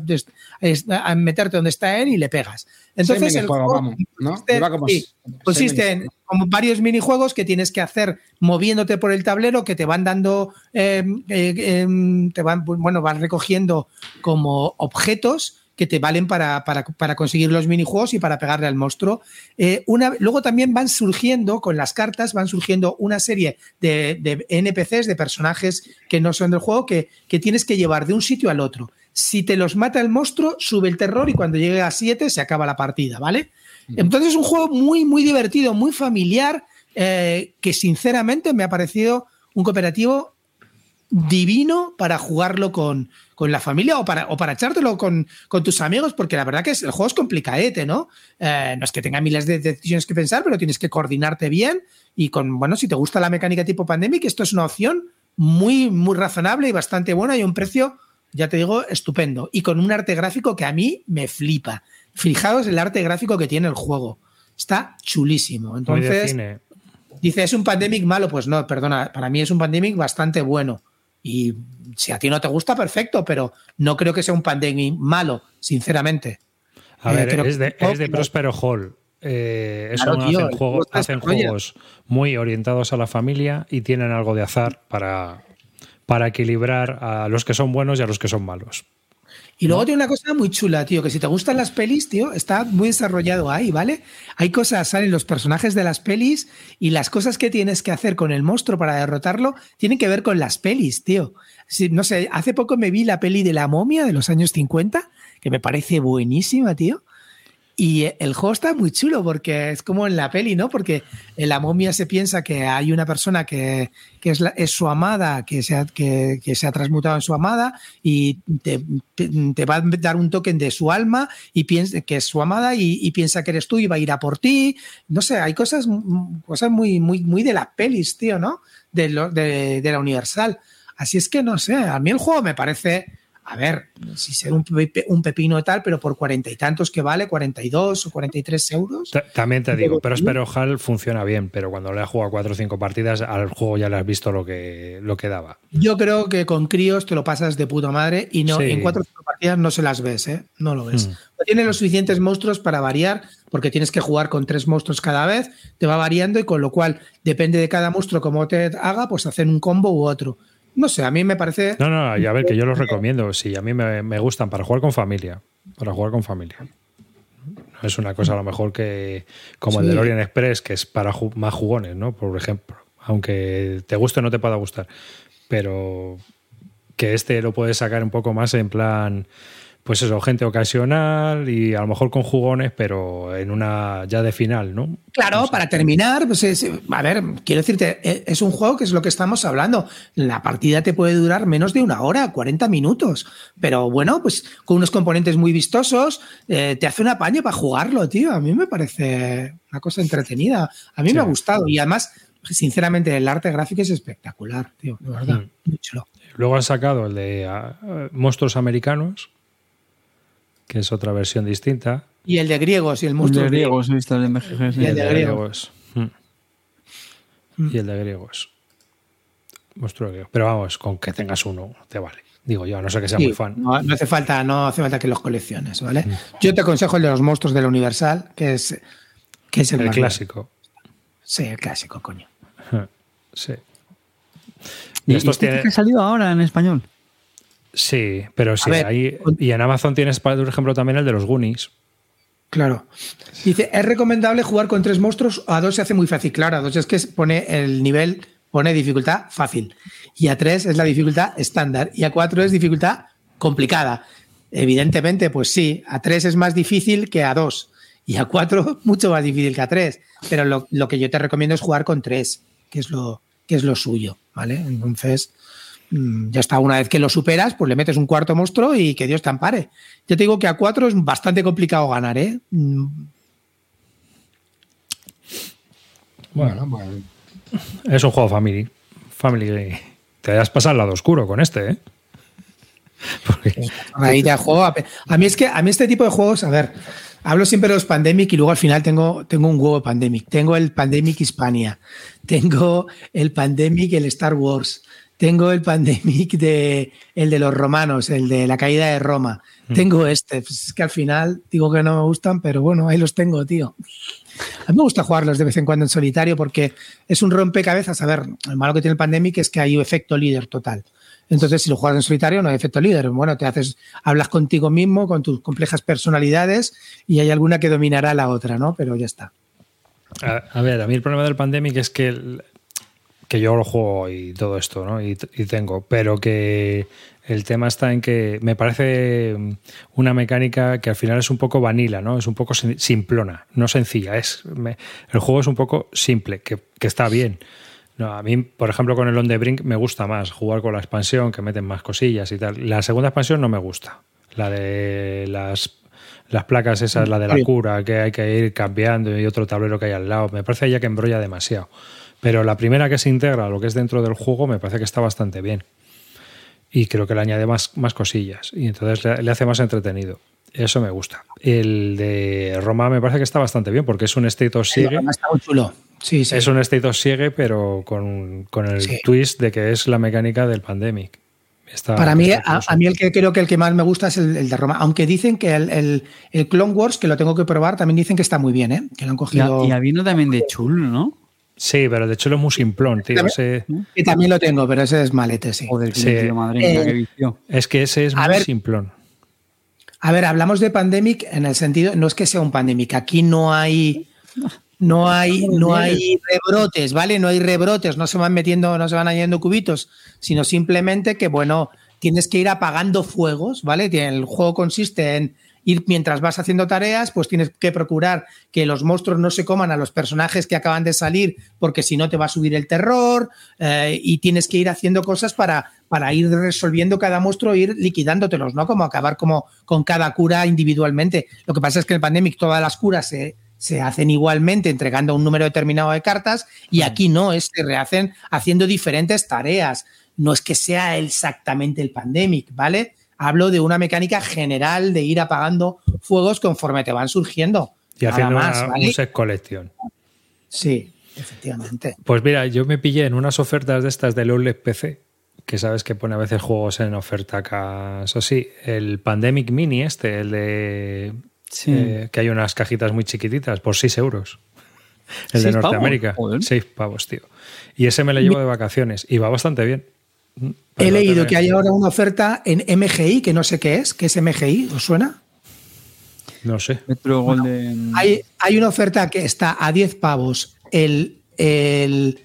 meterte donde está él y le pegas. Entonces, sí, el juego vamos, ¿no? consiste, como, sí, consiste en como varios minijuegos que tienes que hacer moviéndote por el tablero, que te van dando, eh, eh, eh, te van, bueno, van recogiendo como objetos que te valen para, para, para conseguir los minijuegos y para pegarle al monstruo. Eh, una, luego también van surgiendo, con las cartas, van surgiendo una serie de, de N P Cs, de personajes que no son del juego, que, que tienes que llevar de un sitio al otro. Si te los mata el monstruo, sube el terror y cuando llegue a siete se acaba la partida, ¿vale? Entonces es un juego muy, muy divertido, muy familiar, eh, que sinceramente me ha parecido un cooperativo divino para jugarlo con, con la familia o para, o para echártelo con, con tus amigos, porque la verdad que es, el juego es complicadete, ¿no? Eh, no es que tenga miles de decisiones que pensar, pero tienes que coordinarte bien y con, bueno, si te gusta la mecánica tipo Pandemic, esto es una opción muy, muy razonable y bastante buena y a un precio, ya te digo, estupendo. Y con un arte gráfico que a mí me flipa. Fijaos el arte gráfico que tiene el juego. Está chulísimo. Entonces, dice, ¿es un Pandemic malo? Pues no, perdona, para mí es un Pandemic bastante bueno. Y si a ti no te gusta, perfecto, pero no creo que sea un Pandemic malo, sinceramente. A eh, ver, es de, es de Prospero Hall. Eh, eso claro, no tío, hacen, juego, hacen juegos muy orientados a la familia y tienen algo de azar para, para equilibrar a los que son buenos y a los que son malos. Y luego ¿no? tiene una cosa muy chula, tío, que si te gustan las pelis, tío, está muy desarrollado ahí, ¿vale? Hay cosas, salen los personajes de las pelis y las cosas que tienes que hacer con el monstruo para derrotarlo tienen que ver con las pelis, tío. Si, no sé, hace poco me vi la peli de La Momia de los años cincuenta, que me parece buenísima, tío. Y el juego está muy chulo porque es como en la peli, ¿no? Porque en La Momia se piensa que hay una persona que, que es, la, es su amada, que se, ha, que, que se ha transmutado en su amada y te, te va a dar un token de su alma y piensa que es su amada y, y piensa que eres tú y va a ir a por ti. No sé, hay cosas, cosas muy, muy, muy de las pelis, tío, ¿no? De, lo, de, de la Universal. Así es que no sé, a mí el juego me parece a ver, si ser un, pepe, un pepino y tal, pero por cuarenta y tantos que vale, cuarenta y dos o cuarenta y tres euros. T- También te digo, pero Espero Hall funciona bien, pero cuando le has jugado cuatro o cinco partidas, al juego ya le has visto lo que, lo que daba. Yo creo que con críos te lo pasas de puta madre y no, Sí. en cuatro o cinco partidas no se las ves, ¿eh? No lo ves. Mm. No tiene los suficientes monstruos para variar, porque tienes que jugar con tres monstruos cada vez, te va variando y con lo cual depende de cada monstruo cómo te haga, pues hacen un combo u otro. No sé, a mí me parece... No, no, ya ver, que yo los recomiendo. Sí, a mí me, me gustan para jugar con familia. Para jugar con familia. No es una cosa a lo mejor que como Sí. el de Orient Express, que es para ju- más jugones, ¿no? Por ejemplo. Aunque te guste o no te pueda gustar. Pero que este lo puedes sacar un poco más en plan... Pues eso, gente ocasional y a lo mejor con jugones, pero en una ya de final, ¿no? Claro, No sé. para terminar, pues es- a ver, quiero decirte, e- es un juego que es lo que estamos hablando. La partida te puede durar menos de una hora, cuarenta minutos. Pero bueno, pues con unos componentes muy vistosos, eh, te hace un apaño para jugarlo, tío. A mí me parece una cosa entretenida. A mí Sí. me ha gustado. Y además, sinceramente, el arte gráfico es espectacular, tío. De verdad, Mm. muy chulo. Luego han sacado el de uh, Monstruos Americanos, que es otra versión distinta. Y el de griegos y el Un monstruo de griegos, he visto el de M G G. sí. Y el de griegos. Mm. Y el de griegos. Monstruo griego. Pero vamos, con que tengas uno, te vale. Digo yo, a no ser que sea Sí, muy fan. No, no hace falta, no hace falta que los colecciones, ¿vale? Yo te aconsejo el de los monstruos de la Universal, que es, que es el, El más clásico. Sí, el clásico, coño. Sí. ¿Y estos este tiene- que ha salido ahora en español? Sí, pero sí, ver, ahí. con- Y en Amazon tienes, por ejemplo, también el de los Goonies. Claro. Dice, es recomendable jugar con tres monstruos, a dos se hace muy fácil. Claro, a dos es que pone el nivel, pone dificultad fácil. Y a tres es la dificultad estándar. Y a cuatro es dificultad complicada. Evidentemente, pues sí, a tres es más difícil que a dos. Y a cuatro mucho más difícil que a tres. Pero lo, lo que yo te recomiendo es jugar con tres, que es lo, que es lo suyo, ¿vale? Entonces, mm, ya está, una vez que lo superas, pues le metes un cuarto monstruo y que Dios te ampare. Yo te digo que a cuatro es bastante complicado ganar, ¿eh? Mm, Bueno, pues. Es un juego family. Family. Te has pasado al lado oscuro con este, ¿eh? Porque- Ahí de juego. A a mí es que a mí este tipo de juegos, a ver, hablo siempre de los Pandemic y luego al final tengo, tengo un huevo de Pandemic. Tengo el Pandemic Hispania, tengo el Pandemic, el Star Wars, tengo el Pandemic de el de los romanos, el de la caída de Roma. Tengo este. Pues es que al final digo que no me gustan, pero bueno, ahí los tengo, tío. A mí me gusta jugarlos de vez en cuando en solitario porque es un rompecabezas. A ver, el malo que tiene el Pandemic es que hay efecto líder total. Entonces, si lo juegas en solitario, no hay efecto líder. Bueno, te haces, hablas contigo mismo, con tus complejas personalidades, y hay alguna que dominará a la otra, ¿no? Pero ya está. A, a ver, a mí el problema del Pandemic es que, el- que yo lo juego y todo esto, ¿no? Y, y tengo, pero que el tema está en que me parece una mecánica que al final es un poco vanilla, ¿no? Es un poco sim- simplona, no sencilla. Es, me- el juego es un poco simple, que, que está bien. No, a mí, por ejemplo, con el On the Brink me gusta más jugar con la expansión, que meten más cosillas y tal. La segunda expansión no me gusta. La de las, las placas esas, la de la Sí. cura, que hay que ir cambiando y otro tablero que hay al lado. Me parece ya que embrolla demasiado. Pero la primera que se integra a lo que es dentro del juego me parece que está bastante bien. Y creo que le añade más, más cosillas. Y entonces le, le hace más entretenido. Eso me gusta. El de Roma me parece que está bastante bien porque es un State of Siege. Está muy chulo. Sí, sí. Es un State of Siege, pero con, con el Sí. twist de que es la mecánica del Pandemic. Está, Para mí, está a, curioso. a mí el que creo que el que más me gusta es el, el de Roma. Aunque dicen que el, el, el Clone Wars, que lo tengo que probar, también dicen que está muy bien, ¿eh? Que lo han Y, cogido. y había uno también de Chul, ¿no? Sí, pero de hecho lo es muy simplón, tío. Ese- Que también lo tengo, pero ese es malete, sí. Joder, que Sí. le tío, madre mía, Eh, qué vicio. es que ese es A muy ver. simplón. A ver, hablamos de Pandemic en el sentido, no es que sea un Pandemic, aquí no hay, no hay, no hay rebrotes, ¿vale? No hay rebrotes, no se van metiendo, no se van añadiendo cubitos, sino simplemente que, bueno, tienes que ir apagando fuegos, ¿vale? El juego consiste en ir mientras vas haciendo tareas, pues tienes que procurar que los monstruos no se coman a los personajes que acaban de salir, porque si no te va a subir el terror, eh, y tienes que ir haciendo cosas para, para ir resolviendo cada monstruo e ir liquidándotelos, ¿no? Como acabar como con cada cura individualmente. Lo que pasa es que en el Pandemic todas las curas se, se hacen igualmente entregando un número determinado de cartas y aquí no, es, se rehacen haciendo diferentes tareas. No es que sea exactamente el Pandemic, ¿vale? Hablo de una mecánica general de ir apagando fuegos conforme te van surgiendo. Y Nada haciendo más, una, ¿vale? un set collection. Sí, efectivamente. Pues mira, yo me pillé en unas ofertas de estas de Lowless P C, que sabes que pone a veces juegos en oferta acá. Eso sí, el Pandemic Mini este, el de... Sí. Eh, que hay unas cajitas muy chiquititas por seis euros. El de ¿Seis Norteamérica. pavos? Joder. seis pavos, tío. Y ese me lo llevo de vacaciones y va bastante bien. He Va leído bastante que hay bien. ahora una oferta en M G I, que no sé qué es. ¿Qué es M G I? ¿Os suena? No sé. Metro Golden. Hay, hay una oferta que está a diez pavos. El, el,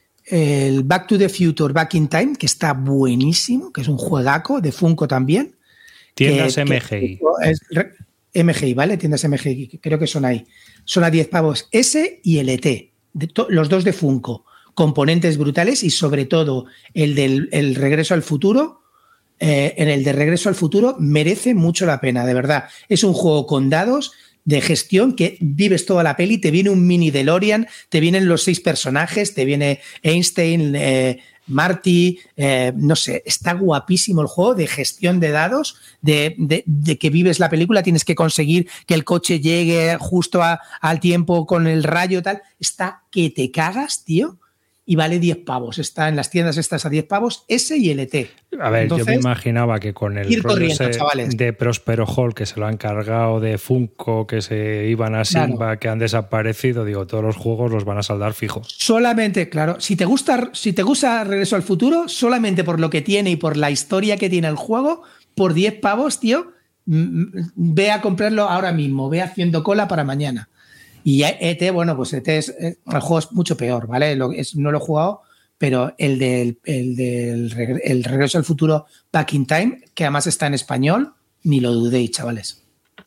el Back to the Future, Back in Time, que está buenísimo, que es un juegaco de Funko también. Tiendas que- M que G I. es re- M G I, ¿vale? Tiendas M G I, que creo que son ahí. Son a diez pavos ese y el E T, de to- los dos de Funko. Componentes brutales y sobre todo el del el Regreso al Futuro. Eh, en el de Regreso al Futuro merece mucho la pena, de verdad. Es un juego con dados de gestión que vives toda la peli, te viene un mini DeLorean, te vienen los seis personajes, te viene Einstein, eh, Marty, eh, no sé, está guapísimo el juego de gestión de dados, de, de, de que vives la película, tienes que conseguir que el coche llegue justo a, al tiempo con el rayo tal, está que te cagas, tío, y vale diez pavos, está en las tiendas estas a diez pavos, ese y el E T. A ver, yo me Entonces, imaginaba que con el ir rollo corriendo, ese chavales. de Prospero Hall que se lo han cargado, de Funko que se iban a Claro. Simba, que han desaparecido, digo, todos los juegos los van a saldar fijos. Solamente, claro, si te gusta, si te gusta Regreso al Futuro, solamente por lo que tiene y por la historia que tiene el juego, por diez pavos, tío, mm, ve a comprarlo ahora mismo, ve haciendo cola para mañana. Y E T, bueno, pues E T es, eh, el juego es mucho peor, ¿vale? Lo- es- no lo he jugado, pero el del, el del regre- el Regreso al Futuro Back in Time, que además está en español, ni lo dudéis, chavales.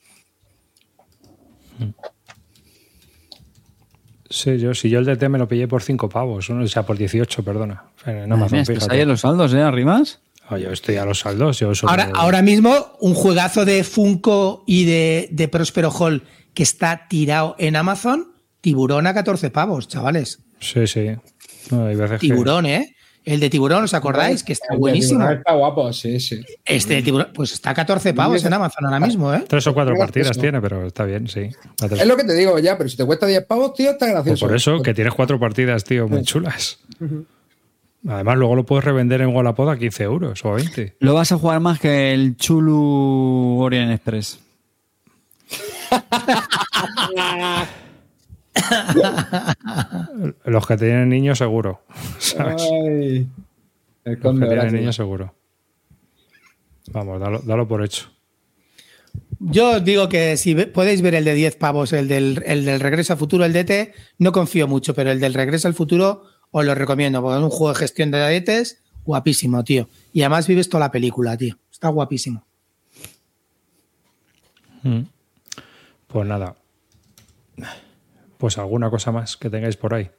Sí, yo, si yo el D T me lo pillé por cinco pavos, ¿no? O sea, por dieciocho, perdona. En Amazon, Mira, estás fíjate. ahí en los saldos, ¿eh? Arrimas. Ah, yo estoy a los saldos. Yo solo- Ahora, ahora mismo, un juegazo de Funko y de, de Prospero Hall que está tirado en Amazon, Tiburón a catorce pavos, chavales. Sí, sí. No, hay veces que- Tiburón, ¿eh? El de Tiburón, ¿os acordáis? Que está buenísimo. Está guapo, sí, sí. Este de Tiburón, pues está a catorce pavos en Amazon ahora mismo, ¿eh? Tres o cuatro Es partidas gracioso. tiene, pero está bien, sí. A tres- Es lo que te digo ya, pero si te cuesta diez pavos, tío, está Pues gracioso. por eso, que tienes cuatro partidas, tío, muy chulas. Además, luego lo puedes revender en Wallapod a quince euros o a veinte. Lo vas a jugar más que el Chulu Orient Express. Los que tienen niños, seguro. ¿Sabes? Ay, el Los que conde tienen Horacio. niños, seguro. Vamos, dalo, dalo por hecho. Yo os digo que si ve- podéis ver el de diez pavos, el del, el del Regreso al Futuro, el D T, no confío mucho, pero el del Regreso al Futuro os lo recomiendo, porque es un juego de gestión de D Ts guapísimo, tío. Y además vives toda la película, tío. Está guapísimo. Mm. Pues nada. Pues alguna cosa más que tengáis por ahí.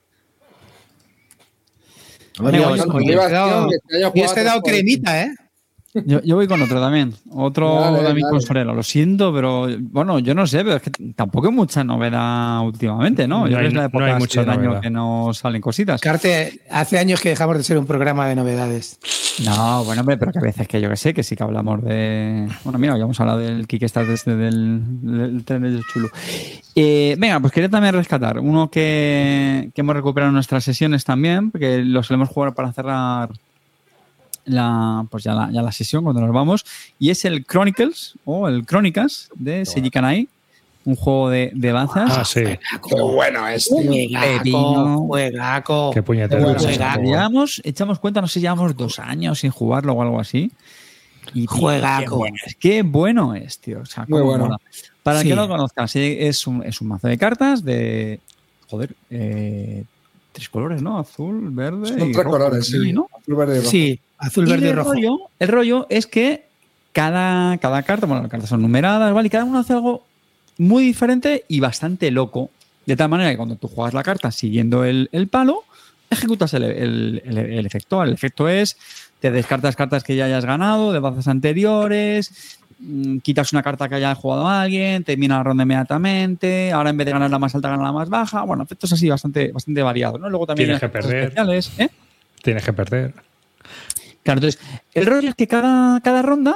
Oye, Venga, oye, bueno, oye, Ibas, te he dado- tío, que te haya y este he jugado dado todo. cremita, ¿eh? Yo, yo voy con otro también. Otro Dale, de mi dale. consolero. Lo siento, pero bueno, yo no sé, pero es que tampoco hay mucha novedad últimamente, ¿no? No Yo hay- creo que es la no época hay así mucha del año novedad. que no salen cositas. Carte, hace años que dejamos de ser un programa de novedades. No, bueno, hombre, pero que a veces que yo que sé, que sí que hablamos de. Bueno, mira, ya hemos hablado del Kickstarter este del, del tren del chulo. Eh, venga, pues quería también rescatar uno que, que hemos recuperado en nuestras sesiones también, porque lo solemos jugar para cerrar la, pues ya la, ya la sesión cuando nos vamos, y es el Chronicles o el Crónicas de Seiji Kanai, un juego de, de danzas. Ah, sí. Qué bueno es, tío. Juegaco, Pepino. juegaco. Qué puñetero Juegaco. es ese juego. Llevamos, echamos cuenta, no sé, llevamos dos años sin jugarlo o algo así. Y tío, Juegaco. Qué bueno es, qué bueno es, tío. O sea, Muy cómo bueno. mola. Para el Sí. que no lo conozca, sí, es un, es un mazo de cartas de. Joder, eh, tres colores, ¿no? Azul, verde. Son y tres rojo, colores, sí. ¿no? Azul, verde y rojo. Sí, azul, Y verde y el rojo. rollo, el rollo es que cada, cada carta, bueno, las cartas son numeradas, ¿vale? Y cada uno hace algo muy diferente y bastante loco. De tal manera que cuando tú juegas la carta siguiendo el, el palo, ejecutas el, el- el- el efecto. El efecto es, te descartas cartas que ya hayas ganado de bazas anteriores, mm, quitas una carta que haya jugado alguien, termina la ronda inmediatamente, ahora en vez de ganar la más alta, gana la más baja. Bueno, efectos así bastante, bastante variados, ¿no? Luego también Tienes hay que efectos perder. especiales, ¿eh? Tienes que perder. Claro, entonces, el rollo es que cada, cada ronda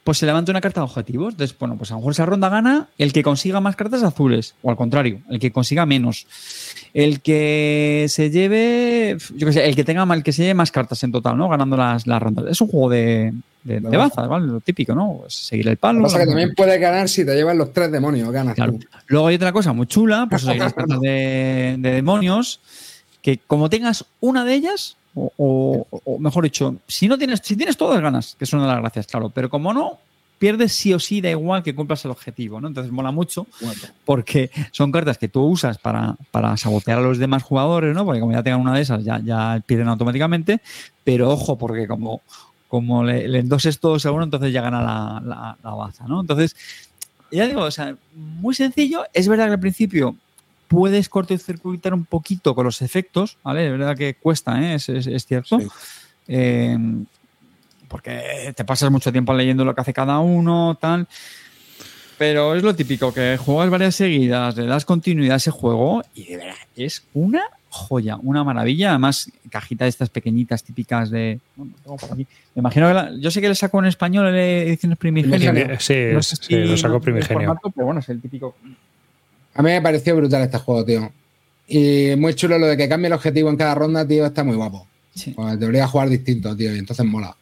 pues se levanta una carta de objetivos. Entonces, bueno, pues a lo mejor esa ronda gana el que consiga más cartas azules, o al contrario, el que consiga menos. El que se lleve, yo qué sé, el que tenga el que se lleve más cartas en total, ¿no? Ganando las, las rondas. Es un juego de, de, de bazas, ¿vale? Lo típico, ¿no? Pues seguir el palo. Lo que pasa es que también puedes ganar si te llevan los tres demonios, ganas Claro. tú. Luego hay otra cosa muy chula, pues hay las cartas de, de demonios, que como tengas una de ellas, o, o, o mejor dicho, si no tienes, si tienes todas ganas, que es una de las gracias, claro, pero como no, pierdes sí o sí, da igual que cumplas el objetivo, ¿no? Entonces mola mucho porque son cartas que tú usas para, para sabotear a los demás jugadores, ¿no? Porque como ya tengan una de esas, ya, ya pierden automáticamente, pero ojo, porque como, como le, le endoses todos a uno, entonces ya gana la, la, la baza, ¿no? Entonces, ya digo, o sea, muy sencillo. Es verdad que al principio puedes cortocircuitar un poquito con los efectos, ¿vale? Es verdad que cuesta, ¿eh? Es, es, es cierto. Sí. Eh, porque te pasas mucho tiempo leyendo lo que hace cada uno, tal. Pero es lo típico, que juegas varias seguidas, le das continuidad a ese juego y de verdad es una joya, una maravilla. Además, cajita de estas pequeñitas típicas de... Bueno, tengo por aquí. Me imagino que la, yo sé que le saco en español en ediciones Primigenio. Sí, no sé si sí, lo saco Primigenio. Formato, pero bueno, es el típico... A mí me pareció brutal este juego, tío. Y muy chulo lo de que cambie el objetivo en cada ronda, tío, está muy guapo. Sí. Pues te obliga a jugar distinto, tío, y entonces mola.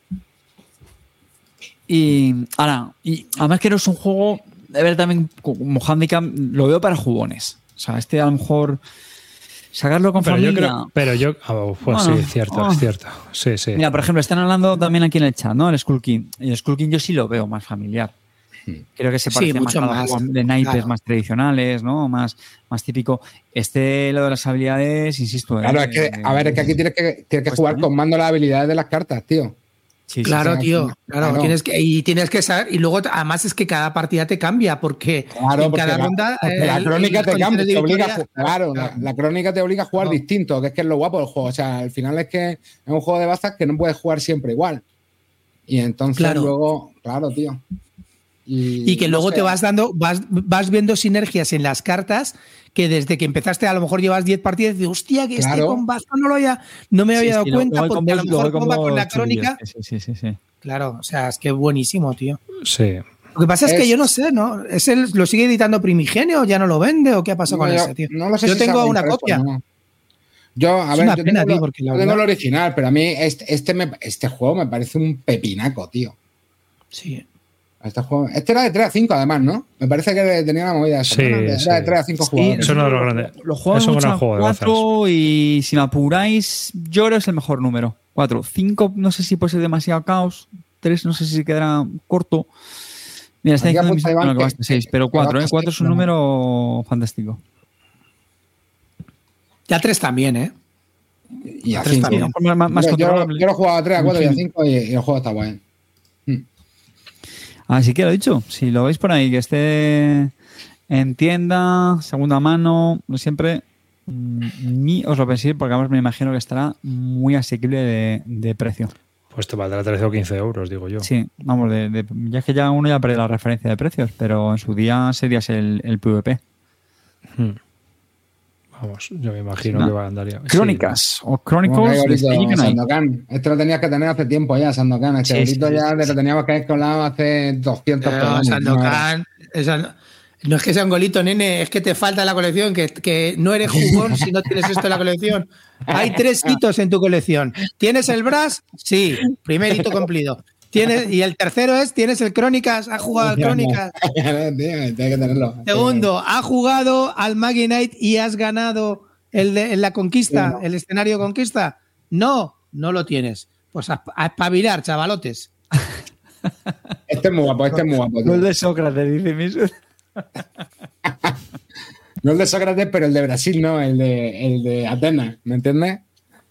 Y ahora, y además que no es un juego, de ver también como handicap, lo veo para jugones. O sea, este a lo mejor sacarlo con pero familia. Yo creo, pero yo, oh, pues bueno, sí, es cierto, oh. es cierto. Sí, sí. Mira, por ejemplo, están hablando también aquí en el chat, ¿no? El Skull King. Y el Skull King yo sí lo veo más familiar. Creo que se parece sí, mucho más, más de naipes claro. más tradicionales, ¿no? Más, más típico. Este, lo de las habilidades, insisto. Claro, eh, es que, a ver, es que aquí tienes que, tienes que jugar también con mando las habilidades de las cartas, tío. Sí, claro, sí, tío, claro, claro, tienes que y tienes que saber y luego además es que cada partida te cambia porque claro, en porque cada la, ronda el, la crónica el, te cambia, te obliga a jugar, claro, claro. La, la crónica te obliga a jugar no. distinto, que es que es lo guapo del juego, o sea, al final es que es un juego de bazas que no puedes jugar siempre igual. Y entonces claro. luego, claro, tío. Y, y que luego no sé. te vas dando, vas, vas viendo sinergias en las cartas que desde que empezaste a lo mejor llevas diez partidas y dices, hostia, que claro. este combazo no lo había, no me había sí, dado sí, cuenta porque combos, a lo mejor comba con la crónica. Sí, sí, sí, sí. Claro, o sea, es que buenísimo, tío. Sí. Lo que pasa es, es que yo no sé, ¿no? ¿Es el, ¿Lo sigue editando Primigenio o ya no lo vende o qué ha pasado no, con yo, ese, tío? No lo sé yo si tengo una eso, copia. No. Yo, a es ver, una yo pena, tengo, tío, porque yo la tengo verdad... el original, pero a mí este, este, me, este juego me parece un pepinaco, tío. Sí. Este, juego, este era de tres a cinco, además, ¿no? Me parece que tenía una movida. Sí, ¿no? Era sí. de tres a cinco sí, jugadores. Eso no es lo grande. Los juegos es un gran juego de bazas. Y si me apuráis, yo creo que es el mejor número. cuatro. cinco, no sé si puede ser demasiado caos. tres, no sé si quedará corto. Mira, está diciendo mis bueno, que basta seis, pero cuatro, ¿eh? cuatro es un número fantástico. Ya tres también, ¿eh? Y a tres también. Más, más yo, controlable. Yo lo he jugado a tres, a cuatro y a cinco y, y el juego está guay. Hmm. Así que lo he dicho, si lo veis por ahí, que esté en tienda, segunda mano, siempre ni os lo penséis, porque además me imagino que estará muy asequible de, de precio. Pues te valdrá trece o quince euros, digo yo. Sí, vamos, de, de, ya es que ya uno ya perdió la referencia de precios, pero en su día sería el, el PvP. Hmm. Vamos, yo me imagino no. que va a andar ya. Crónicas sí. o Chronicles de Sandokan. Este lo tenías que tener hace tiempo ya, Sandokan. Este sí, bolito sí, ya sí. lo teníamos que haber colado hace doscientos años. Sandokan, esa, no es que sea un golito, nene, es que te falta la colección, que, que no eres jugón si no tienes esto en la colección. Hay tres hitos en tu colección. ¿Tienes el Brass? Sí, primer hito cumplido. ¿Tienes, y el tercero es, ¿tienes el Crónicas? ¿Ha jugado al Crónicas? Tiene que tenerlo. Segundo, ¿ha jugado al Maggie Knight y has ganado el de, en la conquista, sí. el escenario de conquista? No, no lo tienes. Pues a, a espabilar, chavalotes. Este es muy guapo, este es muy guapo. No el de Sócrates, dice mismo. No el de Sócrates, pero el de Brasil, no, el de, el de Atenas, ¿me entiendes?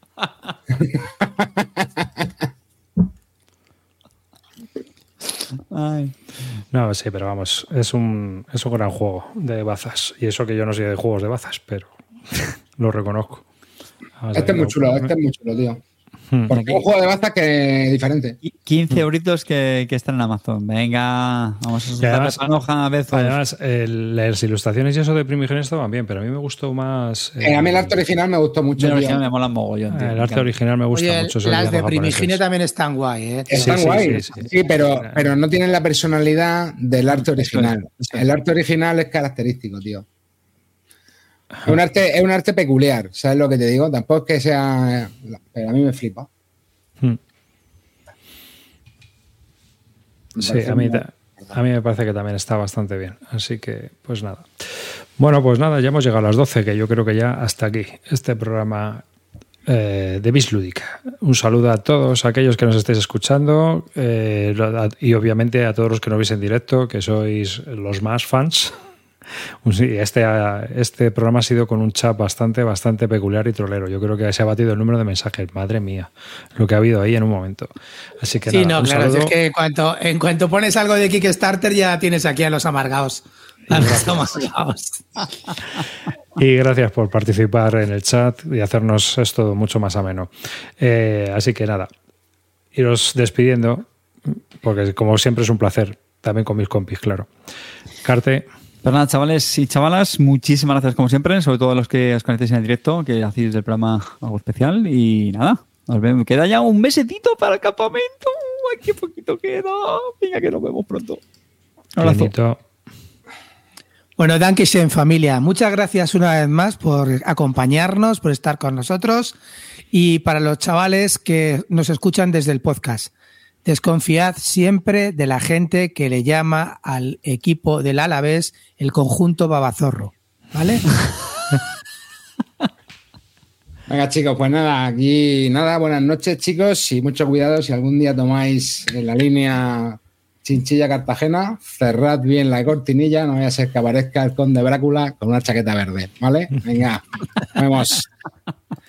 Ay. No, sí, pero vamos, es un, es un gran juego de bazas. Y eso que yo no soy de juegos de bazas, pero lo reconozco. Vamos este es muy chulo, este es muy chulo, tío. Porque es un juego de bazas que es diferente. quince euritos que, que están en Amazon. Venga, vamos a soltar la panoja a veces. Además, el, las ilustraciones y eso de Primigenio estaban bien, pero a mí me gustó más. Eh, a mí el arte original me gustó mucho. El original me mola mogollón. Tío, el arte original me gusta Oye, mucho. Las de Primigenio también están guay, ¿eh? Están sí, guay, sí, sí, sí, sí. pero, pero no tienen la personalidad del arte original. El arte original es característico, tío. Es un arte, es un arte peculiar, ¿sabes lo que te digo? Tampoco es que sea. Pero a mí me flipa. Hmm. Sí, a mí, a mí me parece que también está bastante bien. Así que, pues nada. Bueno, pues nada, ya hemos llegado a las doce, que yo creo que ya hasta aquí este programa eh, de Bislúdica. Un saludo a todos aquellos que nos estéis escuchando eh, y obviamente a todos los que nos veis en directo, que sois los más fans. Este, este programa ha sido con un chat bastante, bastante peculiar y trolero. Yo creo que se ha batido el número de mensajes. Madre mía, lo que ha habido ahí en un momento. Así que sí, nada, no, un claro, saludo. es que en cuanto, en cuanto pones algo de Kickstarter ya tienes aquí a los amargados. A los amargados. Y gracias por participar en el chat y hacernos esto mucho más ameno. Eh, así que nada, iros despidiendo, porque como siempre es un placer, también con mis compis, claro. Carte. Pues nada, chavales y chavalas, muchísimas gracias como siempre, sobre todo a los que os conectéis en el directo, que hacéis del programa algo especial. Y nada, nos vemos. Queda ya un mesetito para el campamento. ¡Ay, qué poquito queda! Venga, que nos vemos pronto. Un abrazo. Bueno, Dankeschön, familia. Muchas gracias una vez más por acompañarnos, por estar con nosotros. Y para los chavales que nos escuchan desde el podcast, desconfiad siempre de la gente que le llama al equipo del Alavés el conjunto babazorro, ¿vale? Venga, chicos, pues nada, aquí nada, buenas noches, chicos, y mucho cuidado si algún día tomáis en la línea Chinchilla-Cartagena, cerrad bien la cortinilla, no vaya a ser que aparezca el conde Brácula con una chaqueta verde, ¿vale? Venga, nos vemos.